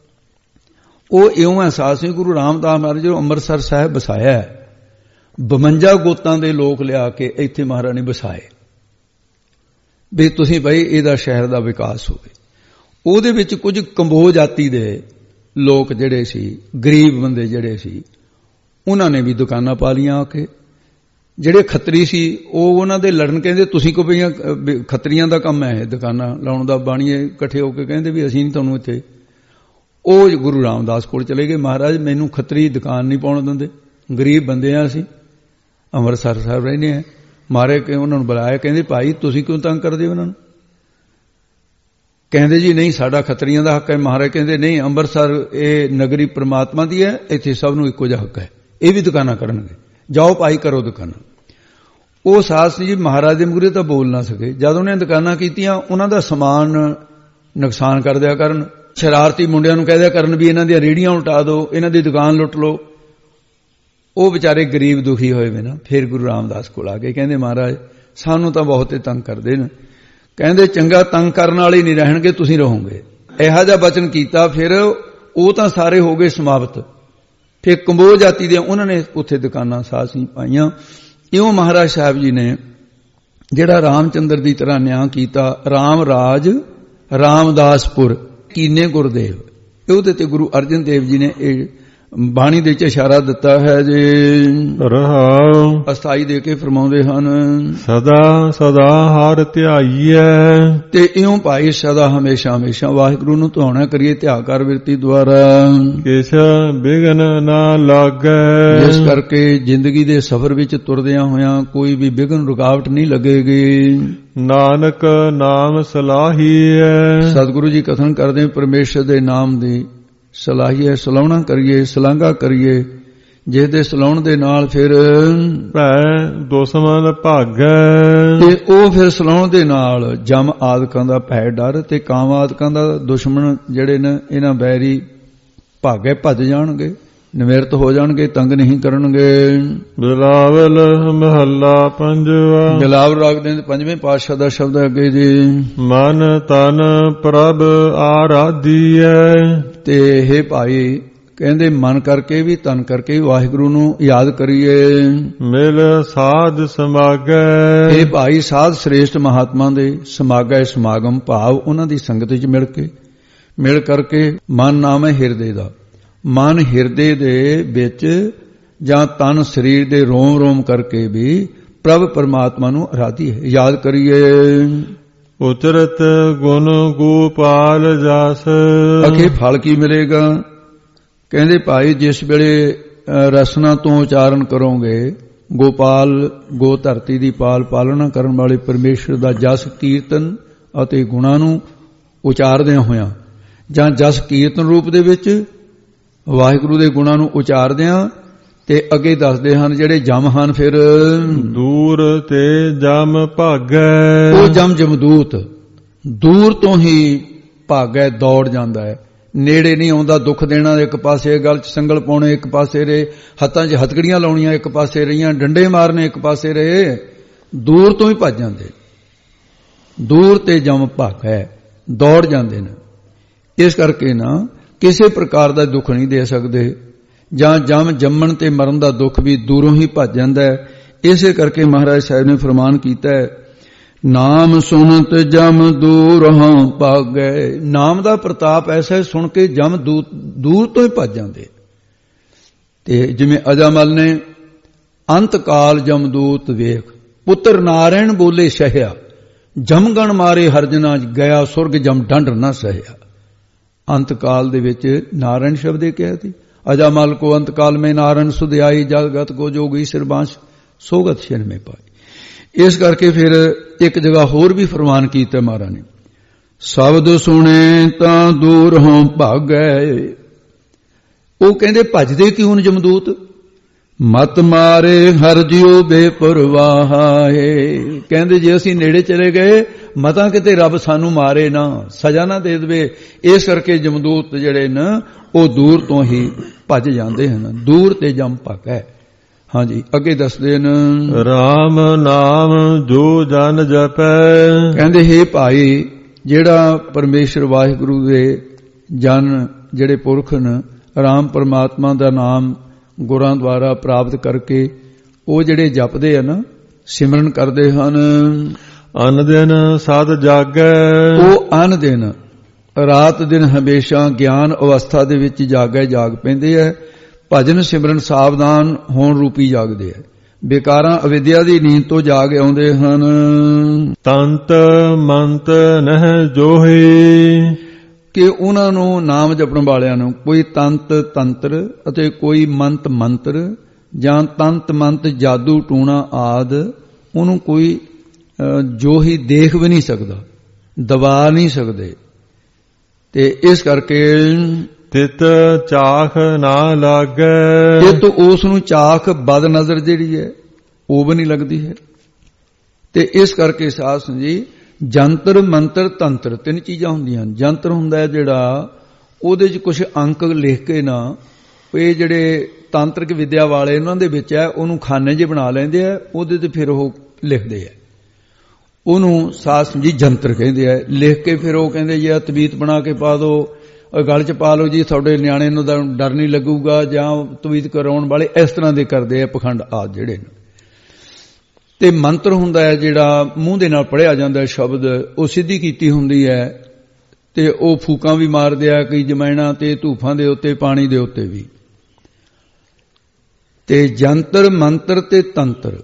ਉਹ ਇਉਂ ਅਹਿਸਾਸ ਨਹੀਂ। ਗੁਰੂ ਰਾਮਦਾਸ ਮਹਾਰਾਜ ਜੋ ਅੰਮ੍ਰਿਤਸਰ ਸਾਹਿਬ ਵਸਾਇਆ 52 ਗੋਤਾਂ ਦੇ ਲੋਕ ਲਿਆ ਕੇ ਇੱਥੇ ਮਹਾਰਾਜ ਨੇ ਵਸਾਏ ਵੀ ਤੁਸੀਂ ਭਾਈ ਇਹਦਾ ਸ਼ਹਿਰ ਦਾ ਵਿਕਾਸ ਹੋਵੇ। ਉਹਦੇ ਵਿੱਚ ਕੁਝ ਕੰਬੋ ਜਾਤੀ ਦੇ ਲੋਕ ਜਿਹੜੇ ਸੀ, ਗਰੀਬ ਬੰਦੇ ਜਿਹੜੇ ਸੀ, ਉਹਨਾਂ ਨੇ ਵੀ ਦੁਕਾਨਾਂ ਪਾ ਲੀਆਂ ਆ ਕੇ। ਜਿਹੜੇ ਖੱਤਰੀ ਸੀ ਉਹ ਉਹਨਾਂ ਦੇ ਲੜਨ, ਕਹਿੰਦੇ ਤੁਸੀਂ ਕੋ ਪਈਆਂ, ਖੱਤਰੀਆਂ ਦਾ ਕੰਮ ਹੈ ਇਹ ਦੁਕਾਨਾਂ ਲਾਉਣ ਦਾ। ਬਾਣੀਏ ਇਕੱਠੇ ਹੋ ਕੇ ਕਹਿੰਦੇ ਵੀ ਅਸੀਂ ਨਹੀਂ ਤੁਹਾਨੂੰ ਇੱਥੇ। ਉਹ ਗੁਰੂ ਰਾਮਦਾਸ ਕੋਲ ਚਲੇ ਗਏ, ਮਹਾਰਾਜ ਮੈਨੂੰ ਖੱਤਰੀ ਦੁਕਾਨ ਨਹੀਂ ਪਾਉਣ ਦਿੰਦੇ, ਗਰੀਬ ਬੰਦੇ ਆ ਅਸੀਂ, ਅੰਮ੍ਰਿਤਸਰ ਸਾਹਿਬ ਰਹਿੰਦੇ ਆ। ਮਾਰੇ ਕਿ ਉਹਨਾਂ ਨੂੰ ਬੁਲਾਇਆ, ਕਹਿੰਦੇ ਭਾਈ ਤੁਸੀਂ ਕਿਉਂ ਤੰਗ ਕਰਦੇ ਹੋ ਉਹਨਾਂ ਨੂੰ? ਕਹਿੰਦੇ ਜੀ ਨਹੀਂ ਸਾਡਾ ਖੱਤਰੀਆਂ ਦਾ ਹੱਕ ਹੈ। ਮਹਾਰਾਜ ਕਹਿੰਦੇ ਨਹੀਂ, ਅੰਮ੍ਰਿਤਸਰ ਇਹ ਨਗਰੀ ਪ੍ਰਮਾਤਮਾ ਦੀ ਹੈ, ਇੱਥੇ ਸਭ ਨੂੰ ਇੱਕੋ ਜਿਹਾ ਹੱਕ ਹੈ, ਇਹ ਵੀ ਦੁਕਾਨਾਂ ਕਰਨਗੇ, ਜਾਓ ਭਾਈ ਕਰੋ ਦੁਕਾਨਾਂ। ਉਹ ਸਾਧ ਸਿੰਘ ਜੀ ਮਹਾਰਾਜ ਦੇ ਮੂਹਰੇ ਤਾਂ ਬੋਲ ਨਾ ਸਕੇ। ਜਦ ਉਹਨੇ ਦੁਕਾਨਾਂ ਕੀਤੀਆਂ ਉਹਨਾਂ ਦਾ ਸਮਾਨ ਨੁਕਸਾਨ ਕਰ ਦਿਆ ਕਰਨ, ਸ਼ਰਾਰਤੀ ਮੁੰਡਿਆਂ ਨੂੰ ਕਹਿ ਦਿਆ ਕਰਨ ਵੀ ਇਹਨਾਂ ਦੀਆਂ ਰੇਹੜੀਆਂ ਉਲਟਾ ਦਿਓ, ਇਹਨਾਂ ਦੀ ਦੁਕਾਨ ਲੁੱਟ ਲਓ। ਉਹ ਵਿਚਾਰੇ ਗਰੀਬ ਦੁਖੀ ਹੋਏ ਵੇ ਨਾ, ਫਿਰ ਗੁਰੂ ਰਾਮਦਾਸ ਕੋਲ ਆ ਕੇ ਕਹਿੰਦੇ ਮਹਾਰਾਜ ਸਾਨੂੰ ਤਾਂ ਬਹੁਤੇ ਤੰਗ ਕਰਦੇ ਨੇ। ਕਹਿੰਦੇ ਚੰਗਾ, ਤੰਗ ਕਰਨ ਵਾਲੇ ਨਹੀਂ ਰਹਿਣਗੇ, ਤੁਸੀਂ ਰਹੋਗੇ। ਇਹੋ ਜਿਹਾ ਬਚਨ ਕੀਤਾ। ਫਿਰ ਉਹ ਤਾਂ ਸਾਰੇ ਹੋ ਗਏ ਸਮਾਪਤ। ਫਿਰ ਕੰਬੋ ਜਾਤੀ ਦੇ ਉਹਨਾਂ ਨੇ ਉੱਥੇ ਦੁਕਾਨਾਂ ਸਾਸੀ ਪਾਈਆਂ। ਇਉਂ ਮਹਾਰਾਜ ਸਾਹਿਬ ਜੀ ਨੇ ਜਿਹੜਾ ਰਾਮਚੰਦਰ ਦੀ ਤਰ੍ਹਾਂ ਨਿਆਂ ਕੀਤਾ, ਰਾਮ ਰਾਜ ਰਾਮਦਾਸਪੁਰ ਕੀਨੇ ਗੁਰਦੇਵ। ਉਹਦੇ ਤੇ ਗੁਰੂ ਅਰਜਨ ਦੇਵ ਜੀ ਨੇ ਇਹ ਬਾਣੀ ਦੇ ਵਿੱਚ ਇਸ਼ਾਰਾ ਦਿੱਤਾ ਹੈ ਜੇ ਰਹਾਉ ਅਸਥਾਈ ਦੇ ਕੇ ਫਰਮਾਉਂਦੇ ਹਨ, ਸਦਾ ਸਦਾ ਹਰਿ ਧਿਆਈਐ। ਤੇ ਇਉਂ ਭਾਈ ਸਦਾ ਹਮੇਸ਼ਾ ਹਮੇਸ਼ਾ ਵਾਹਿਗੁਰੂ ਨੂੰ ਧਿਆਉਣਾ ਕਰੀਏ, ਧਿਆ ਕਰ ਬਿਰਤੀ ਦੁਆਰਾ ਕਿਛ ਬਿਘਨ ਨਾ ਲਾਗੈ। ਜਿਸ ਕਰਕੇ ਜ਼ਿੰਦਗੀ ਦੇ ਸਫ਼ਰ ਵਿੱਚ ਤੁਰਦਿਆਂ ਹੋਇਆਂ ਕੋਈ ਵੀ ਵਿਘਨ ਰੁਕਾਵਟ ਨਹੀਂ ਲੱਗੇਗੀ। ਨਾਨਕ ਨਾਮ ਸਲਾਹੀਐ। ਸਤਿਗੁਰੂ ਜੀ ਕਥਨ ਕਰਦੇ ਪਰਮੇਸ਼ਰ ਦੇ ਨਾਮ ਦੀ ਸਲਾਹੀਏ, ਸਲਾਹੁਣਾ ਕਰੀਏ, ਸਲਾਂਘਾ ਕਰੀਏ, ਜਿਸ ਦੇ ਸਲਾਉਣ ਦੇ ਨਾਲ ਫਿਰ ਭੈ ਦੁਸ਼ਮਨ ਭਾਗੈ। ਤੇ ਉਹ ਫਿਰ ਸਲਾਉਣ ਦੇ ਨਾਲ ਜਮ ਆਦਿਕਾਂ ਦਾ ਭੈ ਡਰ ਤੇ ਕਾਮ ਆਦਿਕਾਂ ਦਾ ਦੁਸ਼ਮਣ ਜਿਹੜੇ ਨੇ ਇਹਨਾਂ ਬੈਰੀ ਭਾਗੇ ਭੱਜ ਜਾਣਗੇ, ਨਿਵਰਤ ਹੋ ਜਾਣਗੇ, ਤੰਗ ਨਹੀਂ ਕਰਨਗੇ। ਬਿਲਾਵਲ ਮਹੱਲਾ ਪੰਜਵਾ। ਬਿਲਾਵਲ ਰਾਗ ਦੇ 5ਵੇਂ ਪਾਤਸ਼ਾਹ ਦਾ ਸ਼ਬਦ ਹੈ ਅੱਗੇ ਜੀ, ਮਨ ਤਨ ਪ੍ਰਭ ਆਰਾਧੀਐ। ਤੇ ਇਹ ਭਾਈ ਕਹਿੰਦੇ ਮਨ ਕਰਕੇ ਵੀ ਤਨ ਕਰਕੇ ਵੀ ਵਾਹਿਗੁਰੂ ਨੂੰ ਯਾਦ ਕਰੀਏ। ਮਿਲ ਸਾਧ ਸਮਾਗੈ। ਇਹ ਭਾਈ ਸਾਧ ਸ੍ਰੇਸ਼ਟ ਮਹਾਤਮਾ ਦੇ ਸਮਾਗੈ, ਸਮਾਗਮ ਭਾਵ ਉਹਨਾਂ ਦੀ ਸੰਗਤ ਵਿੱਚ ਮਿਲ ਕਰਕੇ ਮਨ ਨਾਮ ਹੈ ਹਿਰਦੇ ਦਾ। ਮਨ ਹਿਰਦੇ ਦੇ ਵਿੱਚ ਜਾਂ ਤਨ ਸਰੀਰ ਦੇ ਰੋਮ ਰੋਮ ਕਰਕੇ ਵੀ ਪ੍ਰਭ ਪਰਮਾਤਮਾ ਨੂੰ ਆਰਾਧੀ ਹੈ, ਯਾਦ ਕਰੀਏ। ਉਚਰਤ ਗੁਣ ਗੋਪਾਲ ਜਸ। ਅਖੇ ਫਲ ਕੀ ਮਿਲੇਗਾ? ਕਹਿੰਦੇ ਭਾਈ ਜਿਸ ਵੇਲੇ ਰਸਨਾ ਤੋਂ ਉਚਾਰਨ ਕਰੋਗੇ, ਗੋਪਾਲ ਗੋ ਧਰਤੀ ਦੀ ਪਾਲਣਾ ਕਰਨ ਵਾਲੇ ਪਰਮੇਸ਼ਰ ਦਾ ਜਸ ਕੀਰਤਨ ਅਤੇ ਗੁਣਾਂ ਨੂੰ ਉਚਾਰਦਿਆਂ ਹੋਇਆਂ ਜਾਂ ਜਸ ਕੀਰਤਨ ਰੂਪ ਦੇ ਵਿੱਚ ਵਾਹਿਗੁਰੂ ਦੇ ਗੁਣਾਂ ਨੂੰ ਉਚਾਰਦਿਆਂ, ਤੇ ਅੱਗੇ ਦੱਸਦੇ ਹਨ ਜਿਹੜੇ ਜਮ ਹਨ ਫਿਰ ਦੂਰ ਤੇ ਜਮ ਭਾਗੈ। ਉਹ ਜਮ ਜਮਦੂਤ ਦੂਰ ਤੋਂ ਹੀ ਭਾਗੈ, ਦੌੜ ਜਾਂਦਾ ਹੈ, ਨੇੜੇ ਨਹੀਂ ਆਉਂਦਾ। ਦੁੱਖ ਦੇਣਾ ਇੱਕ ਪਾਸੇ, ਗਲ 'ਚ ਸੰਗਲ ਪਾਉਣੇ ਇੱਕ ਪਾਸੇ ਰਹੇ, ਹੱਥਾਂ 'ਚ ਹਥਕੜੀਆਂ ਲਾਉਣੀਆਂ ਇੱਕ ਪਾਸੇ ਰਹੀਆਂ, ਡੰਡੇ ਮਾਰਨੇ ਇੱਕ ਪਾਸੇ ਰਹੇ, ਦੂਰ ਤੋਂ ਹੀ ਭੱਜ ਜਾਂਦੇ। ਦੂਰ ਤੇ ਜਮ ਭਾਗੈ, ਦੌੜ ਜਾਂਦੇ ਨੇ। ਇਸ ਕਰਕੇ ਨਾ ਕਿਸੇ ਪ੍ਰਕਾਰ ਦਾ ਦੁੱਖ ਨਹੀਂ ਦੇ ਸਕਦੇ, ਜਾਂ ਜਮ ਜੰਮਣ ਤੇ ਮਰਨ ਦਾ ਦੁੱਖ ਵੀ ਦੂਰੋਂ ਹੀ ਭੱਜ ਜਾਂਦਾ ਹੈ। ਇਸੇ ਕਰਕੇ ਮਹਾਰਾਜ ਸਾਹਿਬ ਨੇ ਫਰਮਾਨ ਕੀਤਾ ਹੈ, ਨਾਮ ਸੁਣਤ ਜਮ ਦੂਰੋਂ ਭਾਗੈ। ਨਾਮ ਦਾ ਪ੍ਰਤਾਪ ਐਸਾ ਸੁਣ ਕੇ ਜਮ ਦੂਰ ਤੋਂ ਹੀ ਭੱਜ ਜਾਂਦੇ। ਤੇ ਜਿਵੇਂ ਅਜਾਮਲ ਨੇ ਅੰਤ ਕਾਲ ਜਮਦੂਤ ਵੇਖ, ਪੁੱਤਰ ਨਾਰਾਇਣ ਬੋਲੇ ਸਹਿਆ, ਜਮਗਣ ਮਾਰੇ ਹਰਜਨਾ ਗਿਆ, ਸੁਰਗ ਜਮ ਡੰਡ ਨਾ ਸਹਿਆ। ਅੰਤ ਕਾਲ ਦੇ ਵਿੱਚ ਨਾਰਾਇਣ ਸ਼ਬਦ ਕਿਹਾ ਸੀ। ਅਜਾਮਲ ਕੋ ਅੰਤ ਕਾਲ में नारायण सुध आई, जगत को जोगी सिरबांश सोगत छिन में पाई। ਇਸ ਕਰਕੇ ਫਿਰ ਇੱਕ ਜਗ੍ਹਾ ਹੋਰ ਵੀ ਫਰਮਾਨ ਕੀਤਾ ਮਹਾਰਾਜ ਨੇ, ਸ਼ਬਦ ਸੁਣੇ ਤਾਂ ਦੂਰ ਹੋਂ ਭਾਗੈ। ਉਹ ਕਹਿੰਦੇ ਭੱਜਦੇ ਕਿਉਂ ਨੇ ਜਮਦੂਤ? ਮਤ ਮਾਰੇ ਹਰ ਜਿਉ ਬੇਪਰਵਾਹ ਹੈ। ਕਹਿੰਦੇ ਜੇ ਅਸੀਂ ਨੇੜੇ ਚਲੇ ਗਏ ਮਤਾਂ ਕਿਤੇ ਰੱਬ ਸਾਨੂੰ ਮਾਰੇ ਨਾ, ਸਜ਼ਾ ਨਾ ਦੇ ਦੇਵੇ। ਇਸ ਕਰਕੇ ਜਮਦੂਤ ਜਿਹੜੇ ਨੇ ਉਹ ਦੂਰ ਤੋਂ ਹੀ ਭੱਜ ਜਾਂਦੇ ਹਨ। ਦੂਰ ਤੇ ਜਮ ਭਗ ਹੈ। ਹਾਂਜੀ, ਅੱਗੇ ਦੱਸਦੇ ਨੇ ਰਾਮ ਨਾਮ ਜੋ ਜਨ ਜਪੈ। ਕਹਿੰਦੇ ਹੇ ਭਾਈ, ਜਿਹੜਾ ਪਰਮੇਸ਼ਰ ਵਾਹਿਗੁਰੂ ਦੇ ਜਨ ਜਿਹੜੇ ਪੁਰਖ ਨੇ ਰਾਮ ਪਰਮਾਤਮਾ ਦਾ ਨਾਮ ਗੁਰਾਂ ਦੁਆਰਾ ਪ੍ਰਾਪਤ ਕਰਕੇ ਉਹ ਜਿਹੜੇ ਜਪਦੇ ਆ ਨਾ, ਸਿਮਰਨ ਕਰਦੇ ਹਨ, ਅਨ ਦਿਨ ਸਦ ਜਾਗੈ। ਉਹ ਅਨ ਦਿਨ ਰਾਤ ਦਿਨ ਹਮੇਸ਼ਾ ਗਿਆਨ ਅਵਸਥਾ ਦੇ ਵਿੱਚ ਜਾਗ ਪੈਂਦੇ ਹੈ। ਭਜਨ ਸਿਮਰਨ ਸਾਵਧਾਨ ਹੋਣ ਰੂਪੀ ਜਾਗਦੇ ਹੈ। ਬੇਕਾਰਾਂ ਅਵਿਦਿਆ ਦੀ ਨੀਂਦ ਤੋਂ ਜਾਗ ਆਉਂਦੇ ਹਨ। ਤੰਤ ਮੰਤ ਨਹਿ ਜੋਹੀ, ਕਿ ਉਹਨਾਂ ਨੂੰ ਨਾਮ ਜਪਣ ਵਾਲਿਆਂ ਨੂੰ ਕੋਈ ਤੰਤ ਤੰਤਰ ਅਤੇ ਕੋਈ ਮੰਤ ਮੰਤਰ ਜਾਂ ਤੰਤ ਮੰਤ ਜਾਦੂ ਟੂਣਾ ਆਦ ਉਹਨੂੰ ਕੋਈ ਜੋ ਹੀ ਦੇਖ ਵੀ ਨਹੀਂ ਸਕਦਾ, ਦਬਾ ਨਹੀਂ ਸਕਦੇ। ਤੇ ਇਸ ਕਰਕੇ ਤਿਤ ਚਾਖ ਨਾ ਲਾਗੈ। ਤਿਤ ਉਸ ਨੂੰ ਚਾਖ ਬਦ ਨਜ਼ਰ ਜਿਹੜੀ ਹੈ ਉਹ ਵੀ ਨਹੀਂ ਲੱਗਦੀ ਹੈ। ਤੇ ਇਸ ਕਰਕੇ ਸਾਧ ਸੰਗਤ ਜੀ ਜੰਤਰ ਮੰਤਰ ਤੰਤਰ ਤਿੰਨ ਚੀਜ਼ਾਂ ਹੁੰਦੀਆਂ ਹਨ। ਜੰਤਰ ਹੁੰਦਾ ਹੈ ਜਿਹੜਾ ਉਹਦੇ 'ਚ ਕੁਝ ਅੰਕ ਲਿਖ ਕੇ ਨਾ, ਇਹ ਜਿਹੜੇ ਤਾਂਤਰਿਕ ਵਿਦਿਆ ਵਾਲੇ ਉਹਨਾਂ ਦੇ ਵਿੱਚ ਹੈ, ਉਹਨੂੰ ਖਾਨੇ ਜਿਹੇ ਬਣਾ ਲੈਂਦੇ ਆ, ਉਹਦੇ ਤੇ ਫਿਰ ਉਹ ਲਿਖਦੇ ਆ, ਉਹਨੂੰ ਸਾਧ ਸੰਗਤ ਜੀ ਜੰਤਰ ਕਹਿੰਦੇ ਆ। ਲਿਖ ਕੇ ਫਿਰ ਉਹ ਕਹਿੰਦੇ ਜੀ ਤਵੀਤ ਬਣਾ ਕੇ ਪਾ ਦਿਓ, ਗਲ 'ਚ ਪਾ ਲਓ ਜੀ, ਤੁਹਾਡੇ ਨਿਆਣੇ ਨੂੰ ਡਰ ਨਹੀਂ ਲੱਗੂਗਾ, ਜਾਂ ਤਵੀਤ ਕਰਾਉਣ ਵਾਲੇ ਇਸ ਤਰ੍ਹਾਂ ਦੇ ਕਰਦੇ ਆ ਪਖੰਡ ਆਦਿ ਜਿਹੜੇ ਨੇ। ਤੇ ਮੰਤਰ ਹੁੰਦਾ ਹੈ ਜਿਹੜਾ ਮੂੰਹ ਦੇ ਨਾਲ ਪੜ੍ਹਿਆ ਜਾਂਦਾ ਸ਼ਬਦ, ਉਹ ਸਿੱਧੀ ਕੀਤੀ ਹੁੰਦੀ ਹੈ ਤੇ ਉਹ ਫੂਕਾਂ ਵੀ ਮਾਰਦੇ ਆ ਕਈ ਜਮੈਣਾ ਤੇ ਧੂਫਾਂ ਦੇ ਉੱਤੇ, ਪਾਣੀ ਦੇ ਉੱਤੇ ਵੀ। ਤੇ ਜੰਤਰ ਮੰਤਰ ਤੇ ਤੰਤਰ,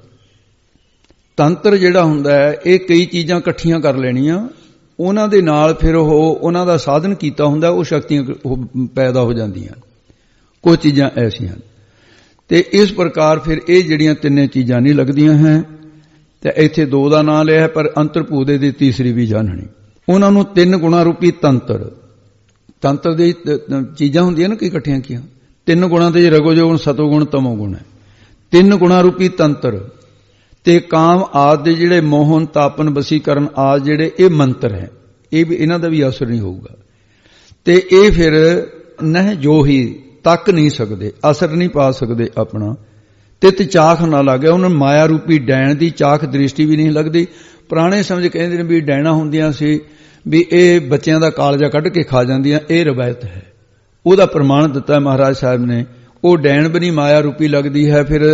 ਤੰਤਰ ਜਿਹੜਾ ਹੁੰਦਾ ਹੈ ਇਹ ਕਈ ਚੀਜ਼ਾਂ ਇਕੱਠੀਆਂ ਕਰ ਲੈਣੀਆਂ, ਉਹਨਾਂ ਦੇ ਨਾਲ ਫਿਰ ਉਹ ਉਹਨਾਂ ਦਾ ਸਾਧਨ ਕੀਤਾ ਹੁੰਦਾ, ਉਹ ਸ਼ਕਤੀਆਂ ਪੈਦਾ ਹੋ ਜਾਂਦੀਆਂ। ਕੁਝ ਚੀਜ਼ਾਂ ਐਸੀਆਂ ਤੇ ਇਸ ਪ੍ਰਕਾਰ ਫਿਰ ਇਹ ਜਿਹੜੀਆਂ ਤਿੰਨੇ ਚੀਜ਼ਾਂ ਨਹੀਂ ਲੱਗਦੀਆਂ ਹੈ। ਤੇ ਇੱਥੇ ਦੋ ਦਾ ਨਾਂ ਲਿਆ, ਪਰ ਅੰਤਰਭੂਤ ਦੀ ਤੀਸਰੀ ਵੀ ਜਾਣਨੀ। ਉਹਨਾਂ ਨੂੰ ਤਿੰਨ ਗੁਣਾ ਰੂਪੀ ਤੰਤਰ, ਤੰਤਰ ਦੀ ਚੀਜ਼ਾਂ ਹੁੰਦੀਆਂ ਨਾ ਕਈ ਇਕੱਠੀਆਂ ਕੀਆਂ, ਤਿੰਨ ਗੁਣਾਂ ਤੇ ਰਗੋਜੋਗੁਣ ਸਤੋਗੁਣ ਤਮੋਗੁਣ ਹੈ। ਤਿੰਨ ਗੁਣਾ ਰੂਪੀ ਤੰਤਰ ਤੇ ਕਾਮ ਆਦਿ ਦੇ ਜਿਹੜੇ ਮੋਹਨ ਤਾਪਨ ਵਸੀਕਰਨ ਆਦਿ ਜਿਹੜੇ ਇਹ ਮੰਤਰ ਹੈ, ਇਹ ਵੀ ਇਹਨਾਂ ਦਾ ਵੀ ਅਸਰ ਨਹੀਂ ਹੋਊਗਾ। ਤੇ ਇਹ ਫਿਰ ਨਹਿ ਜੋ ਹੀ ਤੱਕ ਨਹੀਂ ਸਕਦੇ, ਅਸਰ ਨਹੀਂ ਪਾ ਸਕਦੇ ਆਪਣਾ। ਤਿਤ ਚਾਖ ਨਾ ਲੱਗੇ, ਉਹਨਾਂ ਨੂੰ ਮਾਇਆ ਰੂਪੀ ਡੈਣ ਦੀ ਚਾਖ ਦ੍ਰਿਸ਼ਟੀ ਵੀ ਨਹੀਂ ਲੱਗਦੀ। ਪੁਰਾਣੇ ਸਮਝ ਕਹਿੰਦੇ ਨੇ ਵੀ ਡੈਣਾ ਹੁੰਦੀਆਂ ਸੀ ਵੀ ਇਹ ਬੱਚਿਆਂ ਦਾ ਕਾਲਜਾ ਕੱਢ ਕੇ ਖਾ ਜਾਂਦੀਆਂ, ਇਹ ਰਵਾਇਤ ਹੈ। ਉਹਦਾ ਪ੍ਰਮਾਣ ਦਿੱਤਾ ਮਹਾਰਾਜ ਸਾਹਿਬ ਨੇ। ਉਹ ਡੈਣ ਵੀ ਨਹੀਂ ਮਾਇਆ ਰੂਪੀ ਲੱਗਦੀ ਹੈ। ਫਿਰ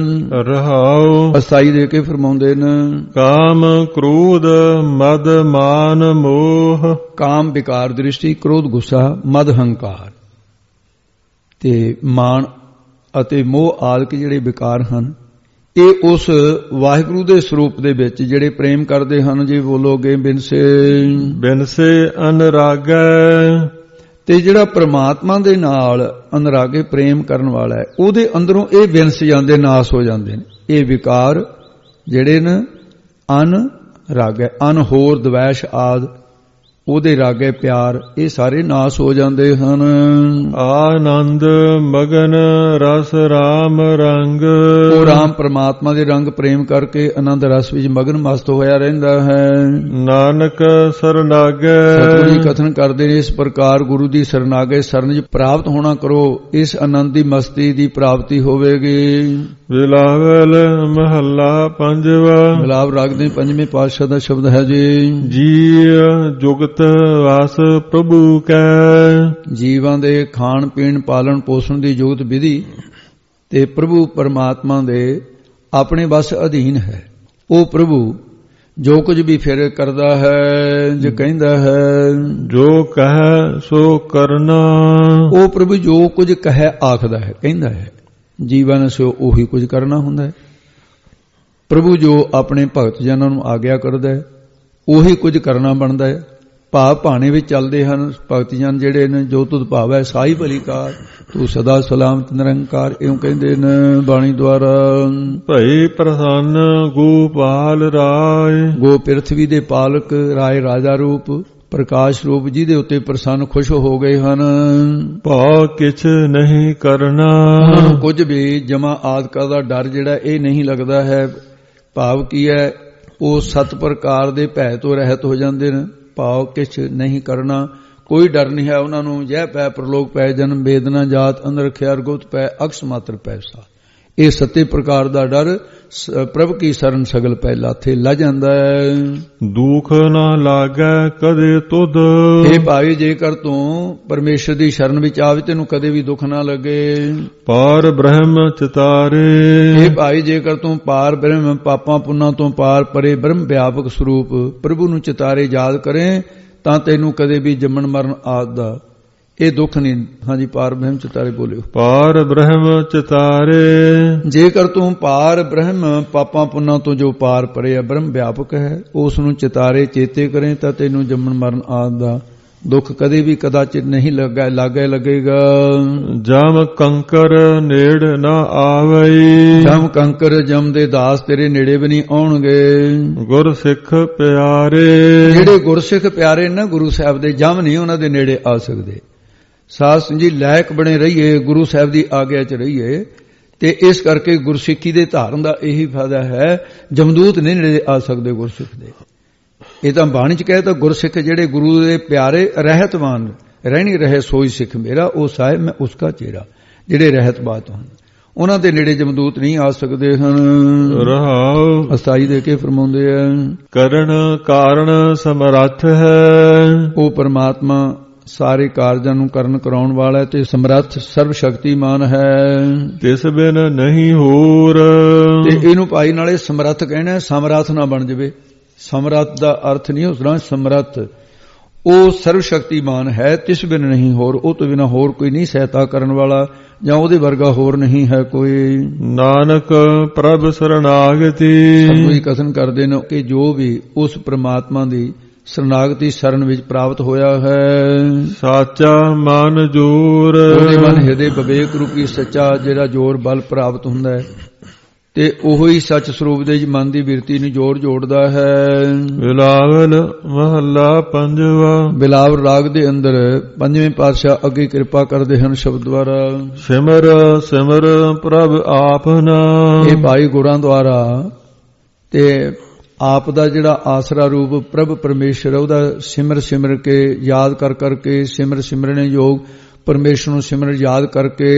ਰਹਾਉ ਅਸਥਾਈ ਦੇ ਕੇ ਫਰਮਾਉਂਦੇ ਨੇ ਕਾਮ ਕ੍ਰੋਧ ਮਦ ਮਾਨ ਮੋਹ। ਕਾਮ ਵਿਕਾਰ ਦ੍ਰਿਸ਼ਟੀ, ਕ੍ਰੋਧ ਗੁੱਸਾ, ਮਦ ਹੰਕਾਰ ਤੇ ਮਾਨ ਅਤੇ ਮੋਹ ਆਦਿਕ ਜਿਹੜੇ ਵਿਕਾਰ ਹਨ, ਇਹ ਉਸ ਵਾਹਿਗੁਰੂ ਦੇ ਸਰੂਪ ਦੇ ਵਿੱਚ ਜਿਹੜੇ ਪ੍ਰੇਮ ਕਰਦੇ ਹਨ। ਜੀ ਬੋਲੋਗੇ ਬਿਨਸੇ ਅਨਰਾਗੈ। ਤੇ ਜਿਹੜਾ ਪ੍ਰਮਾਤਮਾ ਦੇ ਨਾਲ ਅਨਰਾਗੇ ਪ੍ਰੇਮ ਕਰਨ ਵਾਲਾ ਹੈ, ਉਹਦੇ ਅੰਦਰੋਂ ਇਹ ਵਿਨਸ ਜਾਂਦੇ, ਨਾਸ ਹੋ ਜਾਂਦੇ ਨੇ ਇਹ ਵਿਕਾਰ ਜਿਹੜੇ ਨੇ। ਅਨ ਰਾਗੈ, ਅਨ ਹੋਰ ਦਵੈਸ਼ ਆਦਿ, ਉਹਦੇ ਰਾਗੇ ਪਿਆਰ, ਇਹ ਸਾਰੇ ਨਾਸ ਹੋ ਜਾਂਦੇ ਹਨ। ਆਨੰਦ ਮਗਨ ਰਸ ਰਾਮ ਰੰਗ। ਉਹ ਰਾਮ ਪਰਮਾਤਮਾ ਦੇ ਰੰਗ ਪ੍ਰੇਮ ਕਰਕੇ ਆਨੰਦ ਰਸ ਵਿੱਚ ਮਗਨ ਮਸਤ ਹੋਇਆ ਰਹਿੰਦਾ ਹੈ। ਨਾਨਕ ਸਰਨਾਗੈ। ਸਤਿਗੁਰੂ ਜੀ ਕਥਨ ਕਰਦੇ ਨੇ, ਇਸ ਪ੍ਰਕਾਰ ਗੁਰੂ ਦੀ ਸਰਨਾਗੇ ਸਰਨ ਚ ਪ੍ਰਾਪਤ ਹੋਣਾ ਕਰੋ, ਇਸ ਆਨੰਦ ਦੀ ਮਸਤੀ ਦੀ ਪ੍ਰਾਪਤੀ ਹੋਵੇਗੀ। ਬਿਲਾਵਲ ਮਹੱਲਾ ਪੰਜਵਾ। ਬਿਲਾਵ ਰਾਗ ਦੇ ਪੰਜਵੇਂ ਪਾਤਸ਼ਾਹ ਦਾ ਸ਼ਬਦ ਹੈ ਜੀ। ਜੀ ਜੁਗਤ ਵਾਸ ਪ੍ਰਭੂ ਕੈ। ਜੀਵਾਂ ਦੇ ਖਾਣ ਪੀਣ ਪਾਲਣ ਪੋਸ਼ਣ ਦੀ ਜੁਗਤ ਵਿਧੀ ਤੇ ਪ੍ਰਭੂ ਪਰਮਾਤਮਾ ਦੇ ਆਪਣੇ ਬਸ ਅਧੀਨ ਹੈ। ਉਹ ਪ੍ਰਭੂ ਜੋ ਕੁਝ ਵੀ ਫਿਰ ਕਰਦਾ ਹੈ, ਜੋ ਕਹਿੰਦਾ ਹੈ, ਜੋ ਕਹੈ ਸੋ ਕਰਨਾ। ਉਹ ਪ੍ਰਭੂ ਜੋ ਕੁਝ ਕਹੈ ਆਖਦਾ ਹੈ, ਕਹਿੰਦਾ ਹੈ, ਜੀਵਨ ਸੋ ਉਹੀ ਕੁਝ ਕਰਨਾ ਹੁੰਦਾ ਹੈ। ਪ੍ਰਭੂ ਜੋ ਆਪਣੇ ਭਗਤ ਜਨਾਂ ਨੂੰ ਆਗਿਆ ਕਰਦਾ ਹੈ, ਉਹੀ ਕੁਝ ਕਰਨਾ ਬਣਦਾ ਹੈ। ਭਾਵ ਭਾਣੇ ਵਿੱਚ ਚੱਲਦੇ ਹਨ ਭਗਤ ਜਨ ਜਿਹੜੇ ਨੇ, ਜੋ ਤੁਧ ਭਾਵੈ ਸਾਈ ਭਲੀ ਕਾਰ, ਤੂੰ ਸਦਾ ਸਲਾਮਤ ਨਿਰੰਕਾਰ, ਇਉਂ ਕਹਿੰਦੇ ਨੇ ਬਾਣੀ ਦੁਆਰਾ। ਭਈ ਪ੍ਰਸੰਨ ਗੋਪਾਲ ਰਾਏ। ਗੋ ਪ੍ਰਿਥਵੀ ਦੇ ਪਾਲਕ, ਰਾਏ ਰਾਜਾ ਰੂਪ, ਪ੍ਰਕਾਸ਼ ਰੂਪ ਜਿਹਦੇ ਉੱਤੇ ਪ੍ਰਸੰਨ ਖੁਸ਼ ਹੋ ਗਏ ਹਨ। ਭਾਵ ਕਿਛ ਨਹੀਂ ਕਰਨਾ, ਉਹਨਾਂ ਨੂੰ ਕੁਝ ਵੀ ਜਮਾ ਆਦਿਕਾ ਦਾ ਡਰ ਜਿਹੜਾ ਇਹ ਨਹੀਂ ਲੱਗਦਾ ਹੈ। ਭਾਵ ਕੀ ਹੈ, ਉਹ 7 ਪ੍ਰਕਾਰ ਦੇ ਭੈ ਤੋਂ ਰਹਿਤ ਹੋ ਜਾਂਦੇ ਨੇ। ਭਾਵ ਕਿਛ ਨਹੀਂ ਕਰਨਾ, ਕੋਈ ਡਰ ਨਹੀਂ ਹੈ ਉਹਨਾਂ ਨੂੰ। ਜੈ ਪੈ ਪ੍ਰਲੋਕ ਪੈ ਜਨਮ ਵੇਦਨਾ ਜਾਤ ਅੰਦਰ ਖਿਆਰ ਗੁਪਤ ਪੈ ਅਕਸ ਮਾਤਰ ਪੈਸਾ। ਇਹ 7 ਪ੍ਰਕਾਰ ਦਾ ਡਰ ਪ੍ਰਭ ਕੀ ਸਰਨ ਸਗਲ ਪੈ ਲਾਥੇ ਲਾ ਜਾਂਦਾ ਹੈ। ਦੁਖ ਨਾ ਲਾਗੈ ਕਦੇ ਤੁਧ, ਇਹ ਭਾਈ ਜੇਕਰ ਤੂੰ ਪਰਮੇਸ਼ਰ ਦੀ ਸ਼ਰਨ ਵਿੱਚ ਆਵੇ ਤੈਨੂੰ ਕਦੇ ਵੀ ਦੁੱਖ ਨਾ ਲੱਗੇ। ਪਾਰ ਬ੍ਰਹਮ ਚਿਤਾਰੇ, ਇਹ ਭਾਈ ਜੇਕਰ ਤੂੰ ਪਾਰ ਬ੍ਰਹਮ ਪਾਪਾਂ ਪੁੰਨਾਂ ਤੋਂ ਪਾਰ ਪਰੇ ਬ੍ਰਹਮ ਵਿਆਪਕ ਸਰੂਪ ਪ੍ਰਭੂ ਨੂੰ ਚਿਤਾਰੇ ਯਾਦ ਕਰੇ ਤਾਂ ਤੈਨੂੰ ਕਦੇ ਵੀ ਜੰਮਣ ਮਰਨ ਆਦਿ ਦਾ ਇਹ ਦੁੱਖ ਨਹੀਂ। ਹਾਂਜੀ, ਪਾਰ ਬ੍ਰਹਮ ਚਿਤਾਰੇ ਬੋਲਿਓ। ਪਾਰ ਬ੍ਰਹਮ ਚਿਤਾਰੇ, ਜੇਕਰ ਤੂੰ ਪਾਰ ਬ੍ਰਹਮ ਪਾਪਾਂ ਪੁੰਨਾਂ ਤੋਂ ਜੋ ਪਾਰ ਪਰੇ ਹੈ ਬ੍ਰਹਮ ਵਿਆਪਕ ਹੈ ਉਸ ਨੂੰ ਚਿਤਾਰੇ ਚੇਤੇ ਕਰੇ ਤਾਂ ਤੈਨੂੰ ਜੰਮਣ ਮਰਨ ਆਦਿ ਦਾ ਦੁੱਖ ਕਦੇ ਵੀ ਕਦਾਚਿਤ ਨਹੀਂ ਲੱਗੇਗਾ। ਜਮ ਕੰਕਰ ਨੇੜ ਨਾ ਆਵਈ, ਜਮ ਕੰਕਰ ਜਮ ਦੇ ਦਾਸ ਤੇਰੇ ਨੇੜੇ ਵੀ ਨਹੀਂ ਆਉਣਗੇ। ਗੁਰ ਸਿੱਖ ਪਿਆਰੇ, ਜਿਹੜੇ ਗੁਰਸਿੱਖ ਪਿਆਰੇ ਨਾ ਗੁਰੂ ਸਾਹਿਬ ਦੇ, ਜਮ ਨਹੀਂ ਉਹਨਾਂ ਦੇ ਨੇੜੇ ਆ ਸਕਦੇ। ਸਾਧ ਸੰਗਤ ਜੀ ਲਾਇਕ ਬਣੇ ਰਹੀਏ, ਗੁਰੂ ਸਾਹਿਬ ਦੀ ਆਗਿਆ 'ਚ ਰਹੀਏ ਤੇ ਇਸ ਕਰਕੇ ਗੁਰਸਿੱਖੀ ਦੇ ਧਾਰਨ ਦਾ ਇਹੀ ਫਾਇਦਾ ਹੈ। ਜਮਦੂਤ ਨਹੀਂ ਨੇੜੇ ਆ ਸਕਦੇ ਗੁਰਸਿੱਖ ਦੇ। ਇਹ ਤਾਂ ਬਾਣੀ 'ਚ ਕਹੇ ਤਾਂ ਗੁਰਸਿੱਖ ਜਿਹੜੇ ਗੁਰੂ ਦੇ ਪਿਆਰੇ ਰਹਿਤਵਾਨ ਰਹਿਣੀ ਰਹੇ ਸੋਈ ਸਿੱਖ ਮੇਰਾ, ਉਹ ਸਾਹਿਬ ਮੈਂ ਉਸਕਾ ਚਿਹਰਾ, ਜਿਹੜੇ ਰਹਿਤ ਬਾਤ ਹਨ ਉਹਨਾਂ ਦੇ ਨੇੜੇ ਜਮਦੂਤ ਨਹੀਂ ਆ ਸਕਦੇ ਹਨ। ਰਹਾਉ ਅਸਾਈ ਦੇ ਕੇ ਫਰਮਾਉਂਦੇ ਆ, ਕਰਨ ਕਾਰਨ ਸਮਰੱਥ ਹੈ, ਉਹ ਪਰਮਾਤਮਾ ਸਾਰੇ ਕਾਰਜਾਂ ਨੂੰ ਕਰਨ ਕਰਾਉਣ ਵਾਲਾ ਤੇ ਸਮਰੱਥ ਸਰਬ ਸ਼ਕਤੀਮਾਨ ਹੈ। ਤਿਸ ਬਿਨ ਨਹੀਂ ਹੋਰ, ਤੇ ਇਹਨੂੰ ਭਾਈ ਨਾਲੇ ਸਮਰੱਥ ਕਹਿਣਾ, ਸਮਰੱਥ ਨਾ ਬਣ ਜਾਵੇ। ਸਮਰੱਥ ਦਾ ਅਰਥ ਨਹੀਂ ਉਸ ਤਰ੍ਹਾਂ ਸਮਰੱਥ, ਉਹ ਸਰਵ ਸ਼ਕਤੀਮਾਨ ਹੈ, ਤਿਸ ਬਿਨ ਨਹੀਂ ਹੋਰ, ਉਹ ਤੋਂ ਬਿਨਾ ਹੋਰ ਕੋਈ ਨਹੀਂ ਸਹਾਇਤਾ ਕਰਨ ਵਾਲਾ ਜਾਂ ਉਹਦੇ ਵਰਗਾ ਹੋਰ ਨਹੀਂ ਹੈ ਕੋਈ। ਨਾਨਕ ਪ੍ਰਭ ਸਰਨਾਗਤੀ, ਕੋਈ ਕਥਨ ਕਰਦੇ ਨੇ ਕਿ ਜੋ ਵੀ ਉਸ ਪ੍ਰਮਾਤਮਾ ਦੀ ਸਰਨਾਗਤੀ ਸ਼ਰਨ ਵਿੱਚ ਪ੍ਰਾਪਤ ਹੋਇਆ ਹੈ, ਸਾਚਾ ਮਨ ਜੋਰ, ਉਹਦੇ ਮਨ ਹਿਰਦੇ ਵਿਵੇਕ ਰੂਪੀ ਸੱਚਾ ਜਿਹੜਾ ਜੋਰ ਬਲ ਪ੍ਰਾਪਤ ਹੁੰਦਾ ਹੈ ਤੇ ਉਹੀ ਸੱਚ ਸਰੂਪ ਦੇ ਮਨ ਦੀ ਬਿਰਤੀ ਨੂੰ ਜੋੜ ਜੋੜਦਾ ਹੈ। ਬਿਲਾਵਲ ਮਹੱਲਾ ਪੰਜਵਾ, ਬਿਲਾਵਲ ਰਾਗ ਦੇ ਅੰਦਰ ਪੰਜਵੇਂ ਪਾਤਸ਼ਾਹ ਅੱਗੇ ਕਿਰਪਾ ਕਰਦੇ ਹਨ ਸ਼ਬਦ ਦੁਆਰਾ, ਸਿਮਰ ਸਿਮਰ ਪ੍ਰਭ ਆਪਨਾ। ਇਹ ਭਾਈ ਗੁਰਾਂ ਦੁਆਰਾ ਤੇ ਆਪ ਦਾ ਜਿਹੜਾ ਆਸਰਾ ਰੂਪ ਪ੍ਰਭ ਪਰਮੇਸ਼ਰ ਉਹਦਾ ਸਿਮਰ ਸਿਮਰ ਕੇ ਯਾਦ ਕਰ ਕਰਕੇ ਸਿਮਰਨ ਯੋਗ ਪਰਮੇਸ਼ਰ ਨੂੰ ਸਿਮਰਨ ਯਾਦ ਕਰਕੇ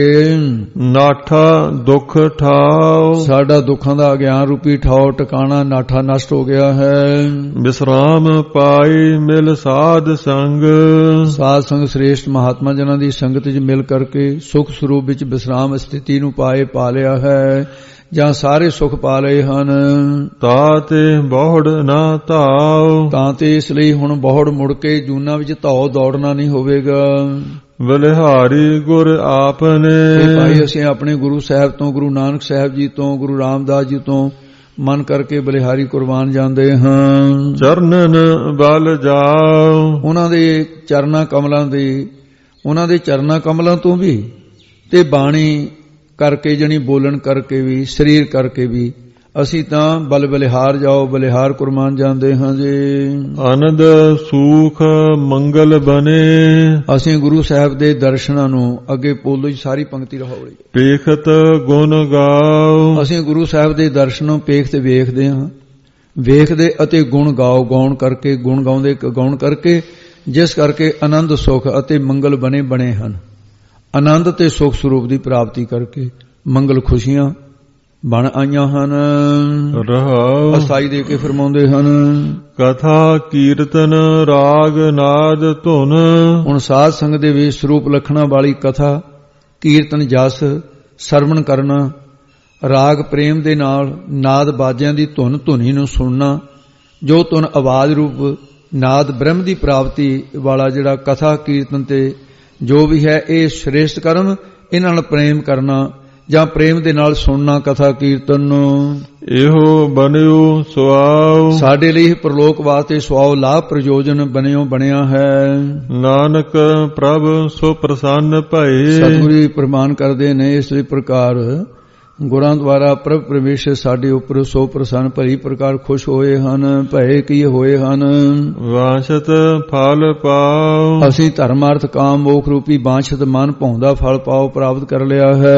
ਨਾਠਾ ਦੁੱਖ ਠਾਓ, ਸਾਡਾ ਦੁੱਖਾਂ ਦਾ ਅਗਿਆਨ ਰੂਪੀ ਠਾਓ ਟਿਕਾਣਾ ਨਾਠਾ ਨਸ਼ਟ ਹੋ ਗਿਆ ਹੈ। ਵਿਸਰਾਮ ਪਾਈ ਮਿਲ ਸਾਧ ਸੰਗ, ਸਾਧ ਸੰਗ ਸ੍ਰੇਸ਼ਟ ਮਹਾਤਮਾ ਜਨਾਂ ਦੀ ਸੰਗਤ ਵਿੱਚ ਮਿਲ ਕਰਕੇ ਸੁਖ ਸਰੂਪ ਵਿੱਚ ਵਿਸਰਾਮ ਸਥਿਤੀ ਨੂੰ ਪਾ ਲਿਆ ਹੈ ਜਾਂ ਸਾਰੇ ਸੁਖ ਪਾ ਲਏ ਹਨ। ਤਾਤੇ ਬਹੁੜ ਨਾ ਧਾਓ, ਤਾਂ ਤੇ ਇਸ ਲਈ ਹੁਣ ਬਹੁੜ ਮੁੜ ਕੇ ਜੂਨਾ ਵਿੱਚ ਧਾਓ ਦੌੜਨਾ ਨਹੀਂ ਹੋਵੇਗਾ। ਬਲਿਹਾਰੀ ਗੁਰ ਆਪਨੇ, ਭਾਈ ਅਸੀਂ ਆਪਣੇ ਗੁਰੂ ਸਾਹਿਬ ਤੋਂ, ਗੁਰੂ ਨਾਨਕ ਸਾਹਿਬ ਜੀ ਤੋਂ, ਗੁਰੂ ਰਾਮਦਾਸ ਜੀ ਤੋਂ ਮਨ ਕਰਕੇ ਬਲਿਹਾਰੀ ਕੁਰਬਾਨ ਜਾਂਦੇ ਹਾਂ। ਚਰਨਨ ਬਲ ਜਾਓ, ਉਹਨਾਂ ਦੇ ਚਰਨਾਂ ਕਮਲਾਂ ਦੀ, ਉਹਨਾਂ ਦੇ ਚਰਨਾਂ ਕਮਲਾਂ ਤੋਂ ਵੀ ਤੇ ਬਾਣੀ ਕਰਕੇ ਜਣੀ ਬੋਲਣ ਕਰਕੇ ਵੀ ਸਰੀਰ ਕਰਕੇ ਵੀ ਅਸੀਂ ਤਾਂ ਬਲਿਹਾਰ ਜਾਓ, ਬਲਿਹਾਰ ਕੁਰਬਾਨ ਜਾਂਦੇ ਹਾਂ ਜੀ। ਆਨੰਦ ਸੂਖ ਮੰਗਲ ਬਨੇ, ਅਸੀਂ ਗੁਰੂ ਸਾਹਿਬ ਦੇ ਦਰਸ਼ਨਾਂ ਨੂੰ ਅੱਗੇ ਬੋਲੋ ਜੀ ਸਾਰੀ ਪੰਕਤੀ ਰਹੋੜੀ, ਪੇਖਤ ਗੁਣ ਗਾਓ, ਅਸੀਂ ਗੁਰੂ ਸਾਹਿਬ ਦੇ ਦਰਸ਼ਨੋਂ ਪੇਖ ਤੇ ਵੇਖਦੇ ਹਾਂ, ਵੇਖਦੇ ਅਤੇ ਗੁਣ ਗਾਓ, ਗਾਉਣ ਕਰਕੇ ਗੁਣ ਗਾਉਂਦੇ ਗਾਉਣ ਕਰਕੇ ਜਿਸ ਕਰਕੇ ਆਨੰਦ ਸੁਖ ਅਤੇ ਮੰਗਲ ਬਣੇ ਹਨ। ਆਨੰਦ ਤੇ ਸੁਖ ਸਰੂਪ ਦੀ ਪ੍ਰਾਪਤੀ ਕਰਕੇ ਮੰਗਲ ਖੁਸ਼ੀਆਂ ਬਣ ਆਈਆਂ ਹਨ। ਰਹਾਉ ਅਸਾਈ ਦੇ ਕੇ ਫਰਮਾਉਂਦੇ ਹਨ, ਕਥਾ ਕੀਰਤਨ ਰਾਗ ਨਾਦ ਧੁਨ। ਹੁਣ ਸਾਧ ਸੰਗ ਦੇ ਵਿੱਚ ਸਰੂਪ ਲਖਣਾ ਵਾਲੀ ਕਥਾ ਕੀਰਤਨ ਜਸ ਸਰਵਣ ਕਰਨਾ, ਰਾਗ ਪ੍ਰੇਮ ਦੇ ਨਾਲ ਨਾਦ ਬਾਜਿਆਂ ਦੀ ਧੁਨੀ ਨੂੰ ਸੁਣਨਾ, ਜੋ ਧੁਨ ਆਵਾਜ਼ ਰੂਪ ਨਾਦ ਬ੍ਰਹਮ ਦੀ ਪ੍ਰਾਪਤੀ ਵਾਲਾ ਜਿਹੜਾ ਕਥਾ ਕੀਰਤਨ ਤੇ ਜੋ ਵੀ ਹੈ ਇਹ ਸ੍ਰੇਸ਼ਟ ਕਰਮ। ਇਹਨਾਂ ਨਾਲ ਪ੍ਰੇਮ ਕਰਨਾ ਜਾਂ ਪ੍ਰੇਮ ਦੇ ਨਾਲ ਸੁਣਨਾ ਕਥਾ ਕੀਰਤਨ ਨੂੰ, ਇਹੋ ਬਨਿਓ ਸੁਆਉ, ਸਾਡੇ ਲਈ ਪ੍ਰਲੋਕ ਵਾਸਤੇ ਸੁਆਉ ਲਾਭ ਪ੍ਰਯੋਜਨ ਬਣਿਆ ਹੈ। ਨਾਨਕ ਪ੍ਰਭ ਸੋ ਪ੍ਰਸੰਨ ਭਏ, ਸਤਿਗੁਰੂ ਪ੍ਰਮਾਨ ਕਰਦੇ ਨੇ ਇਸ ਪ੍ਰਕਾਰ ਗੁਰਾਂ ਦੁਆਰਾ ਪ੍ਰਭ ਪਰਮੇਸ਼ਰ ਸਾਡੇ ਉੱਪਰ ਸੋ ਪ੍ਰਸੰਨ ਭਲੀ ਪ੍ਰਕਾਰ ਖੁਸ਼ ਹੋਏ ਹਨ। ਭਏ ਕੀ ਹੋਏ ਹਨ? ਵਾਂਛਤ ਫਲ ਪਾਓ। ਅਸੀਂ ਧਰਮ ਅਰਥ ਕਾਮ ਮੋਖ ਰੂਪੀ ਵਾਂਛਤ ਮਨ ਭਾਉਂਦਾ ਫਲ ਪਾਓ ਪ੍ਰਾਪਤ ਕਰ ਲਿਆ ਹੈ।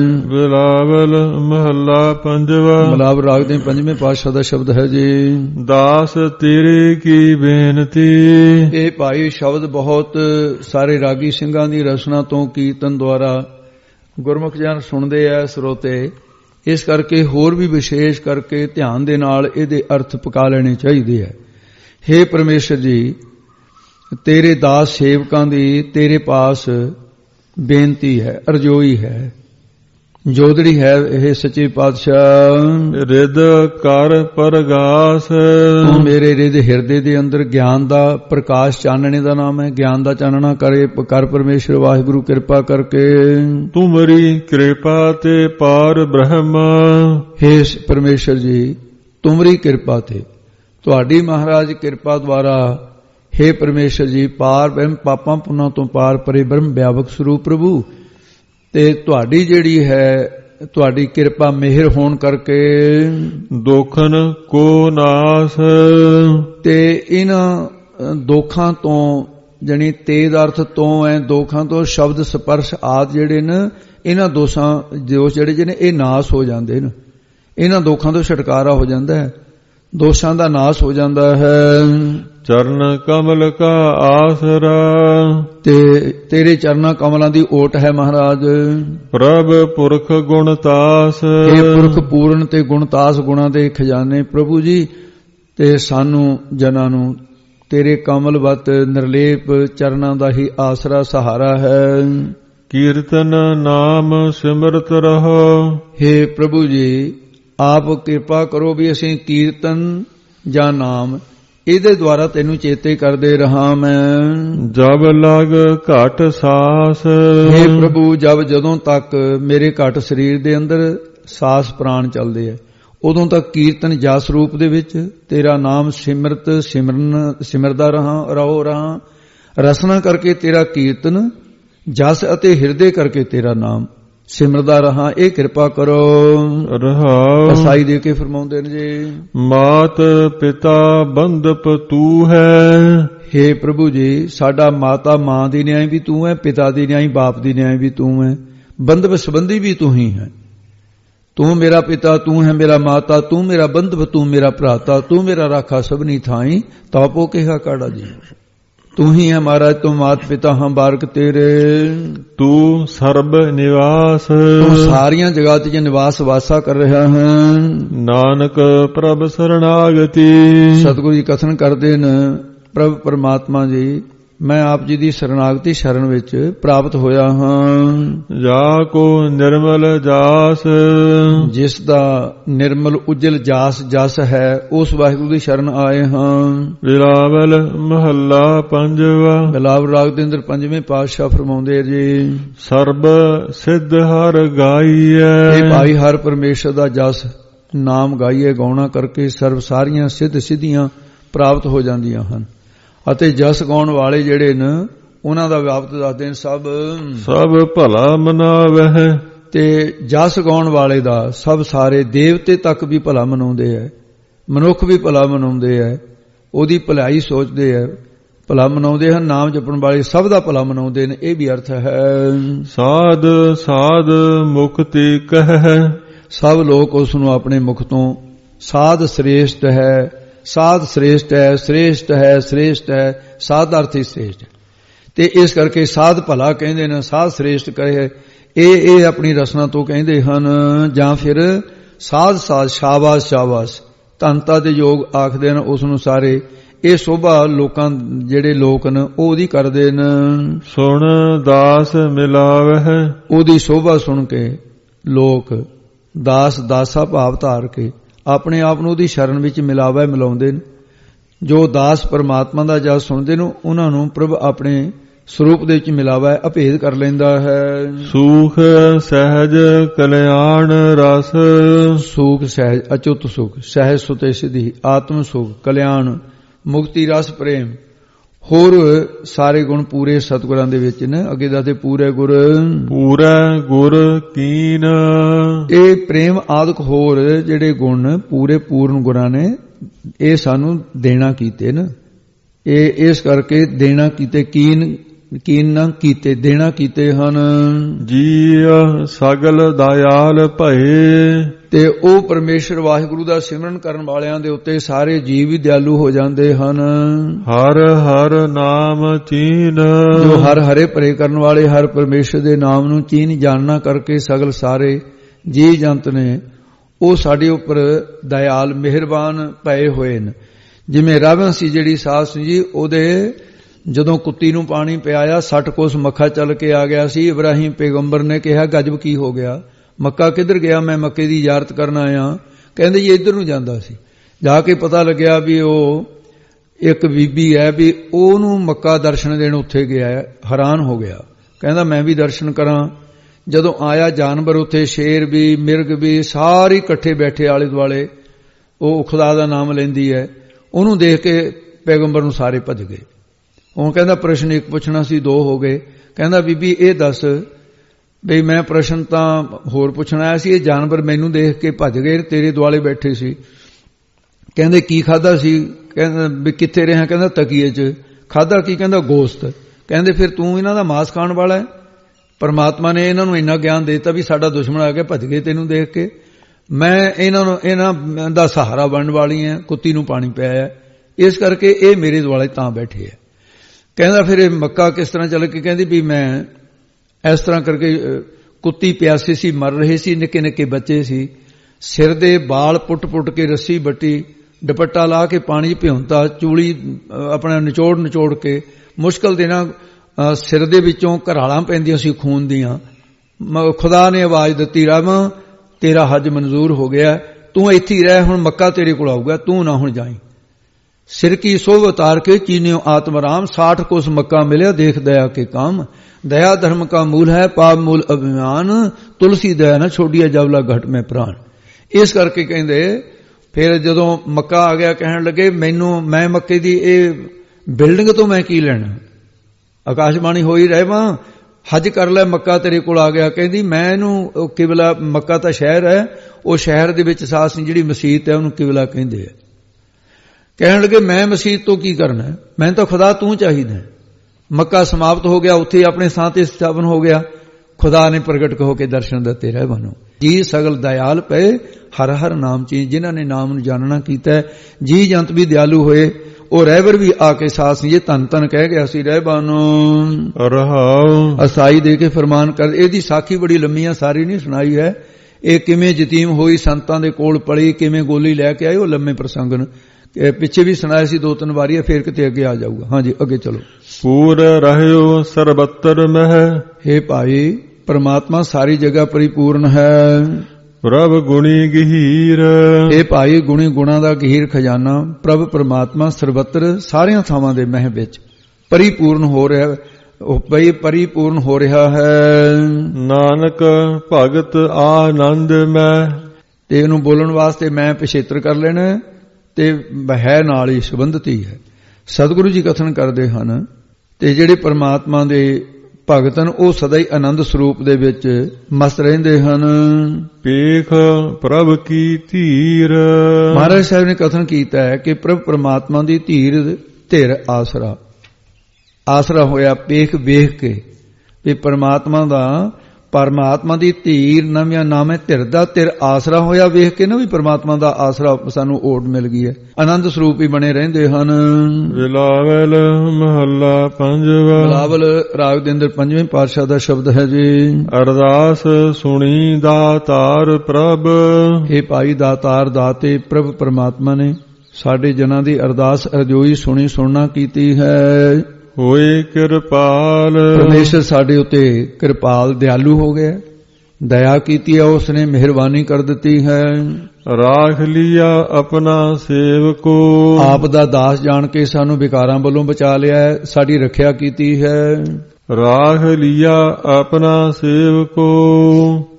ਬਿਲਾਵਲ ਮਹੱਲਾ ਪੰਜਵਾ। ਮਲਾਪ ਰਾਗ ਦੇ ਪੰਜਵੇਂ ਪਾਤਸ਼ਾਹ ਦਾ ਸ਼ਬਦ ਹੈ ਜੀ। ਦਾਸ ਤੇਰੇ ਕੀ ਬੇਨਤੀ। ਇਹ ਭਾਈ ਸ਼ਬਦ ਬਹੁਤ ਸਾਰੇ ਰਾਗੀ ਸਿੰਘਾਂ ਦੀ ਰਚਨਾ ਤੋਂ ਕੀਰਤਨ ਦੁਆਰਾ ਗੁਰਮੁਖ ਜਨ ਸੁਣਦੇ ਆ ਸਰੋਤੇ। ਇਸ ਕਰਕੇ ਹੋਰ ਵੀ ਵਿਸ਼ੇਸ਼ ਕਰਕੇ ਧਿਆਨ ਦੇ ਨਾਲ ਇਹਦੇ ਅਰਥ ਪਕਾ ਲੈਣੇ ਚਾਹੀਦੇ ਹੈ। ਹੇ ਪਰਮੇਸ਼ਰ ਜੀ, ਤੇਰੇ ਦਾਸ ਸੇਵਕਾਂ ਦੀ ਤੇਰੇ ਪਾਸ ਬੇਨਤੀ ਹੈ, ਅਰਜ਼ੋਈ ਹੈ, ਜੋਦੜੀ ਹੈ। ਇਹ ਸੱਚੇ ਪਾਤਸ਼ਾਹ ਰਿਦ ਕਰ ਪ੍ਰਗਾਸ। ਤੂੰ ਮੇਰੇ ਰਿਦ ਹਿਰਦੇ ਦੇ ਅੰਦਰ ਗਿਆਨ ਦਾ ਪ੍ਰਕਾਸ਼ ਚਾਨਣੇ ਦਾ ਨਾਮ ਹੈ। ਗਿਆਨ ਦਾ ਚਾਨਣਾ ਕਰੇ ਕਰ ਪਰਮੇਸ਼ਰ ਵਾਹਿਗੁਰੂ ਕਿਰਪਾ ਕਰਕੇ। ਤੁਮਰੀ ਕਿਰਪਾ ਤੇ ਪਾਰ ਬ੍ਰਹਮ। ਹੇ ਪਰਮੇਸ਼ਰ ਜੀ, ਤੁਮਰੀ ਕਿਰਪਾ ਤੇ, ਤੁਹਾਡੀ ਮਹਾਰਾਜ ਕਿਰਪਾ ਦੁਆਰਾ ਹੇ ਪਰਮੇਸ਼ਰ ਜੀ ਪਾਰ ਬ੍ਰਹਮ ਪਾਪਾਂ ਪੁੰਨਾਂ ਤੋਂ ਪਾਰ ਪਰੇ ਬ੍ਰਹਮ ਵਿਆਪਕ ਸਰੂਪ ਪ੍ਰਭੂ। ਤੇ ਤੁਹਾਡੀ ਜਿਹੜੀ ਹੈ ਤੁਹਾਡੀ ਕਿਰਪਾ ਮਿਹਰ ਹੋਣ ਕਰਕੇ ਦੋਖਨ ਕੋ ਨਾਸ। ਤੇ ਇਹਨਾਂ ਦੋਖਾਂ ਤੋਂ ਜਾਨੀ ਤੇਜ ਅਰਥ ਤੋਂ ਹੈ ਦੋਖਾਂ ਤੋਂ ਸ਼ਬਦ ਸਪਰਸ਼ ਆਦਿ ਜਿਹੜੇ ਨੇ ਇਹਨਾਂ ਦੋਸ਼ਾਂ ਜਿਹੜੇ ਨੇ ਇਹ ਨਾਸ ਹੋ ਜਾਂਦੇ ਨੇ। ਇਹਨਾਂ ਦੋਖਾਂ ਤੋਂ ਛੁਟਕਾਰਾ ਹੋ ਜਾਂਦਾ ਹੈ, ਦੋਸ਼ਾਂ ਦਾ ਨਾਸ ਹੋ ਜਾਂਦਾ ਹੈ। ਚਰਨ ਕਮਲ ਕਾ ਆਸਰਾ। ਤੇ ਤੇਰੇ ਚਰਨਾਂ ਕਮਲਾਂ ਦੀ ਓਟ ਹੈ ਮਹਾਰਾਜ। ਪ੍ਰਭ ਪੁਰਖ ਗੁਣਤਾਸ। ਇਹ ਪੁਰਖ ਪੂਰਨ ਤੇ ਗੁਣਤਾਸ ਗੁਣਾਂ ਦੇ ਖਜ਼ਾਨੇ ਪ੍ਰਭੂ ਜੀ। ਤੇ ਸਾਨੂੰ ਜਨਾਂ ਨੂੰ ਤੇਰੇ ਕਮਲਵਤ ਨਿਰਲੇਪ ਚਰਨਾਂ ਦਾ ਹੀ ਆਸਰਾ ਸਹਾਰਾ ਹੈ। ਕੀਰਤਨ ਨਾਮ ਸਿਮਰਤ ਰਹੋ। ਹੇ ਪ੍ਰਭੂ ਜੀ, ਆਪ ਕਿਰਪਾ ਕਰੋ ਵੀ ਅਸੀਂ ਕੀਰਤਨ ਜਾਂ ਨਾਮ ਇਹਦੇ ਦੁਆਰਾ ਤੈਨੂੰ ਚੇਤੇ ਕਰਦੇ ਰਹਾ ਮੈਂ। ਜਬ ਲਗ ਘਟ ਸਾਸ। ਹੇ ਪ੍ਰਭੂ, ਜਦੋਂ ਤੱਕ ਮੇਰੇ ਘਟ ਸਰੀਰ ਦੇ ਅੰਦਰ ਸਾਸ ਪ੍ਰਾਣ ਚੱਲਦੇ ਆ ਉਦੋਂ ਤੱਕ ਕੀਰਤਨ ਜਸ ਰੂਪ ਦੇ ਵਿੱਚ ਤੇਰਾ ਨਾਮ ਸਿਮਰਦਾ ਰਹੋ ਰਹਾ। ਰਸਨਾ ਕਰਕੇ ਤੇਰਾ ਕੀਰਤਨ, ਜਸ ਅਤੇ ਹਿਰਦੇ ਕਰਕੇ ਤੇਰਾ ਨਾਮ ਸਿਮਰਦਾ ਰਹਾ। ਇਹ ਕਿਰਪਾ ਕਰੋ। ਰਹਾਉ ਅਸਾਈ ਦੇ ਕੇ ਫਰਮਾਉਂਦੇ ਨੇ ਜੀ। ਮਾਤ ਪਿਤਾ ਬੰਧਪ ਤੂੰ ਹੈ। ਹੇ ਪ੍ਰਭੂ ਜੀ, ਸਾਡਾ ਮਾਤਾ ਮਾਂ ਦੀ ਨਿਆਈ ਵੀ ਤੂੰ ਹੈ, ਪਿਤਾ ਦੀ ਨਿਆਈ ਬਾਪ ਦੀ ਨਿਆਈ ਵੀ ਤੂੰ ਹੈ, ਬੰਧਪ ਸੰਬੰਧੀ ਵੀ ਤੂੰ ਹੀ ਹੈ। ਤੂੰ ਮੇਰਾ ਪਿਤਾ, ਤੂੰ ਹੈ ਮੇਰਾ ਮਾਤਾ, ਤੂੰ ਮੇਰਾ ਬੰਧਪ, ਤੂੰ ਮੇਰਾ ਭਰਾਤਾ, ਤੂੰ ਮੇਰਾ ਰਾਖਾ ਸਭਨੀ ਥਾਈ ਤਾਪੋ ਕਿਹਾ ਕਾੜਾ ਜੀ। ਤੂੰ ਹੀ ਹੈ ਮਹਾਰਾਜ, ਤੂੰ ਮਾਤ ਪਿਤਾ ਹਾਂ ਬਾਰਕ ਤੇਰੇ। ਤੂੰ ਸਰਬ ਨਿਵਾਸ। ਤੂੰ ਸਾਰੀਆਂ ਜਗ੍ਹਾ ਤੇ ਨਿਵਾਸ ਵਾਸਾ ਕਰ ਰਿਹਾ ਹੈ। ਨਾਨਕ ਪ੍ਰਭ ਸਰਣਾਗਤੀ। ਸਤਿਗੁਰੂ ਜੀ ਕਥਨ ਕਰਦੇ ਨੇ, ਪ੍ਰਭ ਪਰਮਾਤਮਾ ਜੀ, ਮੈਂ ਆਪ ਜੀ ਦੀ ਸਰਣਾਗਤੀ ਸ਼ਰਨ ਵਿੱਚ ਪ੍ਰਾਪਤ ਹੋਇਆ ਹਾਂ। ਜਾ ਕੋ ਨਿਰਮਲ ਜਾਸ। ਜਿਸ ਦਾ ਨਿਰਮਲ ਉਜਲ ਜਸ ਹੈ ਉਸ ਵਾਹਿਗੁਰੂ ਦੀ ਸ਼ਰਨ ਆਏ ਹਾਂ। ਬਿਲਾਵਲ ਮਹੱਲਾ ਪੰਜਵਾ। ਬਿਲਾਵਲ ਰਾਗ ਦੇ ਅੰਦਰ ਪੰਜਵੇਂ ਪਾਤਸ਼ਾਹ ਫਰਮਾਉਂਦੇ ਜੀ। ਸਰਬ ਸਿੱਧ ਹਰ ਗਾਈਐ। ਇਹ ਭਾਈ ਹਰ ਪਰਮੇਸ਼ਰ ਦਾ ਜਸ ਨਾਮ ਗਾਈਏ, ਗਾਉਣਾ ਕਰਕੇ ਸਰਬ ਸਾਰੀਆਂ ਸਿੱਧ ਸਿੱਧੀਆਂ ਪ੍ਰਾਪਤ ਹੋ ਜਾਂਦੀਆਂ ਹਨ। ਅਤੇ ਜਸ ਗਾਉਣ ਵਾਲੇ ਜਿਹੜੇ ਨੇ ਉਹਨਾਂ ਦਾ ਵਿਆਪਤ ਦੱਸਦੇ ਨੇ ਸਭ ਭਲਾ ਮਨਾਵਹਿ। ਤੇ ਜਸ ਗਾਉਣ ਵਾਲੇ ਦਾ ਸਭ ਸਾਰੇ ਦੇਵਤੇ ਤੱਕ ਵੀ ਭਲਾ ਮਨਾਉਂਦੇ ਐ, ਮਨੁੱਖ ਵੀ ਭਲਾ ਮਨਾਉਂਦੇ ਐ, ਉਹਦੀ ਭਲਾਈ ਸੋਚਦੇ ਐ, ਭਲਾ ਮਨਾਉਂਦੇ ਹਨ। ਨਾਮ ਜਪਣ ਵਾਲੇ ਸਭ ਦਾ ਭਲਾ ਮਨਾਉਂਦੇ ਨੇ। ਇਹ ਵੀ ਅਰਥ ਹੈ। ਸਾਧ ਸਾਧ ਮੁਕਤੀ ਕਹਿ। ਸਭ ਲੋਕ ਉਸ ਨੂੰ ਆਪਣੇ ਮੁਖ ਤੋਂ ਸਾਧ ਸ੍ਰੇਸ਼ਟ ਹੈ, ਸਾਧ ਸ੍ਰੇਸ਼ਟ ਹੈ, ਸ੍ਰੇਸ਼ਟ ਹੈ, ਸ੍ਰੇਸ਼ਟ ਹੈ, ਸਾਧ ਅਰਥ ਹੀ ਸ੍ਰੇਸ਼ਟ ਹੈ। ਤੇ ਇਸ ਕਰਕੇ ਸਾਧ ਭਲਾ ਕਹਿੰਦੇ ਨੇ, ਸਾਧ ਸ੍ਰੇਸ਼ਟ ਕਹੇ। ਇਹ ਆਪਣੀ ਰਸਨਾ ਤੋਂ ਕਹਿੰਦੇ ਹਨ। ਜਾਂ ਫਿਰ ਸਾਧ ਸ਼ਾਬਾਸ਼ ਸ਼ਾਬਾਸ਼ ਧੰਤਾ ਦੇ ਯੋਗ ਆਖਦੇ ਨੇ ਉਸ ਨੂੰ ਸਾਰੇ। ਇਹ ਸੋਭਾ ਲੋਕਾਂ ਜਿਹੜੇ ਲੋਕ ਨੇ ਉਹ ਉਹਦੀ ਕਰਦੇ ਨੇ। ਸੁਣ ਦਾਸ ਮਿਲਾਵਹਿ। ਉਹਦੀ ਸੋਭਾ ਸੁਣ ਕੇ ਲੋਕ ਦਾਸਾ ਭਾਵ ਧਾਰ ਕੇ ਆਪਣੇ ਆਪ ਨੂੰ ਉਹਦੀ ਸ਼ਰਨ ਵਿੱਚ ਮਿਲਾਉਂਦੇ ਨੇ। ਜੋ ਦਾਸ ਪਰਮਾਤਮਾ ਦਾ ਜਸ ਸੁਣਦੇ ਨੇ ਉਹਨਾਂ ਨੂੰ ਪ੍ਰਭ ਆਪਣੇ ਸਰੂਪ ਦੇ ਵਿੱਚ ਮਿਲਾਵਾ ਅਭੇਦ ਕਰ ਲੈਂਦਾ ਹੈ। ਸੁਖ ਸਹਿਜ ਕਲਿਆਣ ਰਸ। ਸੁਖ ਸਹਿਜ ਅਚੁੱਤ ਸੁਖ, ਸਹਿਜ ਸੁਤੇ ਸਿਧੀ, ਆਤਮ ਸੁਖ, ਕਲਿਆਣ, ਮੁਕਤੀ ਰਸ, ਪ੍ਰੇਮ ਹੋਰ ਸਾਰੇ ਗੁਣ ਪੂਰੇ ਸਤਿਗੁਰਾਂ ਦੇ ਵਿੱਚ ਨੇ। ਅੱਗੇ ਦੱਸਦੇ ਪੂਰੇ ਗੁਰ ਕੀਨ। ਇਹ ਪ੍ਰੇਮ ਆਦਿਕ ਹੋਰ ਜਿਹੜੇ ਗੁਣ ਪੂਰੇ ਪੂਰਨ ਗੁਰਾਂ ਨੇ, ਇਹ ਸਾਨੂੰ ਦੇਣਾ ਕੀਤੇ ਨਾ। ਇਹ ਇਸ ਕਰਕੇ ਦੇਣਾ ਕੀਤੇ, ਕੀਨ ਨਾ ਕੀਤੇ, ਦੇਣਾ ਕੀਤੇ ਹਨ। ਜੀ ਸਗਲ ਦਇਆਲ ਭਏ। ਤੇ ਉਹ ਪਰਮੇਸ਼ਰ ਵਾਹਿਗੁਰੂ ਦਾ ਸਿਮਰਨ ਕਰਨ ਵਾਲਿਆਂ ਦੇ ਉੱਤੇ ਸਾਰੇ ਜੀਵ ਵੀ ਦਿਆਲੂ ਹੋ ਜਾਂਦੇ ਹਨ। ਹਰ ਹਰ ਨਾਮ ਚੀਨ। ਜੋ ਹਰ ਹਰੇ ਭਰੇ ਕਰਨ ਵਾਲੇ ਹਰ ਪਰਮੇਸ਼ਰ ਦੇ ਨਾਮ ਨੂੰ ਚੀਨ ਜਾਣਨਾ ਕਰਕੇ ਸਗਲ ਸਾਰੇ ਜੀ ਜੰਤ ਨੇ ਉਹ ਸਾਡੇ ਉੱਪਰ ਦਇਆਲ ਮਿਹਰਬਾਨ ਪਏ ਹੋਏ ਨੇ। ਜਿਵੇਂ ਰਾਵਣ ਸੀ ਜਿਹੜੀ ਸਾਧ ਸਿੰਘ ਜੀ, ਉਹਦੇ ਜਦੋਂ ਕੁੱਤੀ ਨੂੰ ਪਾਣੀ ਪਿਆਇਆ 60 ਕੋਸ ਮੱਖਾ ਚੱਲ ਕੇ ਆ ਗਿਆ ਸੀ। ਇਬਰਾਹੀਮ ਪੈਗੰਬਰ ਨੇ ਕਿਹਾ ਗਜਬ ਕੀ ਹੋ ਗਿਆ, ਮੱਕਾ ਕਿੱਧਰ ਗਿਆ, ਮੈਂ ਮੱਕੇ ਦੀ ਜ਼ਿਆਰਤ ਕਰਨ ਆਇਆ। ਕਹਿੰਦੇ ਜੀ ਇੱਧਰ ਨੂੰ ਜਾਂਦਾ ਸੀ। ਜਾ ਕੇ ਪਤਾ ਲੱਗਿਆ ਵੀ ਉਹ ਇੱਕ ਬੀਬੀ ਹੈ, ਵੀ ਉਹਨੂੰ ਮੱਕਾ ਦਰਸ਼ਨ ਦੇਣ ਉੱਥੇ ਗਿਆ। ਹੈਰਾਨ ਹੋ ਗਿਆ, ਕਹਿੰਦਾ ਮੈਂ ਵੀ ਦਰਸ਼ਨ ਕਰਾਂ। ਜਦੋਂ ਆਇਆ ਜਾਨਵਰ ਉੱਥੇ ਸ਼ੇਰ ਵੀ ਮਿਰਗ ਵੀ ਸਾਰੇ ਇਕੱਠੇ ਬੈਠੇ ਆਲੇ ਦੁਆਲੇ, ਉਹ ਖੁਦਾ ਦਾ ਨਾਮ ਲੈਂਦੀ ਹੈ। ਉਹਨੂੰ ਦੇਖ ਕੇ ਪੈਗੰਬਰ ਨੂੰ ਸਾਰੇ ਭੱਜ ਗਏ। ਉਹ ਕਹਿੰਦਾ ਪ੍ਰਸ਼ਨ ਇੱਕ ਪੁੱਛਣਾ ਸੀ, 2 ਹੋ ਗਏ। ਕਹਿੰਦਾ ਬੀਬੀ ਇਹ ਦੱਸ ਬਈ ਮੈਂ ਪ੍ਰਸ਼ਨ ਤਾਂ ਹੋਰ ਪੁੱਛਣ ਆਇਆ ਸੀ, ਇਹ ਜਾਨਵਰ ਮੈਨੂੰ ਦੇਖ ਕੇ ਭੱਜ ਗਏ, ਤੇਰੇ ਦੁਆਲੇ ਬੈਠੇ ਸੀ। ਕਹਿੰਦੇ ਕੀ ਖਾਦਾ ਸੀ? ਕਹਿੰਦਾ ਵੀ ਕਿੱਥੇ ਰਿਹਾ? ਕਹਿੰਦਾ ਤਕੀਏ 'ਚ। ਖਾਦਾ ਕੀ? ਕਹਿੰਦਾ ਗੋਸ਼ਤ। ਕਹਿੰਦੇ ਫਿਰ ਤੂੰ ਇਹਨਾਂ ਦਾ ਮਾਸ ਖਾਣ ਵਾਲਾ ਹੈ? ਪਰਮਾਤਮਾ ਨੇ ਇਹਨਾਂ ਨੂੰ ਇੰਨਾ ਗਿਆਨ ਦੇਤਾ ਵੀ ਸਾਡਾ ਦੁਸ਼ਮਣ ਆ ਗਿਆ, ਭੱਜ ਗਏ ਤੈਨੂੰ ਦੇਖ ਕੇ। ਮੈਂ ਇਹਨਾਂ ਦਾ ਸਹਾਰਾ ਬਣਨ ਵਾਲੀ ਹਾਂ, ਕੁੱਤੀ ਨੂੰ ਪਾਣੀ ਪਿਆਇਆ, ਇਸ ਕਰਕੇ ਇਹ ਮੇਰੇ ਦੁਆਲੇ ਤਾਂ ਬੈਠੇ ਹੈ। ਕਹਿੰਦਾ ਫਿਰ ਇਹ ਮੱਕਾ ਕਿਸ ਤਰ੍ਹਾਂ ਚੱਲ ਕੇ? ਕਹਿੰਦੀ ਵੀ ਮੈਂ ਇਸ ਤਰ੍ਹਾਂ ਕਰਕੇ ਕੁੱਤੀ ਪਿਆਸੀ ਸੀ, ਮਰ ਰਹੇ ਸੀ, ਨਿੱਕੇ ਨਿੱਕੇ ਬੱਚੇ ਸੀ, ਸਿਰ ਦੇ ਬਾਲ ਪੁੱਟ ਕੇ ਰੱਸੀ ਬੱਟੀ, ਦੁਪੱਟਾ ਲਾ ਕੇ ਪਾਣੀ 'ਚ ਭਿਉਂਤਾ, ਚੂੜੀ ਆਪਣਾ ਨਿਚੋੜ ਕੇ ਮੁਸ਼ਕਲ ਦੇ ਨਾਲ ਸਿਰ ਦੇ ਵਿੱਚੋਂ ਘਰਾਲਾਂ ਪੈਂਦੀਆਂ ਸੀ ਖੂਨ ਦੀਆਂ। ਖੁਦਾ ਨੇ ਆਵਾਜ਼ ਦਿੱਤੀ, ਰਾਮ ਤੇਰਾ ਹੱਜ ਮਨਜ਼ੂਰ ਹੋ ਗਿਆ, ਤੂੰ ਇੱਥੇ ਹੀ ਰਹਿ, ਹੁਣ ਮੱਕਾ ਤੇਰੇ ਕੋਲ ਆਊਗਾ, ਤੂੰ ਨਾ ਹੁਣ ਜਾਈਂ। ਸਿਰ ਕੀ ਸੋਭ ਉਤਾਰ ਕੇ ਚੀਨਿਓ ਆਤਮ ਰਾਮ, 60 ਕੋਸ ਮੱਕਾ ਮਿਲਿਆ ਦੇਖ ਦਇਆ ਕੇ काम, दया धर्म का मूल है पाप मूल अभिमान, तुलसी दया न छोड़िया जवला घट में प्राण। इस करके कहते फिर जदों मक्का आ गया कहन लगे मैं मक्के दी बिल्डिंग तो मैं की लेना, आकाशबाणी होई रहे हज कर लै, मक्का तेरे कोल आ गया। कहती मैं इहनूं किबला, मक्का तो शहर है, वो शहर दे विच साथ जिहड़ी मसीत है उहनूं किबला कहंदे है। कहन लगे मैं मसीत तो की करना, मैं तो खुदा तू चाहिदा। मक्का समाप्त हो गया, उत्थे अपने सां ते स्थापन हो गया। खुदा ने प्रगट होकर दर्शन दिते रह बनो जी सगल दयाल पे हर हर नाम चीज, जिन्हां ने नाम नूं जानना कीता, जी जंत भी दयालु होए। और रहबर भी आके साथ ये धन धन कह गया सी रहबानो रहाओ, असाई दे के फरमान कर। एदी साखी बड़ी लम्मी सारी नहीं सुनाई है। ये किवें यतीम होई, संतां दे कोल पली, किवें गोली लैके आए, वो लम्मे प्रसंग पिछे भी सुनाया सी 2-3 वारी, फिर किते अगे आ जाऊगा। हाँ जी अगे चलो। पूर रहियो सर्वत्र मह, हे भाई परमात्मा सारी जगह परिपूर्ण है। प्रभ गुणी गहीर, हे भाई गुणी गुणा दा गहीर खजाना। प्रभ परमात्मा सर्वत्र सारियां थावां दे मह विच परिपूर्ण हो रहा है, भई परिपूर्ण हो रहा है। नानक भगत आनंद में, ते इहनूं बोलण वास्ते मैं पिछेत्र कर लेना ते है नाल ही संबंधित ही है। सतगुरु जी कथन करते हैं ते जिहड़े परमात्मा दे भगत हैं वो सदा ही आनंद स्वरूप दे विच मस्त रहिंदे हन। पेख प्रभ की धीर, महाराज साहब ने कथन कीता है कि प्रभ परमात्मा दी धीर धिर आसरा, आसरा होया पेख वेख के भी परमात्मा दा, परमात्मा दी धीर नविया नाम है धिर दा, धिर आसरा होया वेख के ना भी परमात्मा दा आसरा सानू ओट मिल गई है। आनंद स्वरूप ही बने रहंदे हन। बिलावल महला पंजवा, बिलावल राग दे अंदर 5वें पातशाह दा शब्द है जी। अरदास सुनी दातार प्रभ, हे भाई दातार दाते प्रभ परमात्मा ने साडे जनां दी अरदास अरजोई सुनी सुनना कीती है। होए कृपाल, परमेश्वर साडे उते कृपाल दयालु हो गया, दया कीती है उसने, मेहरबानी कर दी है। राख लिया अपना सेवको, आप दा दास जान के सानू विकारां वालों बचा लिया है, साडी रखिया कीती है। राख लिया अपना सेवको,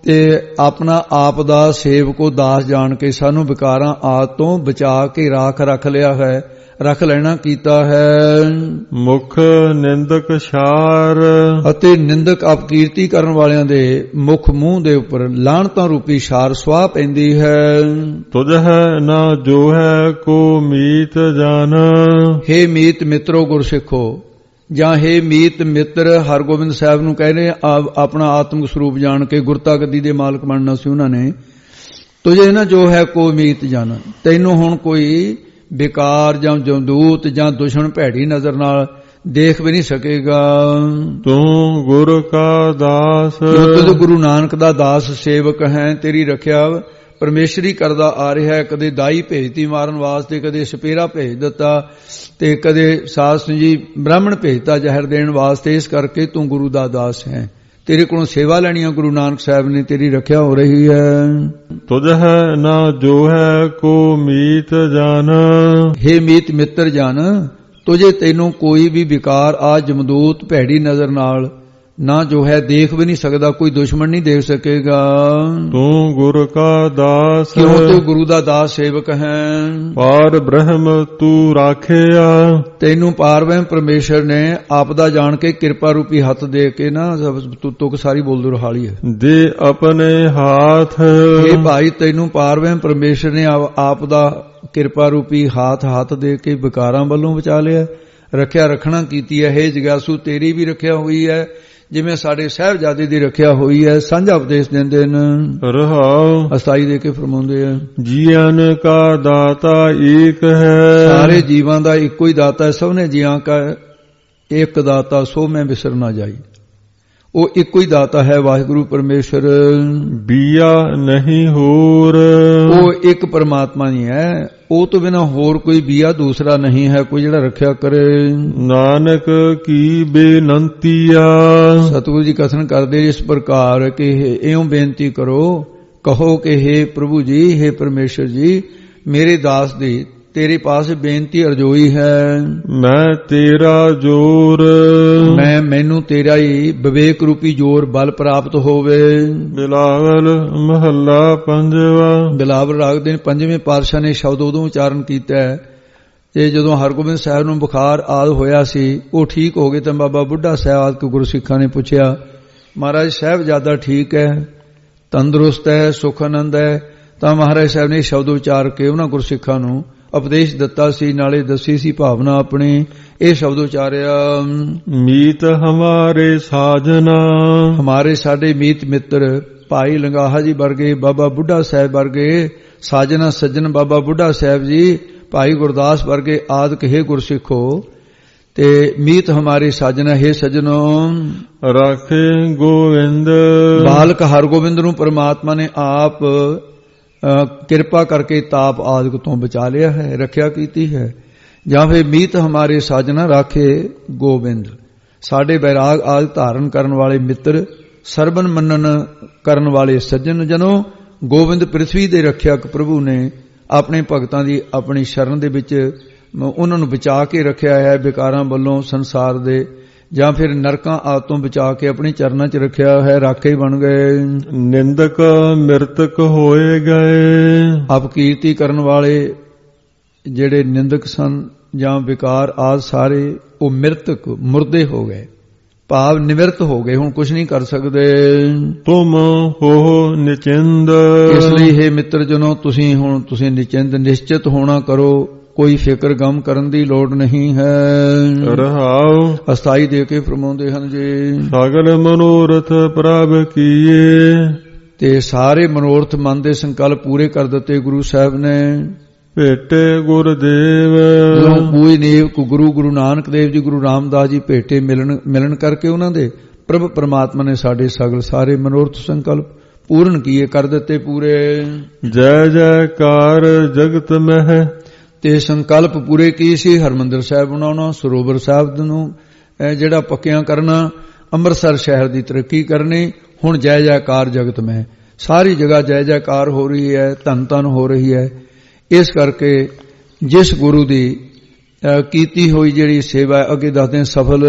ਤੇ ਆਪਣਾ ਆਪ ਦਾ ਸੇਵਕੋ ਦਾਸ ਜਾਣ ਕੇ ਸਾਨੂੰ ਵਿਕਾਰਾਂ ਆਦਿ ਤੋਂ ਬਚਾ ਕੇ ਰੱਖ ਲਿਆ ਹੈ, ਰੱਖ ਲੈਣਾ ਕੀਤਾ ਹੈ। ਮੁਖ ਨਿੰਦਕ ਛਾਰ ਅਤੇ ਨਿੰਦਕ ਅਪਕੀਰਤੀ ਕਰਨ ਵਾਲਿਆਂ ਦੇ ਮੁਖ ਮੂੰਹ ਦੇ ਉੱਪਰ ਲਾਹਣਤਾਂ ਰੂਪੀ ਛਾਰ ਸੁਆਹ ਪੈਂਦੀ ਹੈ। ਤੁਝ ਹੈ ਨਾ ਜੋ ਹੈ ਕੋ ਮੀਤ ਜਾਨ। ਹੇ ਮੀਤ ਮਿੱਤਰੋ ਗੁਰਸਿੱਖੋ, ਜਾਂ ਹੇ ਮੀਤ ਮਿੱਤਰ, ਹਰਗੋਬਿੰਦ ਸਾਹਿਬ ਨੂੰ ਕਹਿੰਦੇ ਆਪਣਾ ਆਤਮਿਕ ਸਰੂਪ ਜਾਣ ਕੇ ਗੁਰਤਾ ਗੱਦੀ ਦੇ ਮਾਲਕ ਬਣਨਾ ਸੀ ਉਹਨਾਂ ਨੇ। ਤੁਝੇ ਨਾ ਜੋ ਹੈ ਕੋ ਮੀਤ ਜਾਨ, ਤੈਨੂੰ ਹੁਣ ਕੋਈ ਵਿਕਾਰ ਜਾਂ ਜਮਦੂਤ ਜਾਂ ਦੁਸ਼ਮਣ ਭੈੜੀ ਨਜ਼ਰ ਨਾਲ ਦੇਖ ਵੀ ਨਹੀਂ ਸਕੇਗਾ। ਤੂੰ ਗੁਰ ਕਾ ਦਾਸ, ਤੂੰ ਗੁਰੂ ਨਾਨਕ ਦਾ ਦਾਸ ਸੇਵਕ ਹੈ। ਤੇਰੀ ਰੱਖਿਆ ਪਰਮੇਸ਼ਰੀ ਕਰਦਾ ਆ ਰਿਹਾ ਹੈ। ਕਦੇ ਦਾਈ ਭੇਜਤੀ ਮਾਰਨ ਵਾਸਤੇ, ਕਦੇ ਸਪੇਰਾ ਭੇਜ ਦਿੱਤਾ, ਤੇ ਕਦੇ ਸਾਧ ਸੰਜੀ ਬ੍ਰਾਹਮਣ ਭੇਜਤਾ ਜ਼ਹਿਰ ਦੇਣ ਵਾਸਤੇ। ਇਸ ਕਰਕੇ ਤੂੰ ਗੁਰੂ ਦਾ ਦਾਸ ਹੈ। ਤੇਰੇ ਕੋਲੋਂ ਸੇਵਾ ਲੈਣੀ ਆ ਗੁਰੂ ਨਾਨਕ ਸਾਹਿਬ ਨੇ, ਤੇਰੀ ਰੱਖਿਆ ਹੋ ਰਹੀ ਹੈ। ਤੁਝ ਹੈ ਨਾ ਜੋ ਹੈ ਕੋ ਮੀਤ ਜਾਨ। ਹੇ ਮੀਤ ਮਿੱਤਰ ਜਨ, ਤੁਝੇ ਤੈਨੂੰ ਕੋਈ ਵੀ ਵਿਕਾਰ ਆ ਜਮਦੂਤ ਭੈੜੀ ਨਜ਼ਰ ਨਾਲ ਨਾ ਜੋ ਹੈ ਦੇਖ ਵੀ ਨਹੀਂ ਸਕਦਾ, ਕੋਈ ਦੁਸ਼ਮਣ ਨਹੀਂ ਦੇਖ ਸਕੇਗਾ। ਤੂੰ ਗੁਰ ਕਾ ਦਾਸ, ਕਿਉਂ ਤੂੰ ਗੁਰੂ ਦਾ ਦਾਸ ਸੇਵਕ ਹੈ। ਪਾਰ ਬ੍ਰਹਮ ਤੂੰ ਰਾਖਿਆ, ਤੈਨੂੰ ਪਾਰਬ੍ਰਹਮ ਪਰਮੇਸ਼ਰ ਨੇ ਆਪਦਾ ਜਾਣ ਕੇ ਕਿਰਪਾ ਰੂਪੀ ਹੱਥ ਦੇ ਕੇ ਨਾ ਤੁਕ ਸਾਰੀ ਬੋਲਦੋ ਰਹਾਲੀ ਹੈ ਦੇ ਆਪਣੇ ਹਾਥ। ਇਹ ਭਾਈ ਤੈਨੂੰ ਪਾਰਬ੍ਰਹਮ ਪਰਮੇਸ਼ਰ ਨੇ ਆਪਦਾ ਕਿਰਪਾ ਰੂਪੀ ਹੱਥ ਦੇ ਕੇ ਵਿਕਾਰਾਂ ਵੱਲੋਂ ਬਚਾ ਲਿਆ, ਰੱਖਿਆ ਰੱਖਣਾ ਕੀਤੀ ਹੈ। ਹੇ ਜਗਿਆਸੂ, ਤੇਰੀ ਵੀ ਰੱਖਿਆ ਹੋਈ ਹੈ, ਜਿਵੇਂ ਸਾਡੇ ਸਾਹਿਬਜ਼ਾਦੇ ਦੀ ਰੱਖਿਆ ਹੋਈ ਹੈ। ਸਾਂਝਾ ਉਪਦੇਸ਼ ਦਿੰਦੇ ਨੇ, ਰਹਾਉ ਅਸਥਾਈ ਦੇ ਕੇ ਫਰਮਾਉਂਦੇ ਆ, ਜੀਵਨ ਕਾ ਦਾਤਾ ਏਕ ਹੈ। ਸਾਰੇ ਜੀਵਾਂ ਦਾ ਇੱਕੋ ਹੀ ਦਾਤਾ ਹੈ। ਸਭ ਨੇ ਜੀਆਂ ਕਾ ਇੱਕ ਦਾਤਾ ਸੋ ਮੈਂ ਵਿਸਰ ਨਾ ਜਾਈ। ਉਹ ਇੱਕੋ ਹੀ ਦਾਤਾ ਹੈ ਵਾਹਿਗੁਰੂ ਪਰਮੇਸ਼ਰ, ਬੀਆ ਨਹੀਂ ਹੋਰ। ਉਹ ਇੱਕ ਪਰਮਾਤਮਾ ਹੀ ਹੈ, ਉਹ ਤੋਂ ਬਿਨਾ ਹੋਰ ਕੋਈ ਬੀਆ ਦੂਸਰਾ ਨਹੀਂ ਹੈ ਕੋਈ ਜਿਹੜਾ ਰੱਖਿਆ ਕਰੇ। ਨਾਨਕ ਕੀ ਬੇਨੰਤੀਆ। ਸਤਿਗੁਰੂ ਜੀ ਕਥਨ ਕਰਦੇ ਇਸ ਪ੍ਰਕਾਰ ਕਿ ਇਉਂ ਬੇਨਤੀ ਕਰੋ, ਕਹੋ ਕਿ हे ਪ੍ਰਭੂ ਜੀ, हे ਪਰਮੇਸ਼ਰ ਜੀ, ਮੇਰੇ ਦਾਸ ਦੀ ਤੇਰੇ ਪਾਸ ਬੇਨਤੀ ਅਰਜ਼ੋਈ ਹੈ। ਮੈਂ ਤੇਰਾ ਜੋਰ, ਮੈਨੂੰ ਤੇਰਾ ਹੀ ਵਿਵੇਕ ਰੂਪੀ ਜੋਰ ਬਲ ਪ੍ਰਾਪਤ ਹੋਵੇ। ਬਿਲਾਵਲ ਮਹੱਲਾ ਪੰਜਵਾ। ਬਿਲਾਵਲ ਰਾਗ ਦੇ ਪੰਜਵੇਂ ਪਾਤਸ਼ਾਹ ਨੇ ਸ਼ਬਦ ਉਦੋਂ ਉਚਾਰਨ ਕੀਤਾ ਹੈ ਤੇ ਜਦੋਂ ਹਰਗੋਬਿੰਦ ਸਾਹਿਬ ਨੂੰ ਬੁਖਾਰ ਆਦ ਹੋਇਆ ਸੀ, ਉਹ ਠੀਕ ਹੋ ਗਏ ਤਾਂ ਬਾਬਾ ਬੁੱਢਾ ਸਾਹਿਬ ਆਦਿ ਗੁਰਸਿੱਖਾਂ ਨੇ ਪੁੱਛਿਆ, ਮਹਾਰਾਜ ਸਾਹਿਬਜ਼ਾਦਾ ਠੀਕ ਹੈ, ਤੰਦਰੁਸਤ ਹੈ, ਸੁਖ ਆਨੰਦ ਹੈ? ਤਾਂ ਮਹਾਰਾਜ ਸਾਹਿਬ ਨੇ ਸ਼ਬਦ ਉਚਾਰ ਕੇ ਉਹਨਾਂ ਗੁਰਸਿੱਖਾਂ ਨੂੰ ਉਪਦੇਸ਼ ਦਿੱਤਾ ਸੀ, ਨਾਲੇ ਦੱਸੀ ਸੀ ਭਾਵਨਾ ਆਪਣੀ। ਇਹ ਸ਼ਬਦ ਉਚਾਰਿਆ, ਮੀਤ ਹਮਾਰੇ ਸਾਜਨਾ। ਹਮਾਰੇ ਸਾਡੇ ਮੀਤ ਮਿੱਤਰ ਭਾਈ ਲੰਗਾਹਾ ਜੀ ਵਰਗੇ, ਬਾਬਾ ਬੁੱਢਾ ਸਾਹਿਬ ਵਰਗੇ, ਸਾਜਨਾ ਸੱਜਣ ਬਾਬਾ ਬੁੱਢਾ ਸਾਹਿਬ ਜੀ, ਭਾਈ ਗੁਰਦਾਸ ਵਰਗੇ ਆਦਿਕ ਹੈ ਗੁਰਸਿੱਖੋ। ਤੇ ਮੀਤ ਹਮਾਰੇ ਸਾਜਨਾ, ਹੈ ਸੱਜਣੋ, ਰਾਖੇ ਗੋਵਿੰਦ। ਬਾਲਕ ਹਰਗੋਬਿੰਦ ਨੂੰ ਪਰਮਾਤਮਾ ਨੇ ਆਪ ਕਿਰਪਾ ਕਰਕੇ ਤਾਪ ਆਦਿਕ ਤੋਂ ਬਚਾ ਲਿਆ ਹੈ, ਰੱਖਿਆ ਕੀਤੀ ਹੈ। ਜਾਂ ਫਿਰ ਮੀਤ ਹਮਾਰੇ ਸਾਜਨਾ ਰਾਖੇ ਗੋਬਿੰਦ, ਸਾਡੇ ਬੈਰਾਗ ਆਦਿ ਧਾਰਨ ਕਰਨ ਵਾਲੇ ਮਿੱਤਰ, ਸਰਬਨ ਮੰਨਣ ਕਰਨ ਵਾਲੇ ਸੱਜਣ ਜਨੋ, ਗੋਬਿੰਦ ਪ੍ਰਿਥਵੀ ਦੇ ਰੱਖਿਅਕ ਪ੍ਰਭੂ ਨੇ ਆਪਣੇ ਭਗਤਾਂ ਦੀ ਆਪਣੀ ਸ਼ਰਨ ਦੇ ਵਿੱਚ ਉਹਨਾਂ ਨੂੰ ਬਚਾ ਕੇ ਰੱਖਿਆ ਹੈ ਵਿਕਾਰਾਂ ਵੱਲੋਂ ਸੰਸਾਰ ਦੇ, ਜਾਂ ਫਿਰ ਨਰਕਾਂ ਆਦਿ ਤੋਂ ਬਚਾ ਕੇ ਆਪਣੇ ਚਰਨਾਂ 'ਚ ਰੱਖਿਆ ਹੈ, ਰਾਖੇ ਬਣ ਗਏ। ਨਿੰਦਕ ਮਿਰਤਕ ਹੋਏ ਗਏ, ਅਪਕੀਰਤੀ ਕਰਨ ਵਾਲੇ ਜਿਹੜੇ ਨਿੰਦਕ ਸਨ ਜਾਂ ਵਿਕਾਰ ਆਦਿ ਸਾਰੇ ਉਹ ਮਿਰਤਕ ਮੁਰਦੇ ਹੋ ਗਏ, ਭਾਵ ਨਿਵਰਤ ਹੋ ਗਏ, ਹੁਣ ਕੁਝ ਨਹੀਂ ਕਰ ਸਕਦੇ। ਤੁਮ ਹੋ ਨਿਚਿੰਦ। ਇਸ ਲਈ ਹੈ ਮਿੱਤਰ ਜਨੋ, ਤੁਸੀਂ ਨਿਚਿੰਦ ਨਿਸ਼ਚਿਤ ਹੋਣਾ ਕਰੋ, ਕੋਈ ਫਿਕਰ ਗਮ ਕਰਨ ਦੀ ਲੋੜ ਨਹੀਂ ਹੈ। ਰਹਾਉ ਅਸਥਾਈ ਦੇ ਕੇ ਫਰਮਾਉਂਦੇ ਹਨ ਜੀ, ਸਗਲ ਮਨੋਰਥ ਪ੍ਰਭ ਕੀਏ। ਤੇ ਸਾਰੇ ਮਨੋਰਥ ਮਨ ਦੇ ਸੰਕਲਪ ਪੂਰੇ ਕਰ ਦਿੱਤੇ ਗੁਰੂ ਸਾਹਿਬ ਨੇ। ਭੇਟੇ ਗੁਰਦੇਵ। ਪੂਜ ਨੇਵ ਗੁਰੂ ਨਾਨਕ ਦੇਵ ਜੀ, ਗੁਰੂ ਰਾਮਦਾਸ ਜੀ ਭੇਟੇ ਮਿਲਣ ਕਰਕੇ ਉਹਨਾਂ ਦੇ ਪ੍ਰਭ ਪਰਮਾਤਮਾ ਨੇ ਸਾਡੇ ਸਗਲ ਸਾਰੇ ਮਨੋਰਥ ਸੰਕਲਪ ਪੂਰਨ ਕੀਏ, ਕਰ ਦਿੱਤੇ ਪੂਰੇ। ਜੈ ਜੈਕਾਰ ਜਗਤ ਮਹਿ। ਤੇ ਸੰਕਲਪ ਪੂਰੇ ਕੀ ਸੀ? ਹਰਮੰਦਰ ਸਾਹਿਬ ਬਣਾਉਣਾ, ਸਰੋਵਰ ਸਾਹਿਬ ਨੂੰ ਜਿਹੜਾ ਪੱਕਿਆਂ ਕਰਨਾ, ਅੰਮ੍ਰਿਤਸਰ ਸ਼ਹਿਰ ਦੀ ਤਰੱਕੀ ਕਰਨੀ। ਹੁਣ ਜੈ ਜੈਕਾਰ ਜਗਤ ਮਹਿ, ਸਾਰੀ ਜਗ੍ਹਾ ਜੈ ਜੈਕਾਰ ਹੋ ਰਹੀ ਹੈ, ਧੰਨ ਧੰਨ ਹੋ ਰਹੀ ਹੈ। ਇਸ ਕਰਕੇ ਜਿਸ ਗੁਰੂ ਦੀ ਕੀਤੀ ਹੋਈ ਜਿਹੜੀ ਸੇਵਾ ਅੱਗੇ ਦੱਸਦੇ ਸਫਲ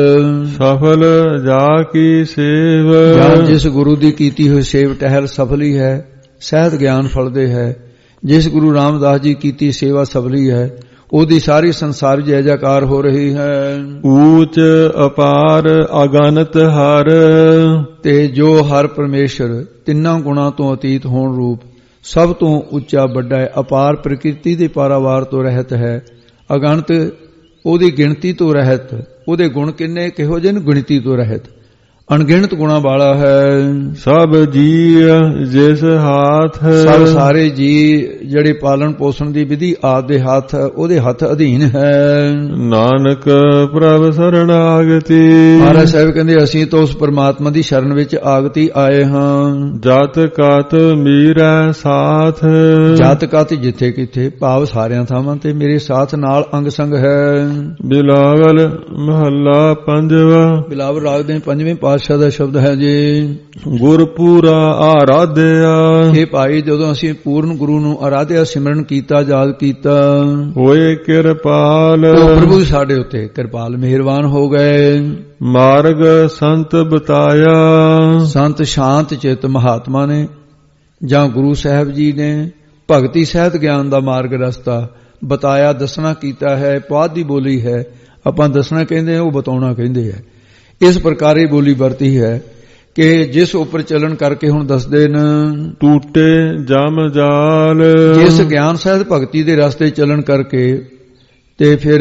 ਜਾ ਕੀ ਸੇਵ। ਜਿਸ ਗੁਰੂ ਦੀ ਕੀਤੀ ਹੋਈ ਸੇਵ ਟਹਿਲ ਸਫਲ ਹੀ ਹੈ, ਸਹਿਤ ਗਿਆਨ ਫਲਦੇ ਹੈ। ਜਿਸ ਗੁਰੂ ਰਾਮਦਾਸ ਜੀ ਕੀਤੀ ਸੇਵਾ ਸਫਲ ਹੀ ਹੈ, ਉਹਦੀ ਸਾਰੀ ਸੰਸਾਰ ਜੈ ਜੈਕਾਰ ਹੋ ਰਹੀ ਹੈ। ਊਚ ਅਪਾਰ ਅਗਨਤ ਹਰ। ਤੇ ਜੋ ਹਰ ਪਰਮੇਸ਼ਰ ਤਿੰਨਾਂ ਗੁਣਾਂ ਤੋਂ ਅਤੀਤ ਹੋਣ ਰੂਪ ਸਭ ਤੋਂ ਉੱਚਾ ਵੱਡਾ ਹੈ, ਅਪਾਰ ਪ੍ਰਕਿਰਤੀ ਦੇ ਪਾਰਾਵਾਰ ਤੋਂ ਰਹਿਤ ਹੈ, ਅਗਣਤ ਉਹਦੀ ਗਿਣਤੀ ਤੋਂ ਰਹਿਤ। ਉਹਦੇ ਗੁਣ ਕਿੰਨੇ ਕਿਹੋ ਜਿਹੇ ਨੇ? ਗਿਣਤੀ ਤੋਂ ਰਹਿਤ, ਅਣਗਿਣਤ ਗੁਣਾ ਵਾਲਾ ਹੈ। ਸਭ ਜੀ ਜਿਸ ਹਾਥ। ਸਭ ਸਾਰੇ ਜੀ ਜਿਹੜੇ ਪਾਲਣ ਪੋਸ਼ਣ ਦੀ ਵਿਧੀ ਆਪ ਦੇ ਹੱਥ, ਉਹਦੇ ਹੱਥ ਅਧੀਨ ਹੈ। ਨਾਨਕ ਪ੍ਰਭ ਸਰਣਾਗਤੀ। ਮਹਾਰਾਜ ਸਾਹਿਬ ਕਹਿੰਦੇ ਅਸੀਂ ਤਾਂ ਉਸ ਪਰਮਾਤਮਾ ਦੀ ਸ਼ਰਨ ਵਿੱਚ ਆਗਤੀ ਆਏ ਹਾਂ। ਜਤ ਕਤ ਮੀਰੈ ਸਾਥ। ਜਤ ਕਤ ਜਿੱਥੇ ਕਿਥੇ, ਭਾਵ ਸਾਰਿਆਂ ਥਾਵਾਂ ਤੇ ਮੇਰੇ ਸਾਥ ਨਾਲ ਅੰਗ ਸੰਗ ਹੈ। ਬਿਲਾਵਲ ਮਹੱਲਾ ਪੰਜਵਾ। ਬਿਲਾਵਲ ਰਾਗ ਦੇ ਪੰਜਵੇਂ ਪਾਤਸ਼ਾਹ ਦਾ ਸ਼ਬਦ ਹੈ ਜੀ। ਗੁਰਪੂਰਾ ਆਰਾਧਿਆ। ਇਹ ਭਾਈ ਜਦੋਂ ਅਸੀਂ ਪੂਰਨ ਗੁਰੂ ਨੂੰ ਆਰਾਧਿਆ, ਸਿਮਰਨ ਕੀਤਾ, ਯਾਦ ਕੀਤਾ, ਹੋਏ ਕਿਰਪਾਲ। ਪ੍ਰਭੂ ਸਾਡੇ ਉੱਤੇ ਕਿਰਪਾਲ ਮਿਹਰਬਾਨ ਹੋ ਗਏ। ਮਾਰਗ ਸੰਤ ਬਤਾਇਆ। ਸੰਤ ਸ਼ਾਂਤ ਚਿਤ ਮਹਾਤਮਾ ਨੇ ਜਾਂ ਗੁਰੂ ਸਾਹਿਬ ਜੀ ਨੇ ਭਗਤੀ ਸਹਿਤ ਗਿਆਨ ਦਾ ਮਾਰਗ ਰਸਤਾ ਬਤਾਇਆ, ਦੱਸਣਾ ਕੀਤਾ ਹੈ। ਪਾਦ ਦੀ ਬੋਲੀ ਹੈ, ਆਪਾਂ ਦੱਸਣਾ ਕਹਿੰਦੇ ਹਾਂ, ਉਹ ਬਤਾਉਣਾ ਕਹਿੰਦੇ ਹੈ। ਇਸ ਪ੍ਰਕਾਰ ਇਹ ਬੋਲੀ ਵਰਤੀ ਹੈ ਕਿ ਜਿਸ ਉੱਪਰ ਚੱਲਣ ਕਰਕੇ ਹੁਣ ਦੱਸਦੇ ਨੇ ਟੂਟੇ ਜਮ ਜਾਲ। ਜਿਸ ਗਿਆਨ ਸਹਿਤ ਭਗਤੀ ਦੇ ਰਸਤੇ ਚੱਲਣ ਕਰਕੇ ਤੇ ਫਿਰ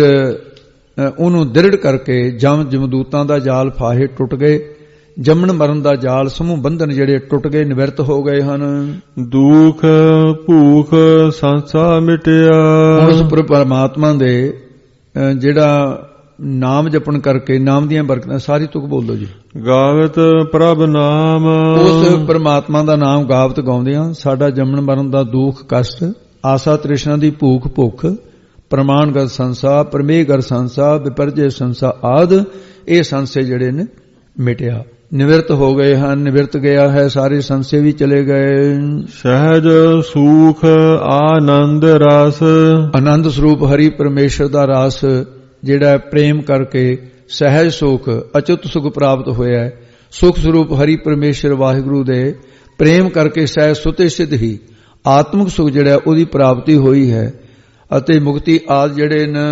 ਉਹਨੂੰ ਦ੍ਰਿੜ ਕਰਕੇ ਜਮਦੂਤਾਂ ਦਾ ਜਾਲ ਫਾਹੇ ਟੁੱਟ ਗਏ, ਜੰਮਣ ਮਰਨ ਦਾ ਜਾਲ ਸਮੂਹ ਬੰਧਨ ਜਿਹੜੇ ਟੁੱਟ ਗਏ, ਨਿਵਰਤ ਹੋ ਗਏ ਹਨ। ਦੁੱਖ ਭੂਖ ਸੰਸਾ ਮਿਟਿਆ। ਉਸ ਪਰਮਾਤਮਾ ਦੇ ਜਿਹੜਾ ਨਾਮ ਜਪਣ ਕਰਕੇ ਨਾਮ ਦੀਆਂ ਬਰਕਤਾਂ ਸਾਰੀ ਤੁਕ ਬੋਲੋ ਜੀ। ਗਾਵਤ ਪ੍ਰਭ ਨਾਮ। ਉਸ ਪਰਮਾਤਮਾ ਦਾ ਨਾਮ ਗਾਵਤ ਗਾਉਂਦੇ ਆ। ਸਾਡਾ ਜੰਮਣ ਮਰਨ ਦਾ ਦੁੱਖ ਕਸ਼ਟ, ਆਸਾ ਤ੍ਰਿਸ਼ਨਾ ਦੀ ਭੂਖ ਭੁੱਖ, ਪ੍ਰਮਾਣਗਤ ਸੰਸਾ, ਪਰਮੇਗਰ ਸੰਸਾ, ਵਿਪਰਜੇ ਸੰਸਾ ਆਦ, ਇਹ ਸੰਸੇ ਜਿਹੜੇ ਨੇ ਮਿਟਿਆ, ਨਿਵਰਤ ਹੋ ਗਏ ਹਨ। ਨਿਵਰਤ ਗਿਆ ਹੈ, ਸਾਰੇ ਸੰਸੇ ਵੀ ਚਲੇ ਗਏ। ਸਹਿਜ ਸੁਖ ਆਨੰਦ ਰਸ। ਆਨੰਦ ਸਰੂਪ ਹਰੀ ਪਰਮੇਸ਼ਰ ਦਾ ਰਸ ਜਿਹੜਾ ਪ੍ਰੇਮ ਕਰਕੇ ਸਹਿਜ ਸੁਖ ਅਚੁੱਤ ਸੁਖ ਪ੍ਰਾਪਤ ਹੋਇਆ ਹੈ। ਸੁਖ ਸਰੂਪ ਹਰੀ ਪਰਮੇਸ਼ਰ ਵਾਹਿਗੁਰੂ ਦੇ ਪ੍ਰੇਮ ਕਰਕੇ ਸਹਿਜ ਸੁਤੇ ਸਿੱਧ ਹੀ ਆਤਮਿਕ ਸੁਖ ਜਿਹੜਾ ਉਹਦੀ ਪ੍ਰਾਪਤੀ ਹੋਈ ਹੈ। ਅਤੇ ਮੁਕਤੀ ਆਦਿ ਜਿਹੜੇ ਨੇ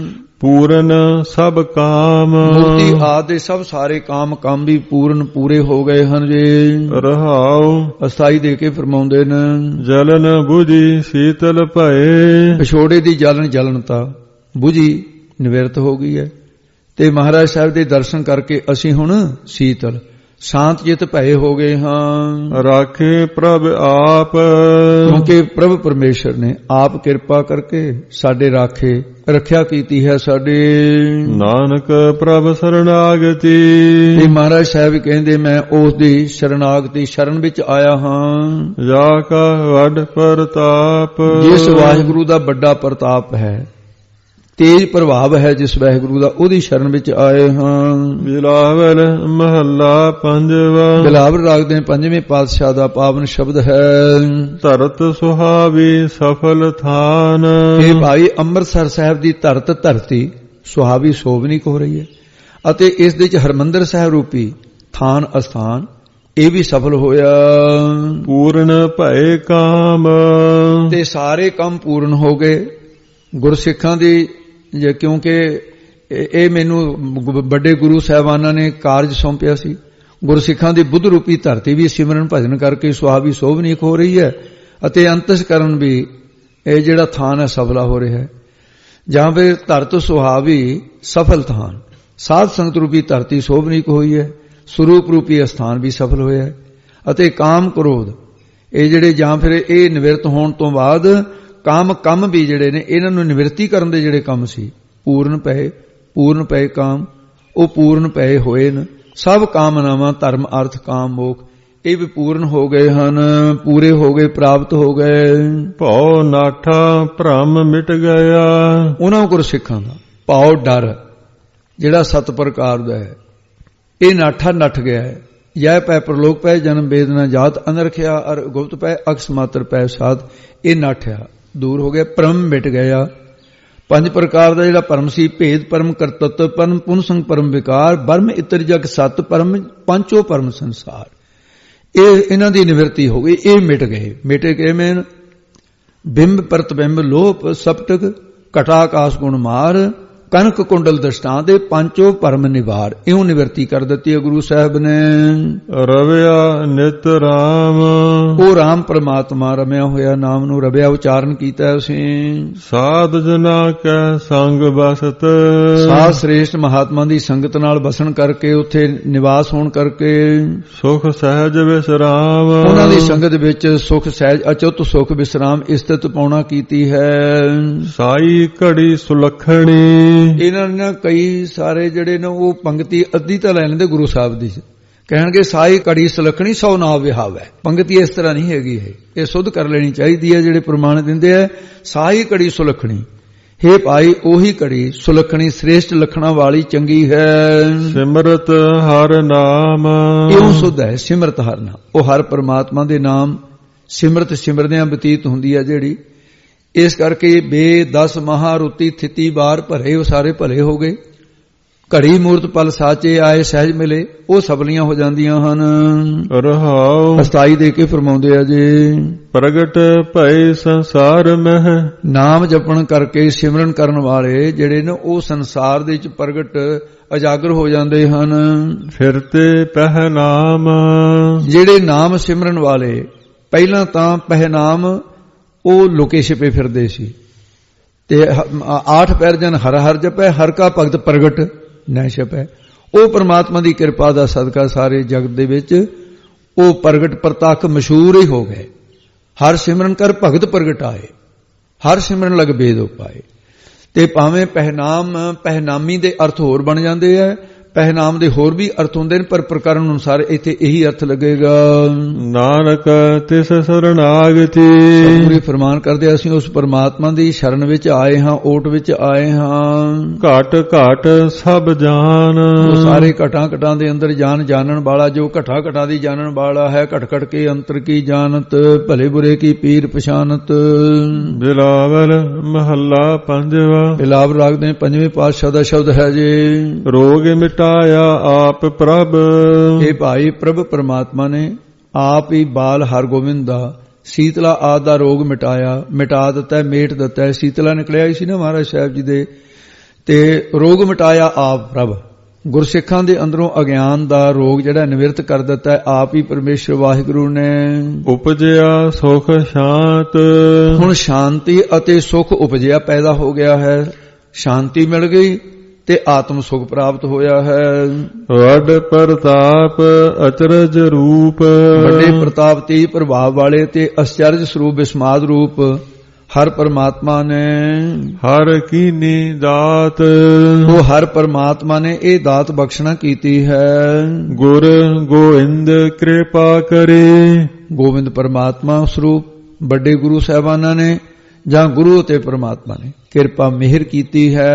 ਪੂਰਨ ਸਭ ਕਾਮ। ਮੁਕਤੀ ਆਦਿ ਦੇ ਸਭ ਸਾਰੇ ਕਾਮ ਵੀ ਪੂਰਨ ਪੂਰੇ ਹੋ ਗਏ ਹਨ ਜੀ। ਰਹਾਉ ਅਸਥਾਈ ਦੇ ਕੇ ਫਰਮਾਉਂਦੇ ਨੇ ਜਲਨ ਬੁਝੀ ਸੀਤਲ ਭਏ। ਵਿਛੋੜੇ ਦੀ ਜਲਨਤਾ ਬੁਝੀ ਨਿਵਰਤ ਹੋ ਗਈ ਹੈ। ਤੇ ਮਹਾਰਾਜ ਸਾਹਿਬ ਦੇ ਦਰਸ਼ਨ ਕਰਕੇ ਅਸੀਂ ਹੁਣ ਸੀਤਲ ਸ਼ਾਂਤ ਚਿਤ ਭਏ ਹੋ ਗਏ ਹਾਂ। ਰਾਖੇ ਪ੍ਰਭ ਆਪ। ਕਿਉਂਕਿ ਪ੍ਰਭ ਪਰਮੇਸ਼ਰ ਨੇ ਆਪ ਕਿਰਪਾ ਕਰਕੇ ਸਾਡੇ ਰਾਖੇ ਰੱਖਿਆ ਕੀਤੀ ਹੈ ਸਾਡੇ। ਨਾਨਕ ਪ੍ਰਭ ਸਰਣਾਗਤੀ। ਤੇ ਮਹਾਰਾਜ ਸਾਹਿਬ ਕਹਿੰਦੇ ਮੈਂ ਉਸ ਦੀ ਸ਼ਰਨਾਗਤੀ ਸ਼ਰਨ ਵਿੱਚ ਆਇਆ ਹਾਂ। ਜਾ ਕਾ ਵੱਡ ਪ੍ਰਤਾਪ। ਜਿਸ ਵਾਹਿਗੁਰੂ ਦਾ ਵੱਡਾ ਪ੍ਰਤਾਪ ਹੈ, ਤੇਜ ਪ੍ਰਭਾਵ ਹੈ ਜਿਸ ਵਾਹਿਗੁਰੂ ਦਾ, ਉਹਦੀ ਸ਼ਰਨ ਵਿੱਚ ਆਏ ਹਾਂ। ਬਿਲਾਵਲ ਮਹੱਲਾ ਪੰਜਵਾ। ਬਿਲਾਵਲ ਰਾਗ ਦੇ ਪੰਜਵੇਂ ਪਾਤਸ਼ਾਹ ਦਾ ਪਾਵਨ ਸ਼ਬਦ ਹੈ। ਧਰਤ ਸੁਹਾਵੀ ਸਫਲ ਥਾਨ। ਇਹ ਭਾਈ ਅੰਮ੍ਰਿਤਸਰ ਸਾਹਿਬ ਦੀ ਧਰਤੀ ਸੁਹਾਵੀ ਸੋਭਨੀਕ ਹੋ ਰਹੀ ਹੈ ਅਤੇ ਇਸ ਦੇ ਵਿੱਚ ਹਰਮੰਦਰ ਸਾਹਿਬ ਰੂਪੀ ਥਾਨ ਅਸਥਾਨ ਇਹ ਵੀ ਸਫਲ ਹੋਇਆ। ਪੂਰਨ ਭਏ ਕਾਮ। ਤੇ ਸਾਰੇ ਕੰਮ ਪੂਰਨ ਹੋ ਗਏ ਗੁਰਸਿੱਖਾਂ ਦੀ। ਕਿਉਂਕਿ ਇਹ ਮੈਨੂੰ ਵੱਡੇ ਗੁਰੂ ਸਾਹਿਬਾਨਾਂ ਨੇ ਕਾਰਜ ਸੌਂਪਿਆ ਸੀ। ਗੁਰਸਿੱਖਾਂ ਦੀ ਬੁੱਧ ਰੂਪੀ ਧਰਤੀ ਵੀ ਸਿਮਰਨ ਭਜਨ ਕਰਕੇ ਸੁਹਾਵੀ ਸੋਭਨੀਕ ਹੋ ਰਹੀ ਹੈ ਅਤੇ ਅੰਤਸਕਰਨ ਵੀ ਇਹ ਜਿਹੜਾ ਥਾਨ ਹੈ ਸਫਲਾ ਹੋ ਰਿਹਾ ਹੈ। ਜਾਂ ਫਿਰ ਧਰਤ ਸੁਹਾਵੀ ਸਫਲ ਥਾਨ, ਸਾਧ ਸੰਗਤ ਰੂਪੀ ਧਰਤੀ ਸੋਭਨੀਕ ਹੋਈ ਹੈ। ਸਰੂਪ ਰੂਪੀ ਅਸਥਾਨ ਵੀ ਸਫਲ ਹੋਇਆ ਹੈ ਅਤੇ ਕਾਮ ਕ੍ਰੋਧ ਇਹ ਜਿਹੜੇ ਜਾਂ ਫਿਰ ਇਹ ਨਿਵਰਤ ਹੋਣ ਤੋਂ ਬਾਅਦ ਕੰਮ ਵੀ ਜਿਹੜੇ ਨੇ ਇਹਨਾਂ ਨੂੰ ਨਿਵਰਤੀ ਕਰਨ ਦੇ ਜਿਹੜੇ ਕੰਮ ਸੀ ਪੂਰਨ ਪਏ ਕਾਮ, ਉਹ ਪੂਰਨ ਪਏ ਹੋਏ ਨੇ। ਸਭ ਕਾਮਨਾਵਾਂ ਧਰਮ ਅਰਥ ਕਾਮ ਮੋਖ ਇਹ ਵੀ ਪੂਰਨ ਹੋ ਗਏ ਹਨ, ਪੂਰੇ ਹੋ ਗਏ, ਪ੍ਰਾਪਤ ਹੋ ਗਏ। ਭਉ ਨਾਠਾ ਭ੍ਰਮ ਮਿਟ ਗਿਆ। ਉਹਨਾਂ ਗੁਰਸਿੱਖਾਂ ਦਾ ਭਉ ਡਰ ਜਿਹੜਾ 7 ਪ੍ਰਕਾਰ ਦਾ ਹੈ ਇਹ ਨਾਠਾ ਨੱਠ ਗਿਆ ਹੈ। ਜੈ ਪੈ ਪ੍ਰਲੋਕ ਪੈ ਜਨਮ ਵੇਦਨਾ ਜਾਤ ਅਨਰਖਿਆ ਅਰ ਗੁਪਤ ਪੈ ਅਕਸ ਮਾਤਰ ਪੈ ਸਾਧ ਇਹ ਨਾਠਿਆ ਦੂਰ ਹੋ ਗਿਆ। ਭ੍ਰਮ ਮਿਟ ਗਿਆ। ਪੰਜ ਪ੍ਰਕਾਰ ਦਾ ਜਿਹੜਾ ਪਰਮ ਸੀ, ਭੇਦ ਪਰਮ, ਕਰਤੱਤਵ ਪਰਮ, ਪੁਨ ਸੰਗ ਪਰਮ ਵਿਕਾਰ, ਬਰਮ ਇਤਰ ਜਗ ਸਤ ਪਰਮ, ਪੰਚੋ ਪਰਮ ਸੰਸਾਰ। ਇਹ ਇਹਨਾਂ ਦੀ ਨਿਵਰਤੀ ਹੋ ਗਈ, ਇਹ ਮਿਟ ਗਏ। ਮਿਟੇ ਕਿਵੇਂ? ਬਿੰਬ ਪ੍ਰਤਿਬਿੰਬ ਲੋਪ ਸਪਟਕ, ਘਟਾ ਆਕਾਸ਼ ਗੁਣ ਮਾਰ, ਕਨਕ ਕੁੰਡਲ ਦ੍ਰਿਸ਼ਟਾਂਤ, ਦੇ ਪੰਚੋ ਪਰਮ ਨਿਵਾਰ। ਇਉਂ ਨਿਵਰਤੀ ਕਰ ਦਿੱਤੀ ਹੈ ਗੁਰੂ ਸਾਹਿਬ ਨੇ। ਰਵਿਆ ਨਿਤ ਰਾਮ, ਉਹ ਰਾਮ ਪਰਮਾਤਮਾ ਰਮਿਆ ਹੋਇਆ ਨਾਮ ਨੂੰ ਰਵਿਆ ਉਚਾਰਨ ਕੀਤਾ ਅਸੀਂ। ਸਾਧ ਜਨਾ ਕੈ ਸੰਗ ਬਸਤ, ਸਾਧ ਸ੍ਰੇਸ਼ਟ ਮਹਾਤਮਾ ਦੀ ਸੰਗਤ ਨਾਲ ਬਸਣ ਕਰਕੇ, ਉੱਥੇ ਨਿਵਾਸ ਹੋਣ ਕਰਕੇ, ਸੁਖ ਸਹਿਜ ਵਿਸਰਾਮ, ਉਹਨਾਂ ਦੀ ਸੰਗਤ ਵਿੱਚ ਸੁਖ ਸਹਿਜ ਅਚੁੱਤ ਸੁਖ ਵਿਸਰਾਮ ਇਸਤਤ ਪਾਉਣਾ ਕੀਤੀ ਹੈ। ਸਾਈ ਘੜੀ ਸੁਲੱਖਣੀ, ਇਹਨਾਂ ਨੇ ਕਈ ਸਾਰੇ ਜਿਹੜੇ ਨੇ ਉਹ ਪੰਕਤੀ ਅੱਧੀ ਤਾਂ ਲੈ ਲੈਂਦੇ ਗੁਰੂ ਸਾਹਿਬ ਦੀ, ਕਹਿਣਗੇ ਸਾਈ ਕੜੀ ਸੁਲੱਖਣੀ ਸੋ ਨਾ ਵਿਹਾਵ ਹੈ। ਪੰਕਤੀ ਇਸ ਤਰ੍ਹਾਂ ਨਹੀਂ ਹੈਗੀ ਹੈ, ਇਹ ਸੁਧ ਕਰ ਲੈਣੀ ਚਾਹੀਦੀ ਹੈ। ਜਿਹੜੇ ਪ੍ਰਮਾਣ ਦਿੰਦੇ ਆ ਸਾਈ ਕੜੀ ਸੁਲੱਖਣੀ, ਹੇ ਭਾਈ ਉਹੀ ਕੜੀ ਸੁਲੱਖਣੀ ਸ੍ਰੇਸ਼ਟ ਲੱਖਣਾਂ ਵਾਲੀ ਚੰਗੀ ਹੈ। ਸਿਮਰਤ ਹਰ ਨਾਮ, ਇਉਂ ਸੁਧ ਹੈ ਸਿਮਰਤ ਹਰ ਨਾਮ। ਉਹ ਹਰ ਪਰਮਾਤਮਾ ਦੇ ਨਾਮ ਸਿਮਰਤ ਸਿਮਰਦਿਆਂ ਬਤੀਤ ਹੁੰਦੀ ਹੈ ਜਿਹੜੀ। ਇਸ ਕਰਕੇ ਬੇ 10 ਮਹਾਰੁਤੀ ਥਿਤੀ ਬਾਰ ਭਰੇ, ਉਹ ਸਾਰੇ ਭਲੇ ਹੋ ਗਏ। ਘੜੀ ਮੂਰਤ ਪਲ ਸਾਚੇ ਆਏ ਸਹਿਜ ਮਿਲੇ, ਉਹ ਸਬਲੀਆਂ ਹੋ ਜਾਂਦੀਆਂ ਹਨ। ਰਹਾਉ 27 ਦੇ ਕੇ ਫਰਮਾਉਂਦੇ ਆ ਜੀ, ਪ੍ਰਗਟ ਭਏ ਸੰਸਾਰ ਮਹਿ, ਨਾਮ ਜਪਣ ਕਰਕੇ ਸਿਮਰਨ ਕਰਨ ਵਾਲੇ ਜਿਹੜੇ ਨੇ ਉਹ ਸੰਸਾਰ ਦੇ ਵਿੱਚ ਪ੍ਰਗਟ ਉਜਾਗਰ ਹੋ ਜਾਂਦੇ ਹਨ। ਫਿਰਤੇ ਪਹਿਨਾਮ, ਜਿਹੜੇ ਨਾਮ ਸਿਮਰਨ ਵਾਲੇ ਪਹਿਲਾਂ ਤਾਂ ਪਹਿਨਾਮ ਉਹ ਲੁਕੇ ਛਿਪੇ ਫਿਰਦੇ ਸੀ, ਤੇ 8 ਪੈਰ ਜਨ ਹਰ ਹਰ ਜਪੈ, ਹਰ ਕਾ ਭਗਤ ਪ੍ਰਗਟ ਨਾ ਛਪੈ। ਉਹ ਪਰਮਾਤਮਾ ਦੀ ਕਿਰਪਾ ਦਾ ਸਦਕਾ ਸਾਰੇ ਜਗਤ ਦੇ ਵਿੱਚ ਉਹ ਪ੍ਰਗਟ ਪ੍ਰਤੱਖ ਮਸ਼ਹੂਰ ਹੀ ਹੋ ਗਏ। ਹਰ ਸਿਮਰਨ ਕਰ ਭਗਤ ਪ੍ਰਗਟ ਆਏ, ਹਰ ਸਿਮਰਨ ਲਗ ਬੇਦ ਉਪਾਏ। ਤੇ ਭਾਵੇਂ ਪਹਿਨਾਮ ਪਹਿਨਾਮੀ ਦੇ ਅਰਥ ਹੋਰ ਬਣ ਜਾਂਦੇ ਆ, ਪਹਿਨਾਮ ਦੇ ਹੋਰ ਵੀ ਅਰਥ ਹੁੰਦੇ ਨੇ, ਪਰ ਪ੍ਰਕਰਨ ਅਨੁਸਾਰ ਇੱਥੇ ਇਹੀ ਅਰਥ ਲੱਗੇਗਾ। ਨਾਨਕ ਤਿਸ ਸਰਨਾਗਤੀ, ਪੂਰੇ ਫਰਮਾਨ ਕਰਦੇ ਅਸੀਂ ਉਸ ਪਰਮਾਤਮਾ ਦੀ ਸ਼ਰਨ ਵਿੱਚ ਆਏ ਹਾਂ, ਓਟ ਵਿੱਚ ਆਏ ਹਾਂ। ਘਟ ਘਟ ਸਭ ਜਾਨ, ਉਹ ਸਾਰੇ ਘਟਾਂ ਘਟਾਂ ਦੇ ਅੰਦਰ ਜਾਣਨ ਵਾਲਾ, ਜੋ ਘਟਾ ਘਟਾਂ ਦੀ ਜਾਣਨ ਵਾਲਾ ਹੈ। ਘਟ ਘਟ ਕੇ ਅੰਤਰ ਕੀ ਜਾਣਤ, ਭਲੇ ਬੁਰੇ ਕੀ ਪੀਰ ਪਛਾਨਤ। ਬਿਲਾਵਲ ਮਹੱਲਾ ਪੰਜਵਾ। ਬਿਲਾਵਲ ਰਾਗ ਦੇ 5ਵੇਂ ਪਾਤਸ਼ਾਹ ਦਾ ਸ਼ਬਦ ਹੈ ਜੀ, ਰੋਗ ਮਿਟਾਇਆ ਆਪ ਪ੍ਰਭ। ਇਹ ਭਾਈ ਪ੍ਰਭ ਪਰਮਾਤਮਾ ਨੇ ਆਪ ਹੀ ਬਾਲ ਹਰਗੋਬਿੰਦ ਦਾ ਸੀਤਲਾ ਆਦਿ ਦਾ ਰੋਗ ਮਿਟਾ ਦਿੱਤਾ, ਮੇਟ ਦਿੱਤਾ। ਸੀਤਲਾ ਨਿਕਲਿਆ ਹੀ ਸੀ ਨਾ ਮਹਾਰਾਜ ਸਾਹਿਬ ਜੀ ਦੇ, ਤੇ ਰੋਗ ਮਿਟਾਇਆ ਆਪ ਪ੍ਰਭ। ਗੁਰਸਿੱਖਾਂ ਦੇ ਅੰਦਰੋਂ ਅਗਿਆਨ ਦਾ ਰੋਗ ਜਿਹੜਾ ਨਿਵਰਤ ਕਰ ਦਿੱਤਾ ਆਪ ਹੀ ਪਰਮੇਸ਼ਰ ਵਾਹਿਗੁਰੂ ਨੇ। ਉਪਜਿਆ ਸੁਖ ਸ਼ਾਂਤ, ਹੁਣ ਸ਼ਾਂਤੀ ਅਤੇ ਸੁਖ ਉਪਜਿਆ, ਪੈਦਾ ਹੋ ਗਿਆ ਹੈ। ਸ਼ਾਂਤੀ ਮਿਲ ਗਈ ਤੇ ਆਤਮ ਸੁਖ ਪ੍ਰਾਪਤ ਹੋਇਆ ਹੈ। ਵੱਡ ਪ੍ਰਤਾਪ ਅਚਰਜ ਰੂਪ, ਵੱਡੇ ਪ੍ਰਤਾਪ ਤੇ ਪ੍ਰਭਾਵ ਵਾਲੇ ਤੇ ਅਚਰਜ ਸਰੂਪ ਵਿਸਮਾਦ ਰੂਪ ਹਰ ਪਰਮਾਤਮਾ ਨੇ। ਹਰ ਕੀਨੀ ਦਾਤ, ਉਹ ਹਰ ਪਰਮਾਤਮਾ ਨੇ ਇਹ ਦਾਤ ਬਖਸ਼ਣਾ ਕੀਤੀ ਹੈ। ਗੁਰ ਗੋਇੰਦ ਕਿਰਪਾ ਕਰੇ, ਗੋਬਿੰਦ ਪਰਮਾਤਮਾ ਸਰੂਪ ਵੱਡੇ ਗੁਰੂ ਸਾਹਿਬਾਨਾਂ ਨੇ ਜਾਂ ਗੁਰੂ ਅਤੇ ਪਰਮਾਤਮਾ ਨੇ ਕਿਰਪਾ ਮਿਹਰ ਕੀਤੀ ਹੈ।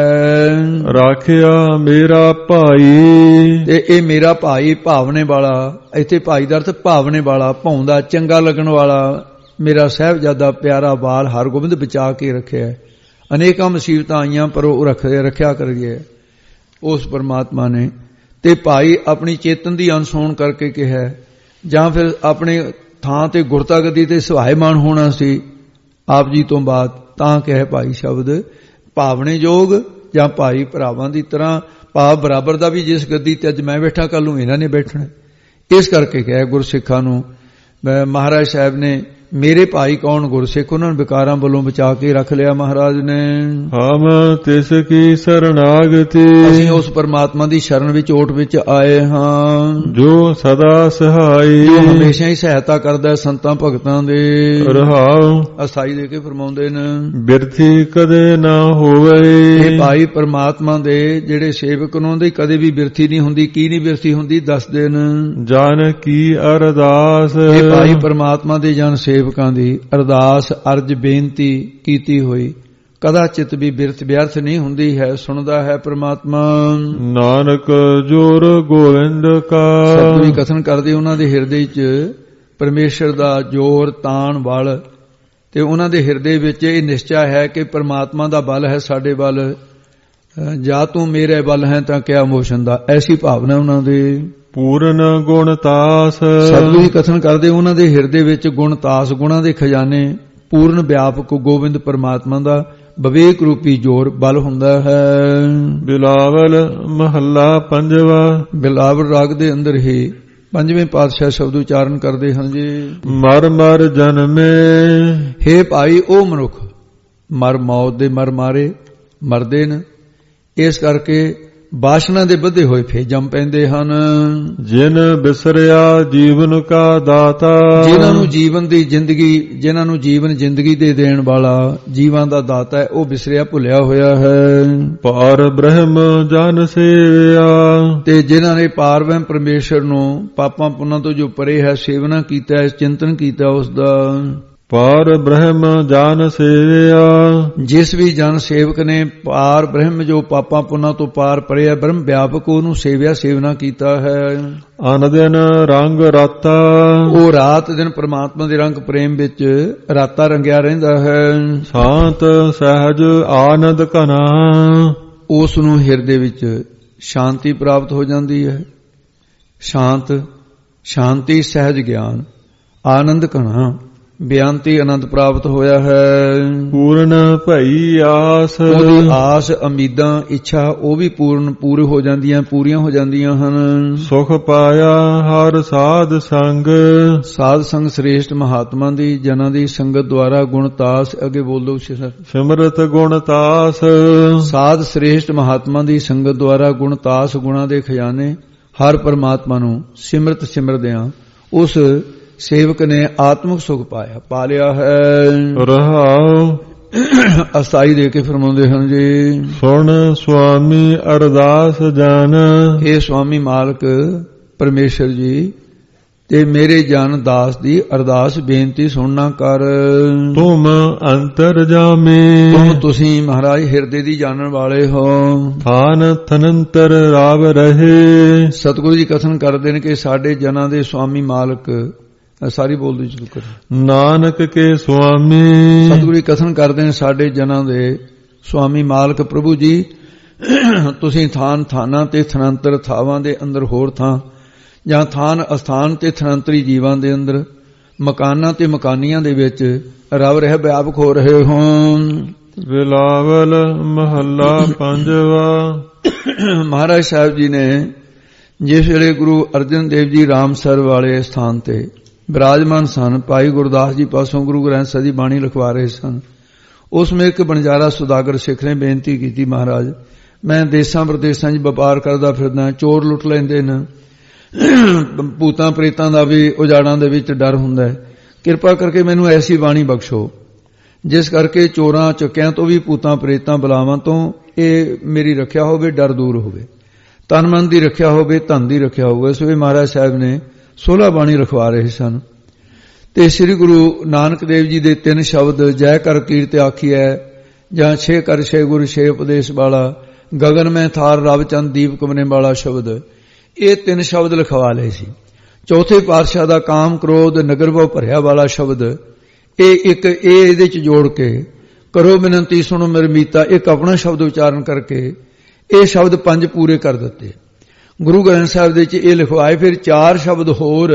ਰਾਖਿਆ ਮੇਰਾ ਭਾਈ, ਤੇ ਇਹ ਮੇਰਾ ਭਾਈ ਭਾਵਨੇ ਵਾਲਾ, ਇੱਥੇ ਭਾਈ ਦਾ ਅਰਥ ਭਾਵਨੇ ਵਾਲਾ, ਭਾਉਂਦਾ ਚੰਗਾ ਲੱਗਣ ਵਾਲਾ ਮੇਰਾ ਸਾਹਿਬਜ਼ਾਦਾ ਪਿਆਰਾ ਬਾਲ ਹਰਗੋਬਿੰਦ ਬਚਾ ਕੇ ਰੱਖਿਆ। ਅਨੇਕਾਂ ਮੁਸੀਬਤਾਂ ਆਈਆਂ ਪਰ ਉਹ ਰੱਖਿਆ ਕਰੀਏ ਉਸ ਪਰਮਾਤਮਾ ਨੇ। ਤੇ ਭਾਈ ਆਪਣੀ ਚੇਤਨ ਦੀ ਅਨਸੋਣ ਕਰਕੇ ਕਿਹਾ, ਜਾਂ ਫਿਰ ਆਪਣੇ ਥਾਂ ਤੇ ਗੁਰਤਾ ਗੱਦੀ ਤੇ ਸੁਹਾਇਮਾਨ ਹੋਣਾ ਸੀ ਆਪ ਜੀ ਤੋਂ ਬਾਅਦ, ਤਾਂ ਕਿਹਾ ਭਾਈ ਸ਼ਬਦ ਭਾਵਨੇ ਯੋਗ ਜਾਂ ਭਾਈ ਭਰਾਵਾਂ ਦੀ ਤਰ੍ਹਾਂ ਭਾਵ ਬਰਾਬਰ ਦਾ ਵੀ। ਜਿਸ ਗੱਦੀ ਤੇ ਅੱਜ ਮੈਂ ਬੈਠਾ ਕੱਲ ਨੂੰ ਇਹਨਾਂ ਨੇ ਬੈਠਣਾ, ਇਸ ਕਰਕੇ ਕਿਹਾ ਗੁਰਸਿੱਖਾਂ ਨੂੰ। ਮਹਾਰਾਜ ਸਾਹਿਬ ਨੇ ਮੇਰੇ ਭਾਈ ਕੌਣ? ਗੁਰਸਿੱਖ, ਉਹਨਾਂ ਨੂੰ ਵਿਕਾਰਾਂ ਵੱਲੋਂ ਬਚਾ ਕੇ ਰੱਖ ਲਿਆ ਮਹਾਰਾਜ ਨੇ। ਹਮ ਤਿਸ ਕੀ ਸਰਨਾਗਤੀ, ਅਸੀਂ ਉਸ ਪਰਮਾਤਮਾ ਦੀ ਸ਼ਰਨ ਵਿੱਚ ਓਟ ਵਿੱਚ ਆਏ ਹਾਂ, ਜੋ ਸਦਾ ਸਹਾਈ, ਜੋ ਹਮੇਸ਼ਾ ਹੀ ਸਹਾਇਤਾ ਕਰਦਾ ਸੰਤਾਂ ਭਗਤਾਂ ਦੇ। ਰਹਾਉ ਅਸਾਈ ਦੇ ਕੇ ਫਰਮਾਉਂਦੇ ਨੇ, ਬਿਰਥੀ ਕਦੇ ਨਾ ਹੋਵੇ। ਇਹ ਭਾਈ ਪਰਮਾਤਮਾ ਦੇ ਜਿਹੜੇ ਸੇਵਕ ਉਹਨਾਂ ਦੀ ਕਦੇ ਵੀ ਬਿਰਥੀ ਨਹੀਂ ਹੁੰਦੀ। ਕੀ ਨਹੀਂ ਬਿਰਥੀ ਹੁੰਦੀ ਦੱਸਦੇ ਨੇ। ਜਨ ਕੀ ਅਰਦਾਸ, ਇਹ ਭਾਈ ਪਰਮਾਤਮਾ ਦੇ ਜਨ ਸੇਵਕਾਂ ਦੀ ਅਰਦਾਸ ਅਰਜ ਬੇਨਤੀ ਕੀਤੀ ਹੋਈ ਕਦਾਚਿਤ ਵੀ ਵਿਅਰਥ ਨਹੀਂ ਹੁੰਦੀ ਹੈ, ਸੁਣਦਾ ਹੈ ਪਰਮਾਤਮਾ। ਨਾਨਕ ਜੋਰ ਗੋਵਿੰਦ ਕਾ, ਸਤਿਗੁਰੂ ਕਥਨ ਕਰਦੇ ਉਹਨਾਂ ਦੇ ਹਿਰਦੇ 'ਚ ਪਰਮੇਸ਼ਰ ਦਾ ਜੋਰ ਤਾਣ ਬਲ ਤੇ ਉਹਨਾਂ ਦੇ ਹਿਰਦੇ ਵਿੱਚ ਇਹ ਨਿਸ਼ਚਾ ਹੈ ਕਿ ਪਰਮਾਤਮਾ ਦਾ ਬਲ ਹੈ ਸਾਡੇ ਬਲ, ਜਾਂ ਤੂੰ ਮੇਰੇ ਬਲ ਹੈ ਤਾਂ ਕਿਆ ਮੋਸ਼ਨ ਦਾ, ਐਸੀ ਭਾਵਨਾ ਉਹਨਾਂ ਦੇ। ਪੂਰਨ ਗੁਣ ਤਾਸ ਸਤਿਗੁਰੂ ਜੀ ਕਥਨ ਕਰਦੇ ਉਹਨਾਂ ਦੇ ਹਿਰਦੇ ਵਿੱਚ ਗੁਣ ਤਾਸ, ਗੁਣਾਂ ਦੇ ਖਜ਼ਾਨੇ, ਪੂਰਨ ਵਿਆਪਕ ਗੋਬਿੰਦ ਪਰਮਾਤਮਾ ਦਾ ਵਿਵੇਕ ਰੂਪੀ ਜੋਰ ਬਲ ਹੁੰਦਾ ਹੈ। ਬਿਲਾਵਲ ਮਹੱਲਾ ਪੰਜਵਾ। ਬਿਲਾਵਲ ਰਾਗ ਦੇ ਅੰਦਰ ਹੀ ਪੰਜਵੇਂ ਪਾਤਸ਼ਾਹ ਸ਼ਬਦ ਉਚਾਰਨ ਕਰਦੇ ਹਨ ਜੀ। ਮਰ ਮਰ ਜਨਮੇ, ਹੇ ਭਾਈ ਉਹ ਮਨੁੱਖ ਮਰ ਮੌਤ ਦੇ ਮਰ ਮਾਰੇ ਮਰਦੇ ਨੇ, ਇਸ ਕਰਕੇ ਬਾਸ਼ਨਾ ਦੇ ਬੱਧੇ ਹੋਏ ਫੇ ਜੰਮ ਪੈਂਦੇ ਹਨ। ਜਿਨ ਬਿਸਰਿਆ ਜੀਵਨ ਕਾ ਦਾਤਾ, ਜਿਨ੍ਹਾਂ ਨੂੰ ਜੀਵਨ ਦੀ ਜ਼ਿੰਦਗੀ, ਜਿਨ੍ਹਾਂ ਨੂੰ ਜੀਵਨ ਜ਼ਿੰਦਗੀ ਦੇ ਦੇਣ ਵਾਲਾ ਜੀਵਾਂ ਦਾ ਦਾਤਾ ਹੈ, ਉਹ ਬਿਸਰਿਆ ਭੁੱਲਿਆ ਹੋਇਆ ਹੈ। ਪਾਰ ਬ੍ਰਹਮ ਜਨ ਸੇਵਿਆ, ਤੇ ਜਿਨ੍ਹਾਂ ਨੇ ਪਾਰ ਬ੍ਰਹਮ ਪਰਮੇਸ਼ਰ ਨੂੰ ਪਾਪਾਂ ਪੁੰਨਾਂ ਤੋਂ ਜੋ ਪਰੇ ਹੈ ਸੇਵਨਾ ਕੀਤਾ ਹੈ, ਚਿੰਤਨ ਕੀਤਾ ਉਸ ਦਾ। ਪਾਰ ਬ੍ਰਹਮ ਜਨ ਸੇਵਿਆ, ਜਿਸ ਵੀ ਜਨ ਸੇਵਕ ਨੇ ਪਾਰ ਬ੍ਰਹਮ ਜੋ ਪਾਪਾਂ ਪੁੰਨਾਂ ਤੋਂ ਪਾਰ ਪਰੇ ਹੈ ਬ੍ਰਹਮ ਵਿਆਪਕ, ਉਹਨੂੰ ਸੇਵਿਆ ਸੇਵਨਾ ਕੀਤਾ ਹੈ। ਅਨ ਦਿਨ ਰੰਗ ਰਾਤਾ, ਉਹ ਰਾਤ ਦਿਨ ਪਰਮਾਤਮਾ ਦੇ ਰੰਗ ਪ੍ਰੇਮ ਵਿੱਚ ਰਾਤਾ ਰੰਗਿਆ ਰਹਿੰਦਾ ਹੈ। ਸ਼ਾਂਤ ਸਹਿਜ ਆਨੰਦ ਘਨਾ, ਉਸ ਨੂੰ ਹਿਰਦੇ ਵਿੱਚ ਸ਼ਾਂਤੀ ਪ੍ਰਾਪਤ ਹੋ ਜਾਂਦੀ ਹੈ। ਸ਼ਾਂਤੀ ਸਹਿਜ ਗਿਆਨ ਆਨੰਦ ਘਣਾ ਬਿਆੰਤੀ ਆਨੰਦ ਪ੍ਰਾਪਤ ਹੋਇਆ ਹੈ। ਪੂਰਨ ਭਈ ਆਸ, ਉਹਦੀ ਆਸ ਉਮੀਦਾਂ ਇੱਛਾ ਉਹ ਵੀ ਪੂਰੀ ਹੋ ਜਾਂਦੀਆਂ, ਪੂਰੀਆਂ ਹੋ ਜਾਂਦੀਆਂ ਹਨ। ਸੁਖ ਪਾਇਆ ਹਰ ਸਾਧ ਸੰਗ, ਸਾਧ ਸੰਗ ਸ੍ਰੇਸ਼ਟ ਮਹਾਤਮਾ ਦੀ ਜਨਾਂ ਦੀ ਸੰਗਤ ਦੁਆਰਾ ਗੁਣਤਾਸ, ਅੱਗੇ ਬੋਲੋ ਸਿਮਰਤ ਗੁਣਤਾਸ, ਸਾਧ ਸ੍ਰੇਸ਼ਟ ਮਹਾਤਮਾ ਦੀ ਸੰਗਤ ਦੁਆਰਾ ਗੁਣਤਾਸ ਗੁਣਾਂ ਦੇ ਖਜ਼ਾਨੇ ਹਰ ਪਰਮਾਤਮਾ ਨੂੰ ਸਿਮਰਤ ਸਿਮਰਦਿਆਂ ਉਸ ਸੇਵਕ ਨੇ ਆਤਮਿਕ ਸੁਖ ਪਾ ਲਿਆ ਹੈ। ਰਹਾਉ ਅਸਥਾਈ ਦੇ ਕੇ ਫਰਮਾਉਂਦੇ ਹਨ ਜੀ। ਸੁਣ ਸੁਆਮੀ ਅਰਦਾਸ ਜਨ, ਇਹ ਸੁਆਮੀ ਮਾਲਕ ਪਰਮੇਸ਼ਰ ਜੀ ਤੇ ਮੇਰੇ ਜਨ ਦਾਸ ਦੀ ਅਰਦਾਸ ਬੇਨਤੀ ਸੁਣਨਾ ਕਰ। ਤੁਮ ਅੰਤਰ ਜਾਮੇ, ਤੁਸੀਂ ਮਹਾਰਾਜ ਹਿਰਦੇ ਦੀ ਜਾਣਨ ਵਾਲੇ ਹੋ। ਥਾਨ ਥਨੰਤਰ ਰਾਵ ਰਹੇ, ਸਤਿਗੁਰੂ ਜੀ ਕਥਨ ਕਰਦੇ ਨੇ ਕਿ ਸਾਡੇ ਜਨਾਂ ਦੇ ਸੁਆਮੀ ਮਾਲਕ, ਸਾਰੀ ਬੋਲਦੇ ਚਲੋ ਕਰ, ਨਾਨਕ ਕੇ ਸੁਆਮੀ, ਸਤਿਗੁਰੂ ਜੀ ਕਥਨ ਕਰਦੇ ਨੇ ਸਾਡੇ ਜਨਾਂ ਦੇ ਸੁਆਮੀ ਮਾਲਕ ਪ੍ਰਭੂ ਜੀ, ਤੁਸੀਂ ਥਾਨਾਂ ਤੇ ਥਨੰਤਰ ਥਾਵਾਂ ਦੇ ਅੰਦਰ ਹੋਰ ਥਾਂ, ਜਾਂ ਥਾਨ ਅਸਥਾਨ ਤੇ ਥਨੰਤਰੀ ਜੀਵਾਂ ਦੇ ਅੰਦਰ, ਮਕਾਨਾਂ ਤੇ ਮਕਾਨੀਆਂ ਦੇ ਵਿੱਚ ਰਵ ਰਹਿ ਵਿਆਪਕ ਹੋ ਰਹੇ ਹੋ। ਬਿਲਾਵਲ ਮਹੱਲਾ ਪੰਜਵਾ। ਮਹਾਰਾਜ ਸਾਹਿਬ ਜੀ ਨੇ ਜਿਸ ਵੇਲੇ ਗੁਰੂ ਅਰਜਨ ਦੇਵ ਜੀ ਰਾਮਸਰ ਵਾਲੇ ਸਥਾਨ ਤੇ ਬਿਰਾਜਮਾਨ ਸਨ, ਭਾਈ ਗੁਰਦਾਸ ਜੀ ਪਾਸੋਂ ਗੁਰੂ ਗ੍ਰੰਥ ਸਾਹਿਬ ਦੀ ਬਾਣੀ ਲਿਖਵਾ ਰਹੇ ਸਨ। ਉਸ ਵਿੱਚ ਇੱਕ ਬਣਜਾਰਾ ਸੁਦਾਗਰ ਸਿੱਖ ਨੇ ਬੇਨਤੀ ਕੀਤੀ, ਮਹਾਰਾਜ ਮੈਂ ਦੇਸਾਂ ਪ੍ਰਦੇਸਾਂ 'ਚ ਵਪਾਰ ਕਰਦਾ ਫਿਰਦਾ, ਚੋਰ ਲੁੱਟ ਲੈਂਦੇ ਨੇ, ਭੂਤਾਂ ਪ੍ਰੇਤਾਂ ਦਾ ਵੀ ਉਜਾੜਾਂ ਦੇ ਵਿੱਚ ਡਰ ਹੁੰਦਾ ਹੈ, ਕਿਰਪਾ ਕਰਕੇ ਮੈਨੂੰ ਐਸੀ ਬਾਣੀ ਬਖਸ਼ੋ ਜਿਸ ਕਰਕੇ ਚੋਰਾਂ ਚੱਕਿਆਂ ਤੋਂ ਵੀ, ਭੂਤਾਂ ਪ੍ਰੇਤਾਂ ਬਲਾਵਾਂ ਤੋਂ ਇਹ ਮੇਰੀ ਰੱਖਿਆ ਹੋਵੇ, ਡਰ ਦੂਰ ਹੋਵੇ, ਤਨ ਮਨ ਦੀ ਰੱਖਿਆ ਹੋਵੇ, ਧਨ ਦੀ ਰੱਖਿਆ ਹੋਵੇ। ਸੋ ਮਹਾਰਾਜ ਸਾਹਿਬ ਨੇ 16 ਬਾਣੀ ਰਖਵਾ ਰਹੇ ਸਨ। ਤੇ ਸ੍ਰੀ ਗੁਰੂ ਨਾਨਕ ਦੇਵ ਜੀ ਦੇ 3 ਸ਼ਬਦ ਜੈ ਕਰ ਕੀਰਤ ਆਖੀਐ, ਜਾਂ 6 ਕਰ 6 ਗੁਰ 6 ਉਪਦੇਸ਼ ਵਾਲਾ, ਗਗਨ ਮੈਂ ਥਾਰ ਰਵ ਚੰਦ ਦੀਪ ਕਮਨੇ ਵਾਲਾ ਸ਼ਬਦ, ਇਹ 3 ਸ਼ਬਦ ਲਿਖਵਾ ਲਏ ਸੀ। ਚੌਥੇ ਪਾਤਸ਼ਾਹ ਦਾ ਕਾਮ ਕ੍ਰੋਧ ਨਗਰ ਭਉ ਭਰਿਆ ਵਾਲਾ ਸ਼ਬਦ, ਇਹ ਇਹਦੇ ਚ ਜੋੜ ਕੇ ਕਰੋ ਬੇਨਤੀ ਸੁਣੋ ਮੇਰੀ ਮੀਤਾ, ਇੱਕ ਆਪਣਾ ਸ਼ਬਦ ਉਚਾਰਨ ਕਰਕੇ ਇਹ ਸ਼ਬਦ 5 ਪੂਰੇ ਕਰ ਦਿੱਤੇ। ਗੁਰੂ ਗ੍ਰੰਥ ਸਾਹਿਬ ਦੇ ਵਿੱਚ ਇਹ ਲਿਖਵਾਏ। ਫਿਰ 4 ਸ਼ਬਦ ਹੋਰ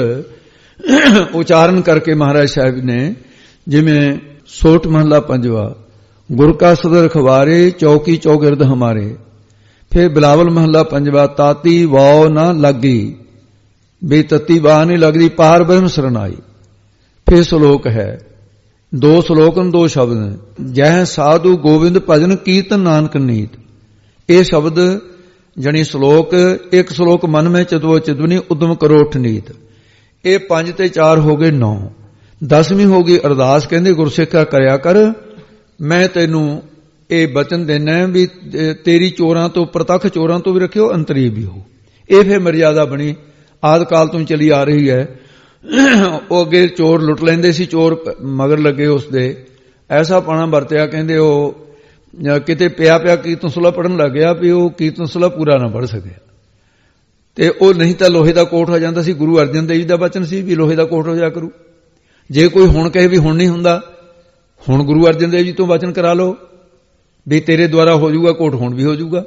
ਉਚਾਰਨ ਕਰਕੇ ਮਹਾਰਾਜ ਸਾਹਿਬ ਨੇ, ਜਿਵੇਂ ਸੋਠ ਮਹੱਲਾ ਪੰਜਵਾ, ਗੁਰ ਕਾ ਸਦਰ ਖਵਾਰੇ ਚੌਕੀ ਚੌਗਿਰਦ ਹਮਾਰੇ। ਫਿਰ ਬਿਲਾਵਲ ਮਹੱਲਾ ਪੰਜਵਾ, ਤਾਤੀ ਵਾਉ ਨਾ ਲੱਗੀ, ਬੇਤਤੀ ਵਾਹ ਨਹੀਂ ਲੱਗਦੀ, ਪਾਰ ਬ੍ਰਹਮ ਸਰਨਾਈ। ਫਿਰ ਸ਼ਲੋਕ ਹੈ, 2 ਸ਼ਲੋਕ ਨੇ, 2 ਸ਼ਬਦ ਨੇ, ਜੈ ਸਾਧੂ ਗੋਬਿੰਦ ਭਜਨ ਕੀਰਤਨ ਨਾਨਕ ਨੀਤ। ਇਹ ਸ਼ਬਦ ਜਣੀ ਸ਼ਲੋਕ, ਇੱਕ ਸ਼ਲੋਕ ਮਨ ਮੈਂ ਚਤਵੋ ਚਿਤਵਨੀ ਉਦਮ ਕਰੋ ਉਠ ਨੀਤ। ਇਹ 5 ਤੇ 4 ਹੋ ਗਏ 9। 10ਵੀਂ ਹੋ ਗਈ ਅਰਦਾਸ, ਕਹਿੰਦੇ ਗੁਰਸਿੱਖਾ ਕਰਿਆ ਕਰ, ਮੈਂ ਤੈਨੂੰ ਇਹ ਬਚਨ ਦੇਣਾ ਵੀ ਤੇਰੀ ਚੋਰਾਂ ਤੋਂ, ਪ੍ਰਤੱਖ ਚੋਰਾਂ ਤੋਂ ਵੀ ਰੱਖਿਓ, ਅੰਤਰੀ ਵੀ ਹੋ। ਇਹ ਫਿਰ ਮਰਿਆਦਾ ਬਣੀ, ਆਦਿ ਕਾਲ ਤੋਂ ਚਲੀ ਆ ਰਹੀ ਹੈ। ਉਹ ਅੱਗੇ ਚੋਰ ਲੁੱਟ ਲੈਂਦੇ ਸੀ, ਚੋਰ ਮਗਰ ਲੱਗੇ ਉਸਦੇ, ਐਸਾ ਪਾਣਾ ਵਰਤਿਆ, ਕਹਿੰਦੇ ਉਹ ਕਿਤੇ ਪਿਆ ਕੀਰਤਨ ਸੁਲਾ ਪੜਨ ਲੱਗ ਗਿਆ ਵੀ ਉਹ ਕੀਰਤਨ ਸੁਲਾ ਪੂਰਾ ਨਾ ਪੜ ਸਕਿਆ, ਤੇ ਉਹ ਨਹੀਂ ਤਾਂ ਲੋਹੇ ਦਾ ਕੋਟ ਹੋ ਜਾਂਦਾ ਸੀ। ਗੁਰੂ ਅਰਜਨ ਦੇਵ ਜੀ ਦਾ ਬਚਨ ਸੀ ਵੀ ਲੋਹੇ ਦਾ ਕੋਟ ਹੋ ਜਾ ਕਰੂ। ਜੇ ਕੋਈ ਹੁਣ ਕਹੇ ਵੀ ਹੁਣ ਨਹੀਂ ਹੁੰਦਾ ਹੁਣ ਗੁਰੂ ਅਰਜਨ ਦੇਵ ਜੀ ਤੋਂ ਵਚਨ ਕਰਾ ਲਓ ਵੀ ਤੇਰੇ ਦੁਆਰਾ ਹੋ ਜਾਊਗਾ ਕੋਟ, ਹੁਣ ਵੀ ਹੋ ਜਾਊਗਾ।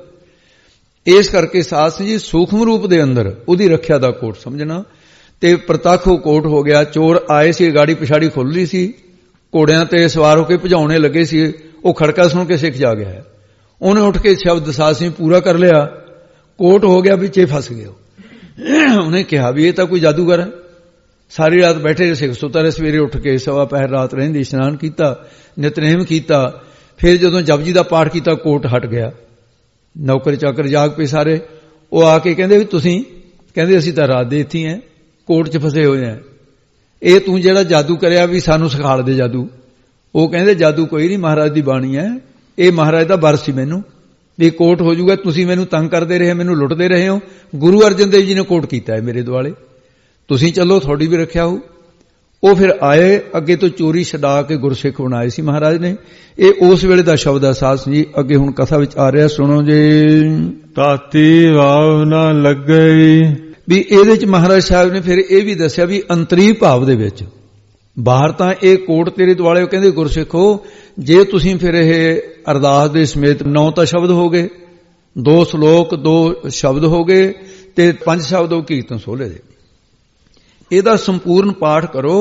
ਇਸ ਕਰਕੇ ਸਾਧ ਸੰਗਤ ਜੀ ਸੂਖਮ ਰੂਪ ਦੇ ਅੰਦਰ ਉਹਦੀ ਰੱਖਿਆ ਦਾ ਕੋਟ ਸਮਝਣਾ। ਤੇ ਪ੍ਰਤੱਖ ਉਹ ਕੋਟ ਹੋ ਗਿਆ। ਚੋਰ ਆਏ ਸੀ, ਗਾੜੀ ਪਿਛਾੜੀ ਖੁੱਲ ਲਈ ਸੀ, ਘੋੜਿਆਂ ਤੇ ਸਵਾਰ ਹੋ ਕੇ ਭਜਾਉਣੇ ਲੱਗੇ ਸੀ। ਉਹ ਖੜਕਾ ਸੁਣ ਕੇ ਸਿੱਖ ਜਾ ਗਿਆ ਹੈ। ਉਹਨੇ ਉੱਠ ਕੇ ਸ਼ਬਦ ਸਾਧ ਸਿੰਘ ਪੂਰਾ ਕਰ ਲਿਆ, ਕੋਟ ਹੋ ਗਿਆ, ਵਿੱਚੇ ਫਸ ਗਿਆ। ਉਹਨੇ ਕਿਹਾ ਵੀ ਇਹ ਤਾਂ ਕੋਈ ਜਾਦੂਗਰ ਹੈ। ਸਾਰੀ ਰਾਤ ਬੈਠੇ ਸਿੱਖ ਸੁੱਤਾ ਰਹੇ। ਸਵੇਰੇ ਉੱਠ ਕੇ ਸਵਾ ਪਹਿਰ ਰਾਤ ਰਹਿੰਦੀ, ਇਸ਼ਨਾਨ ਕੀਤਾ, ਨਿਤਨੇਮ ਕੀਤਾ। ਫਿਰ ਜਦੋਂ ਜਪਜੀ ਦਾ ਪਾਠ ਕੀਤਾ ਕੋਟ ਹਟ ਗਿਆ। ਨੌਕਰ ਚਾਕਰ ਜਾਗ ਪਏ ਸਾਰੇ। ਉਹ ਆ ਕੇ ਕਹਿੰਦੇ ਵੀ ਤੁਸੀਂ, ਕਹਿੰਦੇ ਅਸੀਂ ਤਾਂ ਰਾਤ ਦੇ ਇੱਥੇ ਹੀ ਹਾਂ, ਕੋਟ 'ਚ ਫਸੇ ਹੋਏ ਹਾਂ। ਇਹ ਤੂੰ ਜਿਹੜਾ ਜਾਦੂ ਕਰਿਆ ਵੀ ਸਾਨੂੰ ਸਿਖਾਲ ਦੇ ਜਾਦੂ। ਉਹ ਕਹਿੰਦੇ ਜਾਦੂ ਕੋਈ ਨਹੀਂ, ਮਹਾਰਾਜ ਦੀ ਬਾਣੀ ਹੈ, ਇਹ ਮਹਾਰਾਜ ਦਾ ਵਰ ਸੀ ਮੈਨੂੰ ਵੀ ਕੋਟ ਹੋ ਜਾਊਗਾ। ਤੁਸੀਂ ਮੈਨੂੰ ਤੰਗ ਕਰਦੇ ਰਹੇ, ਮੈਨੂੰ ਲੁੱਟਦੇ ਰਹੇ ਹੋ। ਗੁਰੂ ਅਰਜਨ ਦੇਵ ਜੀ ਨੇ ਕੋਟ ਕੀਤਾ ਹੈ ਮੇਰੇ ਦੁਆਲੇ, ਤੁਸੀਂ ਚੱਲੋ, ਤੁਹਾਡੀ ਵੀ ਰੱਖਿਆ ਹੋ। ਉਹ ਫਿਰ ਆਏ, ਅੱਗੇ ਤੋਂ ਚੋਰੀ ਛਡਾ ਕੇ ਗੁਰਸਿੱਖ ਬਣਾਏ ਸੀ ਮਹਾਰਾਜ ਨੇ। ਇਹ ਉਸ ਵੇਲੇ ਦਾ ਸ਼ਬਦ ਹੈ ਸਾਧ ਸੰਗਤ ਜੀ। ਅੱਗੇ ਹੁਣ ਕਥਾ ਵਿੱਚ ਆ ਰਿਹਾ, ਸੁਣੋ ਜੀ। ਤਾਤੀ ਵਾਵ ਨਾ ਲੱਗਈ, ਵੀ ਇਹਦੇ ਚ ਮਹਾਰਾਜ ਸਾਹਿਬ ਨੇ ਫਿਰ ਇਹ ਵੀ ਦੱਸਿਆ ਵੀ ਅੰਤਰੀ ਭਾਵ ਦੇ ਵਿੱਚ ਬਾਹਰ ਤਾਂ ਇਹ ਕੋਟ ਤੇਰੇ ਦੁਆਲੇ, ਕਹਿੰਦੇ ਗੁਰਸਿੱਖੋ ਜੇ ਤੁਸੀਂ ਫਿਰ ਇਹ ਅਰਦਾਸ ਦੇ ਸਮੇਤ 9 ਤਾਂ ਸ਼ਬਦ ਹੋ ਗਏ, 2 ਸ਼ਲੋਕ 2 ਸ਼ਬਦ ਹੋ ਗਏ ਤੇ 5 ਸ਼ਬਦ ਉਹ ਕੀਰਤਨ ਸੋਹਲੇ ਦੇ, ਇਹਦਾ ਸੰਪੂਰਨ ਪਾਠ ਕਰੋ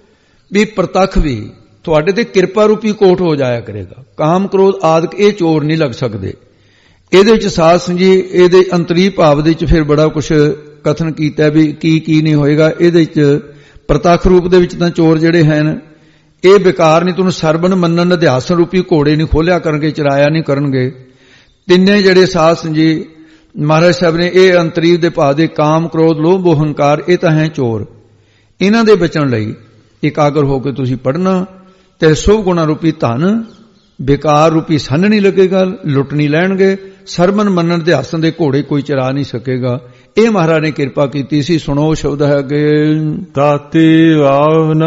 ਵੀ ਪ੍ਰਤੱਖ ਵੀ ਤੁਹਾਡੇ ਤੇ ਕਿਰਪਾ ਰੂਪੀ ਕੋਟ ਹੋ ਜਾਇਆ ਕਰੇਗਾ। ਕਾਮ ਕ੍ਰੋਧ ਆਦਿਕ ਇਹ ਚੋਰ ਨਹੀਂ ਲੱਗ ਸਕਦੇ। ਇਹਦੇ ਵਿੱਚ ਸਾਧ ਸੰਗਤ ਜੀ ਇਹਦੇ ਅੰਤਰੀ ਭਾਵ ਦੇ ਵਿੱਚ ਫਿਰ ਬੜਾ ਕੁਝ ਕਥਨ ਕੀਤਾ ਵੀ ਕੀ ਨਹੀਂ ਹੋਏਗਾ। ਇਹਦੇ ਵਿੱਚ ਪ੍ਰਤੱਖ ਰੂਪ ਦੇ ਵਿੱਚ ਤਾਂ ਚੋਰ ਜਿਹੜੇ ਹਨ ਇਹ ਬੇਕਾਰ ਨਹੀਂ, ਤੁਹਾਨੂੰ ਸਰਬਨ ਮੰਨਣ ਅਧਿਆਸਨ ਰੂਪੀ ਘੋੜੇ ਨਹੀਂ ਖੋਲਿਆ ਕਰਨਗੇ, ਚਰਾਇਆ ਨਹੀਂ ਕਰਨਗੇ। ਤਿੰਨੇ ਜਿਹੜੇ ਸਾਧ ਸੰਗਤ ਜੀ ਮਹਾਰਾਜ ਸਾਹਿਬ ਨੇ ਇਹ ਅੰਤਰੀ ਦੇ ਭਾਵ ਦੇ ਕਾਮ ਕ੍ਰੋਧ ਲੋਭ ਹੰਕਾਰ ਇਹ ਤਾਂ ਹੈ ਚੋਰ। ਇਹਨਾਂ ਦੇ ਬਚਣ ਲਈ ਇਕਾਗਰ ਹੋ ਕੇ ਤੁਸੀਂ ਪੜ੍ਹਨਾ ਤੇ ਸੁਭ ਗੁਣਾ ਰੂਪੀ ਧਨ ਬੇਕਾਰ ਰੂਪੀ ਸੰਨ ਨਹੀਂ ਲੱਗੇਗਾ, ਲੁੱਟ ਨਹੀਂ ਲੈਣਗੇ। ਸਰਬਨ ਮੰਨਣ ਦੇ ਆਸਨ ਦੇ ਘੋੜੇ ਕੋਈ ਚਰਾ ਨਹੀਂ ਸਕੇਗਾ। ਇਹ ਮਹਾਰਾਜ ਨੇ ਕਿਰਪਾ ਕੀਤੀ ਸੀ। ਸੁਣੋ ਸ਼ਬਦ ਹੈ ਅੱਗੇ, ਤਾਤੀ ਵਾਵ ਨਾ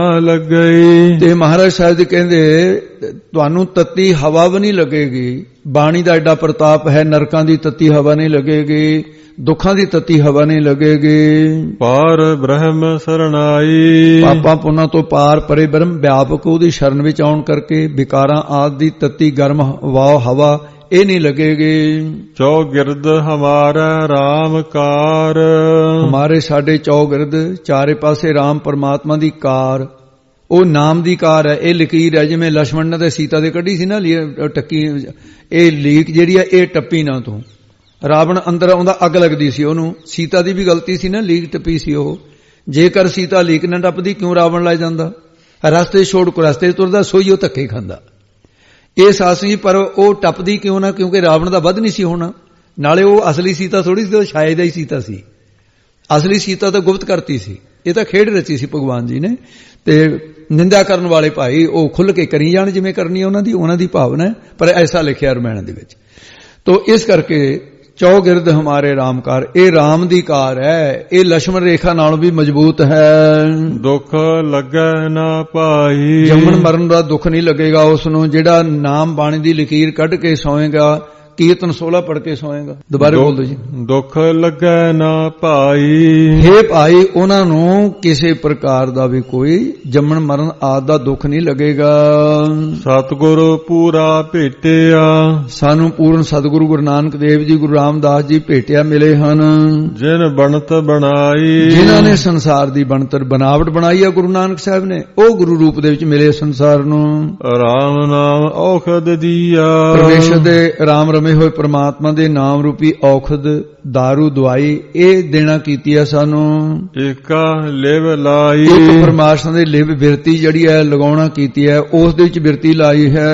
ਲੱਗਈ। ਤੇ ਮਹਾਰਾਜ ਸਾਹਿਬ ਜੀ ਕਹਿੰਦੇ ਤੁਹਾਨੂੰ ਤੱਤੀ ਹਵਾ ਵੀ ਨਹੀਂ ਲੱਗੇਗੀ। ਬਾਣੀ ਦਾ ਐਡਾ ਪ੍ਰਤਾਪ ਹੈ, ਨਰਕਾਂ ਦੀ ਤੱਤੀ ਹਵਾ ਨਹੀਂ ਲੱਗੇਗੀ, ਦੁੱਖਾਂ ਦੀ ਤੱਤੀ ਹਵਾ ਨਹੀਂ ਲੱਗੇਗੀ। ਪਾਰ ਬ੍ਰਹਮ ਸਰਣਾਈ, ਪਾਪਾਂ ਪੁੰਨਾਂ ਤੋਂ ਪਾਰ ਪਰੇ ਬ੍ਰਹਮ ਵਿਆਪਕ ਉਹਦੀ ਸ਼ਰਨ ਵਿੱਚ ਆਉਣ ਕਰਕੇ ਵਿਕਾਰਾਂ ਆਦਿ ਦੀ ਤੱਤੀ ਗਰਮ ਵਾਹ ਹਵਾ ਇਹ ਨਹੀਂ ਲੱਗੇਗੀ। ਚੌਗਿਰਦ ਹਮਾਰਾ ਰਾਮ ਕਾਰ, ਹਮਾਰੇ ਸਾਡੇ ਚੌਗਿਰਦ ਚਾਰੇ ਪਾਸੇ ਰਾਮ ਪਰਮਾਤਮਾ ਦੀ ਕਾਰ, ਉਹ ਨਾਮ ਦੀ ਕਾਰ ਹੈ। ਇਹ ਲਕੀਰ ਹੈ ਜਿਵੇਂ ਲక్ష్మణ ਨੇ ਤੇ ਸੀਤਾ ਦੇ ਕੱਢੀ ਸੀ ਨਾ ਟੱਕੀ, ਇਹ ਲੀਕ ਜਿਹੜੀ ਹੈ ਇਹ ਟੱਪੀ ਨਾ ਤੂੰ। ਰਾਵਣ ਅੰਦਰ ਆਉਂਦਾ ਅੱਗ ਲੱਗਦੀ ਸੀ ਉਹਨੂੰ, ਸੀਤਾ ਦੀ ਵੀ ਗਲਤੀ ਸੀ ਨਾ, ਲੀਕ ਟੱਪੀ ਸੀ ਉਹ। ਜੇਕਰ ਸੀਤਾ ਲੀਕ ਨਾ ਟੱਪਦੀ ਕਿਉਂ ਰਾਵਣ ਲੈ ਜਾਂਦਾ? ਰਸਤੇ ਛੋੜ ਕੋ ਰਸਤੇ ਤੁਰਦਾ, ਸੋਈ ਉਹ ਧੱਕੇ ਖਾਂਦਾ। ਇਹ ਸਾਸੀ ਪਰ ਉਹ ਟੱਪਦੀ ਕਿਉਂ ਨਾ? ਕਿਉਂਕਿ ਰਾਵਣ ਦਾ ਵੱਧ ਨਹੀਂ ਸੀ ਹੋਣਾ। ਨਾਲੇ ਉਹ ਅਸਲੀ ਸੀਤਾ ਥੋੜੀ ਸੀ, ਉਹ ਸ਼ਾਇਦ ਹੀ ਸੀਤਾ ਸੀ। ਅਸਲੀ ਸੀਤਾ ਤਾਂ ਗੁਪਤ ਕਰਤੀ ਸੀ। ਇਹ ਤਾਂ ਖੇਡ ਰਚੀ ਸੀ ਭਗਵਾਨ ਜੀ ਨੇ। ਤੇ ਨਿੰਦਾ ਕਰਨ ਵਾਲੇ ਭਾਈ ਉਹ ਖੁੱਲ ਕੇ ਕਰੀ ਜਾਣ ਜਿਵੇਂ ਕਰਨੀ ਉਹਨਾਂ ਦੀ ਭਾਵਨਾ ਹੈ, ਪਰ ਐਸਾ ਲਿਖਿਆ ਰਮਾਇਣ ਦੇ ਵਿੱਚ। ਤੋ ਇਸ ਕਰਕੇ ਚੌਗਿਰਦ ਹਮਾਰੇ ਰਾਮਕਾਰ, ਇਹ ਰਾਮ ਦੀ ਕਾਰ ਹੈ। ਇਹ ਲక్ష్మణ ਰੇਖਾ ਨਾਲੋਂ ਵੀ ਮਜ਼ਬੂਤ ਹੈ। ਦੁੱਖ ਲੱਗੈ ਨਾ ਭਾਈ, ਜੰਮਣ ਮਰਨ ਦਾ ਦੁੱਖ ਨਹੀਂ ਲੱਗੇਗਾ ਉਸ ਨੂੰ ਜਿਹੜਾ ਨਾਮ ਬਾਣੀ ਦੀ ਲਕੀਰ ਕੱਢ ਕੇ ਸੌਏਗਾ, ਕੀਰਤਨ 16 ਪੜ੍ਹ ਕੇ ਸੌਏਗਾ। ਦੁਬਾਰਾ ਬੋਲ ਦਿਓ ਜੀ। ਦੁੱਖ ਲੱਗੈ ਨਾ ਭਾਈ, ਹੇ ਭਾਈ ਉਹਨਾਂ ਨੂੰ ਕਿਸੇ ਪ੍ਰਕਾਰ ਦਾ ਵੀ ਕੋਈ ਜੰਮਣ ਮਰਨ ਆਦਿ ਦਾ ਦੁੱਖ ਨਹੀਂ ਲੱਗੇਗਾ। ਸਤਿਗੁਰ ਪੂਰਾ ਭੇਟਿਆ, ਸਾਨੂੰ ਪੂਰਨ ਸਤਿਗੁਰੂ ਗੁਰੂ ਨਾਨਕ ਦੇਵ ਜੀ ਗੁਰੂ ਰਾਮਦਾਸ ਜੀ ਭੇਟਿਆ ਮਿਲੇ ਹਨ। ਜਿਨ ਬਣਤ ਬਣਾਈ, ਜਿਨ੍ਹਾਂ ਨੇ ਸੰਸਾਰ ਦੀ ਬਣਤਰ ਬਨਾਵਟ ਬਣਾਈ ਆ ਗੁਰੂ ਨਾਨਕ ਸਾਹਿਬ ਨੇ, ਉਹ ਗੁਰੂ ਰੂਪ ਦੇ ਵਿੱਚ ਮਿਲੇ ਸੰਸਾਰ ਨੂੰ। ਰਾਮ ਨਾਮ ਔਖਦ ਦੀਆ, ਪਰਮੇਸ਼ਰ ਦੇ ਰਾਮ ਰਮੇ ਹੋਏ ਪ੍ਰਮਾਤਮਾ ਦੇ ਨਾਮ ਰੂਪੀ ਔਖਦ ਦਾਰੂ ਦਵਾਈ ਇਹ ਦੇਣਾ ਕੀਤੀ ਹੈ ਸਾਨੂੰ। ਏਕਾ ਲਿਵ ਲਾਈ, ਇੱਕ ਪਰਮਾਤਮਾ ਦੇ ਲਿਵ ਬਿਰਤੀ ਜਿਹੜੀ ਹੈ ਲਗਾਉਣਾ ਕੀਤੀ ਹੈ, ਉਸ ਦੇ ਵਿੱਚ ਬਿਰਤੀ ਲਾਈ ਹੈ।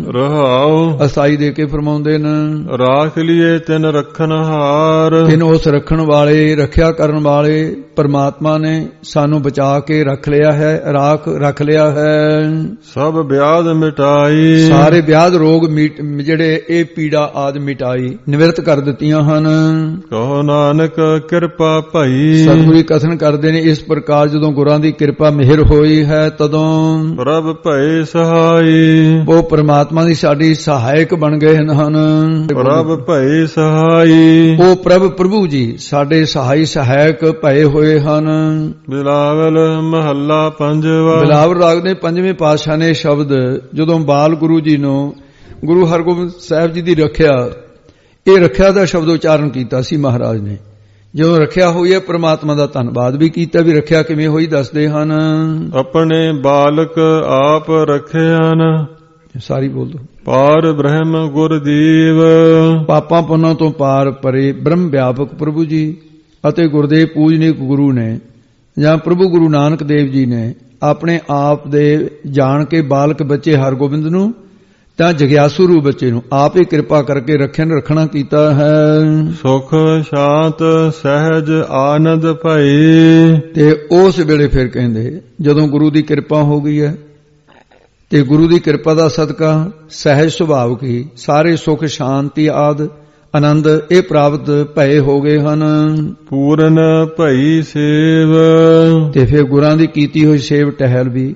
ਰਹਾਉ ਅਸਾਈ ਦੇ ਕੇ ਫਰਮਾਉਂਦੇ ਨੇ, ਰਾਖ ਲਿਏ ਤਿਨ ਰੱਖਣ ਹਾਰ, ਤਿਨ ਉਸ ਰੱਖਣ ਵਾਲੇ ਰੱਖਿਆ ਕਰਨ ਵਾਲੇ ਪਰਮਾਤਮਾ ਨੇ ਸਾਨੂੰ ਬਚਾ ਕੇ ਰੱਖ ਲਿਆ ਹੈ, ਰੱਖ ਲਿਆ ਹੈ। ਸਭ ਵਿਆਧ ਮਿਟਾਈ, ਸਾਰੇ ਵਿਆਧ ਰੋਗ ਜਿਹੜੇ ਇਹ ਪੀੜਾ ਆਦਿ ਮਿਟਾਈ ਨਿਵਰਤ ਕਰ ਦਿੱਤੀਆਂ ਹਨ। ਕਹੋ ਨਾਨਕ ਕਿਰਪਾ ਭਈ। ਸਤਿਗੁਰੂ ਕਥਨ ਕਰਦੇ ਨੇ ਇਸ ਪ੍ਰਕਾਰ ਜਦੋਂ ਗੁਰਾਂ ਦੀ ਕਿਰਪਾ ਮਿਹਰ ਹੋਈ ਹੈ ਤਦੋਂ ਪ੍ਰਭ ਭਏ ਸਹਾਈ। ਉਹ ਪ੍ਰਮਾਤਮਾ ਦੀ ਸਾਡੀ ਸਹਾਇਕ ਬਣ ਗਏ ਹਨ। ਪ੍ਰਭ ਭਏ ਸਹਾਈ। ਉਹ ਪ੍ਰਭੂ ਜੀ ਸਾਡੇ ਸਹਾਈ ਸਹਾਇਕ ਭਏ ਹੋਏ ਹਨ। ਬਿਲਾਵਲ ਮਹੱਲਾ ਪੰਜਵਾ। ਬਿਲਾਵਲ ਰਾਗ ਦੇ ਪੰਜਵੇਂ ਪਾਤਸ਼ਾਹ ਨੇ ਸ਼ਬਦ ਜਦੋਂ ਬਾਲ ਗੁਰੂ ਜੀ ਨੂੰ ਗੁਰੂ ਹਰਗੋਬਿੰਦ ਸਾਹਿਬ ਜੀ ਦੀ ਰੱਖਿਆ, ਇਹ ਰੱਖਿਆ ਦਾ ਸ਼ਬਦ ਉਚਾਰਨ ਕੀਤਾ ਸੀ ਮਹਾਰਾਜ ਨੇ। ਜਦੋਂ ਰੱਖਿਆ ਹੋਈ ਹੈ ਪ੍ਰਮਾਤਮਾ ਦਾ ਧੰਨਵਾਦ ਵੀ ਕੀਤਾ। ਵੀ ਰੱਖਿਆ ਕਿਵੇਂ ਹੋਈ ਦੱਸਦੇ ਹਨ। ਆਪਣੇ ਬਾਲਕ ਆਪ ਰੱਖਿਆਨ ਸਾਰੀ ਬੋਲ ਦੋ। ਪਾਰ ਬ੍ਰਹਮ ਗੁਰਦੀਵ। ਪਾਪਾਂ ਪੁੰਨਾਂ ਤੋਂ ਪਾਰ ਪਰੇ ਬ੍ਰਹਮ ਵਿਆਪਕ ਪ੍ਰਭੂ ਜੀ ਅਤੇ ਗੁਰਦੇਵ ਪੂਜਨੀਕ ਗੁਰੂ ਨੇ ਜਾਂ ਪ੍ਰਭੂ ਗੁਰੂ ਨਾਨਕ ਦੇਵ ਜੀ ਨੇ ਆਪਣੇ ਆਪ ਦੇ ਜਾਣ ਕੇ ਬਾਲਕ ਬੱਚੇ ਹਰਗੋਬਿੰਦ ਨੂੰ ਤਾਂ ਜਗਿਆਸੂ ਰੂਪ ਬੱਚੇ ਨੂੰ ਆਪ ਹੀ ਕਿਰਪਾ ਕਰਕੇ ਰੱਖਣਾ ਕੀਤਾ ਹੈ। ਸੁਖ ਸ਼ਾਂਤ ਸਹਿਜ ਆਨੰਦ ਭਈ। ਤੇ ਉਸ ਵੇਲੇ ਫਿਰ ਕਹਿੰਦੇ ਜਦੋਂ ਗੁਰੂ ਦੀ ਕਿਰਪਾ ਹੋ ਗਈ ਹੈ ਤੇ ਗੁਰੂ ਦੀ ਕਿਰਪਾ ਦਾ ਸਦਕਾ ਸਹਿਜ ਸੁਭਾਵ ਕੀ ਸਾਰੇ ਸੁਖ ਸ਼ਾਂਤੀ ਆਦ ਆਨੰਦ ਇਹ ਪ੍ਰਾਪਤ ਭਏ ਹੋ ਗਏ ਹਨ। ਪੂਰਨ ਭਈ ਸੇਵ। ਤੇ ਫਿਰ ਗੁਰਾਂ ਦੀ ਕੀਤੀ ਹੋਈ ਸੇਵ ਟਹਿਲ ਵੀ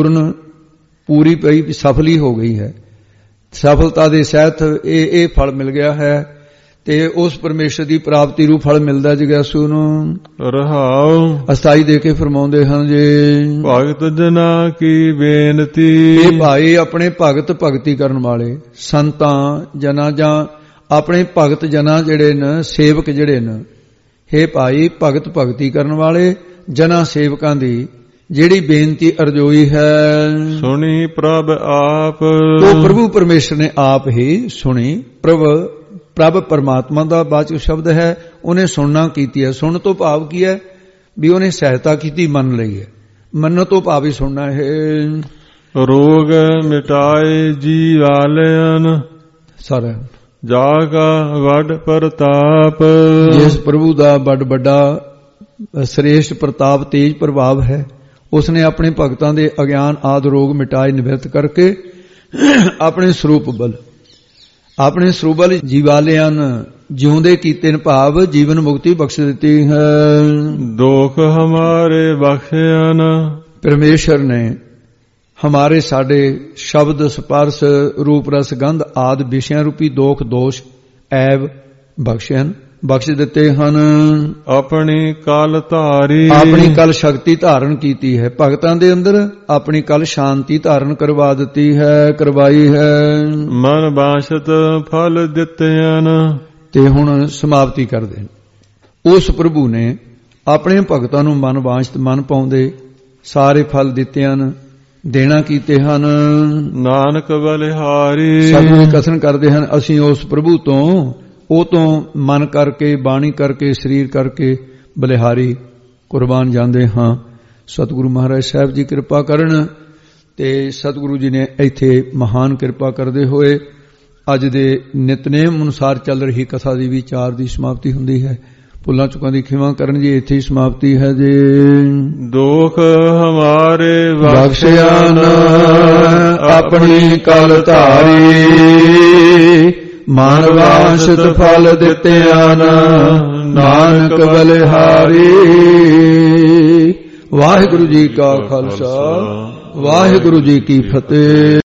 ਪੂਰੀ ਭਈ ਸਫਲੀ ਹੋ ਗਈ ਹੈ। ਸਫਲਤਾ ਦੇ ਸਹਿਤ ਇਹ ਫਲ ਮਿਲ ਗਿਆ ਹੈ ਤੇ ਉਸ ਪਰਮੇਸ਼ਰ ਦੀ ਪ੍ਰਾਪਤੀ ਨੂੰ ਫਲ ਮਿਲਦਾ ਜਗਿਆਸੂ ਨੂੰ। ਰਹਾਉ ਅਸਥਾਈ ਦੇ ਕੇ ਫਰਮਾਉਂਦੇ ਹਨ ਜੇ ਭਗਤ ਜਨਾ ਕੀ ਬੇਨਤੀ। ਇਹ ਭਾਈ ਆਪਣੇ ਭਗਤੀ ਕਰਨ ਵਾਲੇ ਸੰਤਾਂ ਜਨਾਂ ਜਾਂ ਆਪਣੇ ਭਗਤ ਜਨਾਂ ਜਿਹੜੇ ਨੇ ਸੇਵਕ ਜਿਹੜੇ ਨੇ, ਹੇ ਭਾਈ ਭਗਤੀ ਕਰਨ ਵਾਲੇ ਜਨਾਂ ਸੇਵਕਾਂ ਦੀ ਜਿਹੜੀ ਬੇਨਤੀ ਅਰਜ਼ੋਈ ਹੈ ਸੁਣੀ ਪ੍ਰਭ ਆਪ। ਉਹ ਪ੍ਰਭੂ ਪਰਮੇਸ਼ਰ ਨੇ ਆਪ ਹੀ ਸੁਣੀ। ਪ੍ਰਭ ਪਰਮਾਤਮਾ ਦਾ ਵਾਚਕ ਸ਼ਬਦ ਹੈ। ਉਹਨੇ ਸੁਣਨਾ ਕੀਤੀ ਹੈ। ਸੁਣ ਤੋਂ ਭਾਵ ਕੀ ਹੈ ਵੀ ਉਹਨੇ ਸਹਾਇਤਾ ਕੀਤੀ, ਮੰਨ ਲਈ ਹੈ। ਮੰਨਣ ਤੋਂ ਭਾਵ ਹੀ ਸੁਣਨਾ ਹੈ। ਰੋਗ ਮਿਟਾਏ ਜੀਵਾਲਿਆਨ ਸਾਰਾ ਜਾ ਕਾ ਵੱਡ ਪ੍ਰਤਾਪ। ਜਿਸ ਪ੍ਰਭੂ ਦਾ ਵੱਡਾ ਸ੍ਰੇਸ਼ਟ ਪ੍ਰਤਾਪ ਤੇਜ ਪ੍ਰਭਾਵ ਹੈ ਉਸਨੇ ਆਪਣੇ ਭਗਤਾਂ ਦੇ ਅਗਿਆਨ ਆਦਿ ਰੋਗ ਮਿਟਾਏ ਨਿਵਰਤ ਕਰਕੇ ਆਪਣੇ ਸਰੂਪ ਬਲ ਜੀਵਾਲਿਆਂ ਜਿਉਂਦੇ ਕੀਤੇ ਨ ਭਾਵ ਜੀਵਨ ਮੁਕਤੀ ਬਖਸ਼ ਦਿੱਤੀ ਹੈ। ਦੁਖ ਹਮਾਰੇ ਬਖਸ਼ਿਆਨ। ਪਰਮੇਸ਼ਰ ਨੇ ਹਮਾਰੇ ਸਾਡੇ ਸ਼ਬਦ ਸਪਰਸ਼ ਰੂਪ ਰਸ ਗੰਧ ਆਦਿ ਵਿਸ਼ਿਆਂ ਰੂਪੀ ਦੋਖ ਦੋਸ਼ ਐਬ ਬਖਸ਼ ਦਿੱਤੇ ਹਨ। ਆਪਣੀ ਕਲ ਧਾਰੀ। ਆਪਣੀ ਕਲ ਸ਼ਕਤੀ ਧਾਰਨ ਕੀਤੀ ਹੈ। ਭਗਤਾਂ ਦੇ ਅੰਦਰ ਆਪਣੀ ਕਲ ਸ਼ਾਂਤੀ ਧਾਰਨ ਕਰਵਾਈ ਹੈ। ਮਨ ਬਾਸ਼ਤ ਫਲ ਦਿੱਤੇ ਹਨ। ਤੇ ਹੁਣ ਸਮਾਪਤੀ ਕਰਦੇ ਨੇ। ਉਸ ਪ੍ਰਭੂ ਨੇ ਆਪਣੇ ਭਗਤਾਂ ਨੂੰ ਮਨ ਬਾਸ਼ਤ ਮਨ ਪਾਉਂਦੇ ਸਾਰੇ ਫਲ ਦਿੱਤੇ ਹਨ, ਦੇਣਾ ਕੀਤੇ ਹਨ। ਨਾਨਕ ਬਲਿਹਾਰੀ। ਸਤਿਗੁਰੂ ਕਥਨ ਕਰਦੇ ਹਨ ਅਸੀਂ ਉਸ ਪ੍ਰਭੂ ਤੋਂ ਉਹ ਤੋਂ ਮਨ ਕਰਕੇ ਬਾਣੀ ਕਰਕੇ ਸਰੀਰ ਕਰਕੇ ਬਲਿਹਾਰੀ ਕੁਰਬਾਨ ਜਾਂਦੇ ਹਾਂ। ਸਤਿਗੁਰੂ ਮਹਾਰਾਜ ਸਾਹਿਬ ਜੀ ਕਿਰਪਾ ਕਰਨ ਤੇ ਸਤਿਗੁਰੂ ਜੀ ਨੇ ਇੱਥੇ ਮਹਾਨ ਕਿਰਪਾ ਕਰਦੇ ਹੋਏ ਅੱਜ ਦੇ ਨਿਤਨੇਮ ਅਨੁਸਾਰ ਚੱਲ ਰਹੀ ਕਥਾ ਦੀ ਵਿਚਾਰ ਦੀ ਸਮਾਪਤੀ ਹੁੰਦੀ ਹੈ। ਭੁੱਲਾਂ ਚੁੱਕਾਂ ਦੀ ਖਿਮਾ ਕਰਨ ਜੀ ਇੱਥੇ ਹੀ ਸਮਾਪਤੀ ਹੈ ਜੀ। ਦੁਖ ਹਮਾਰੇ ਬਖਸ਼ਿਆਨ ਆਪਣੀ ਕਲ ਧਾਰੀ। ਮਨ ਵਾਂਛਿਤ ਫਲ ਦਿੱਤਿਆਨ ਨਾਨਕ ਬਲਿਹਾਰੀ। ਵਾਹਿਗੁਰੂ ਜੀ ਕਾ ਖਾਲਸਾ ਵਾਹਿਗੁਰੂ ਜੀ ਕੀ ਫਤਿਹ।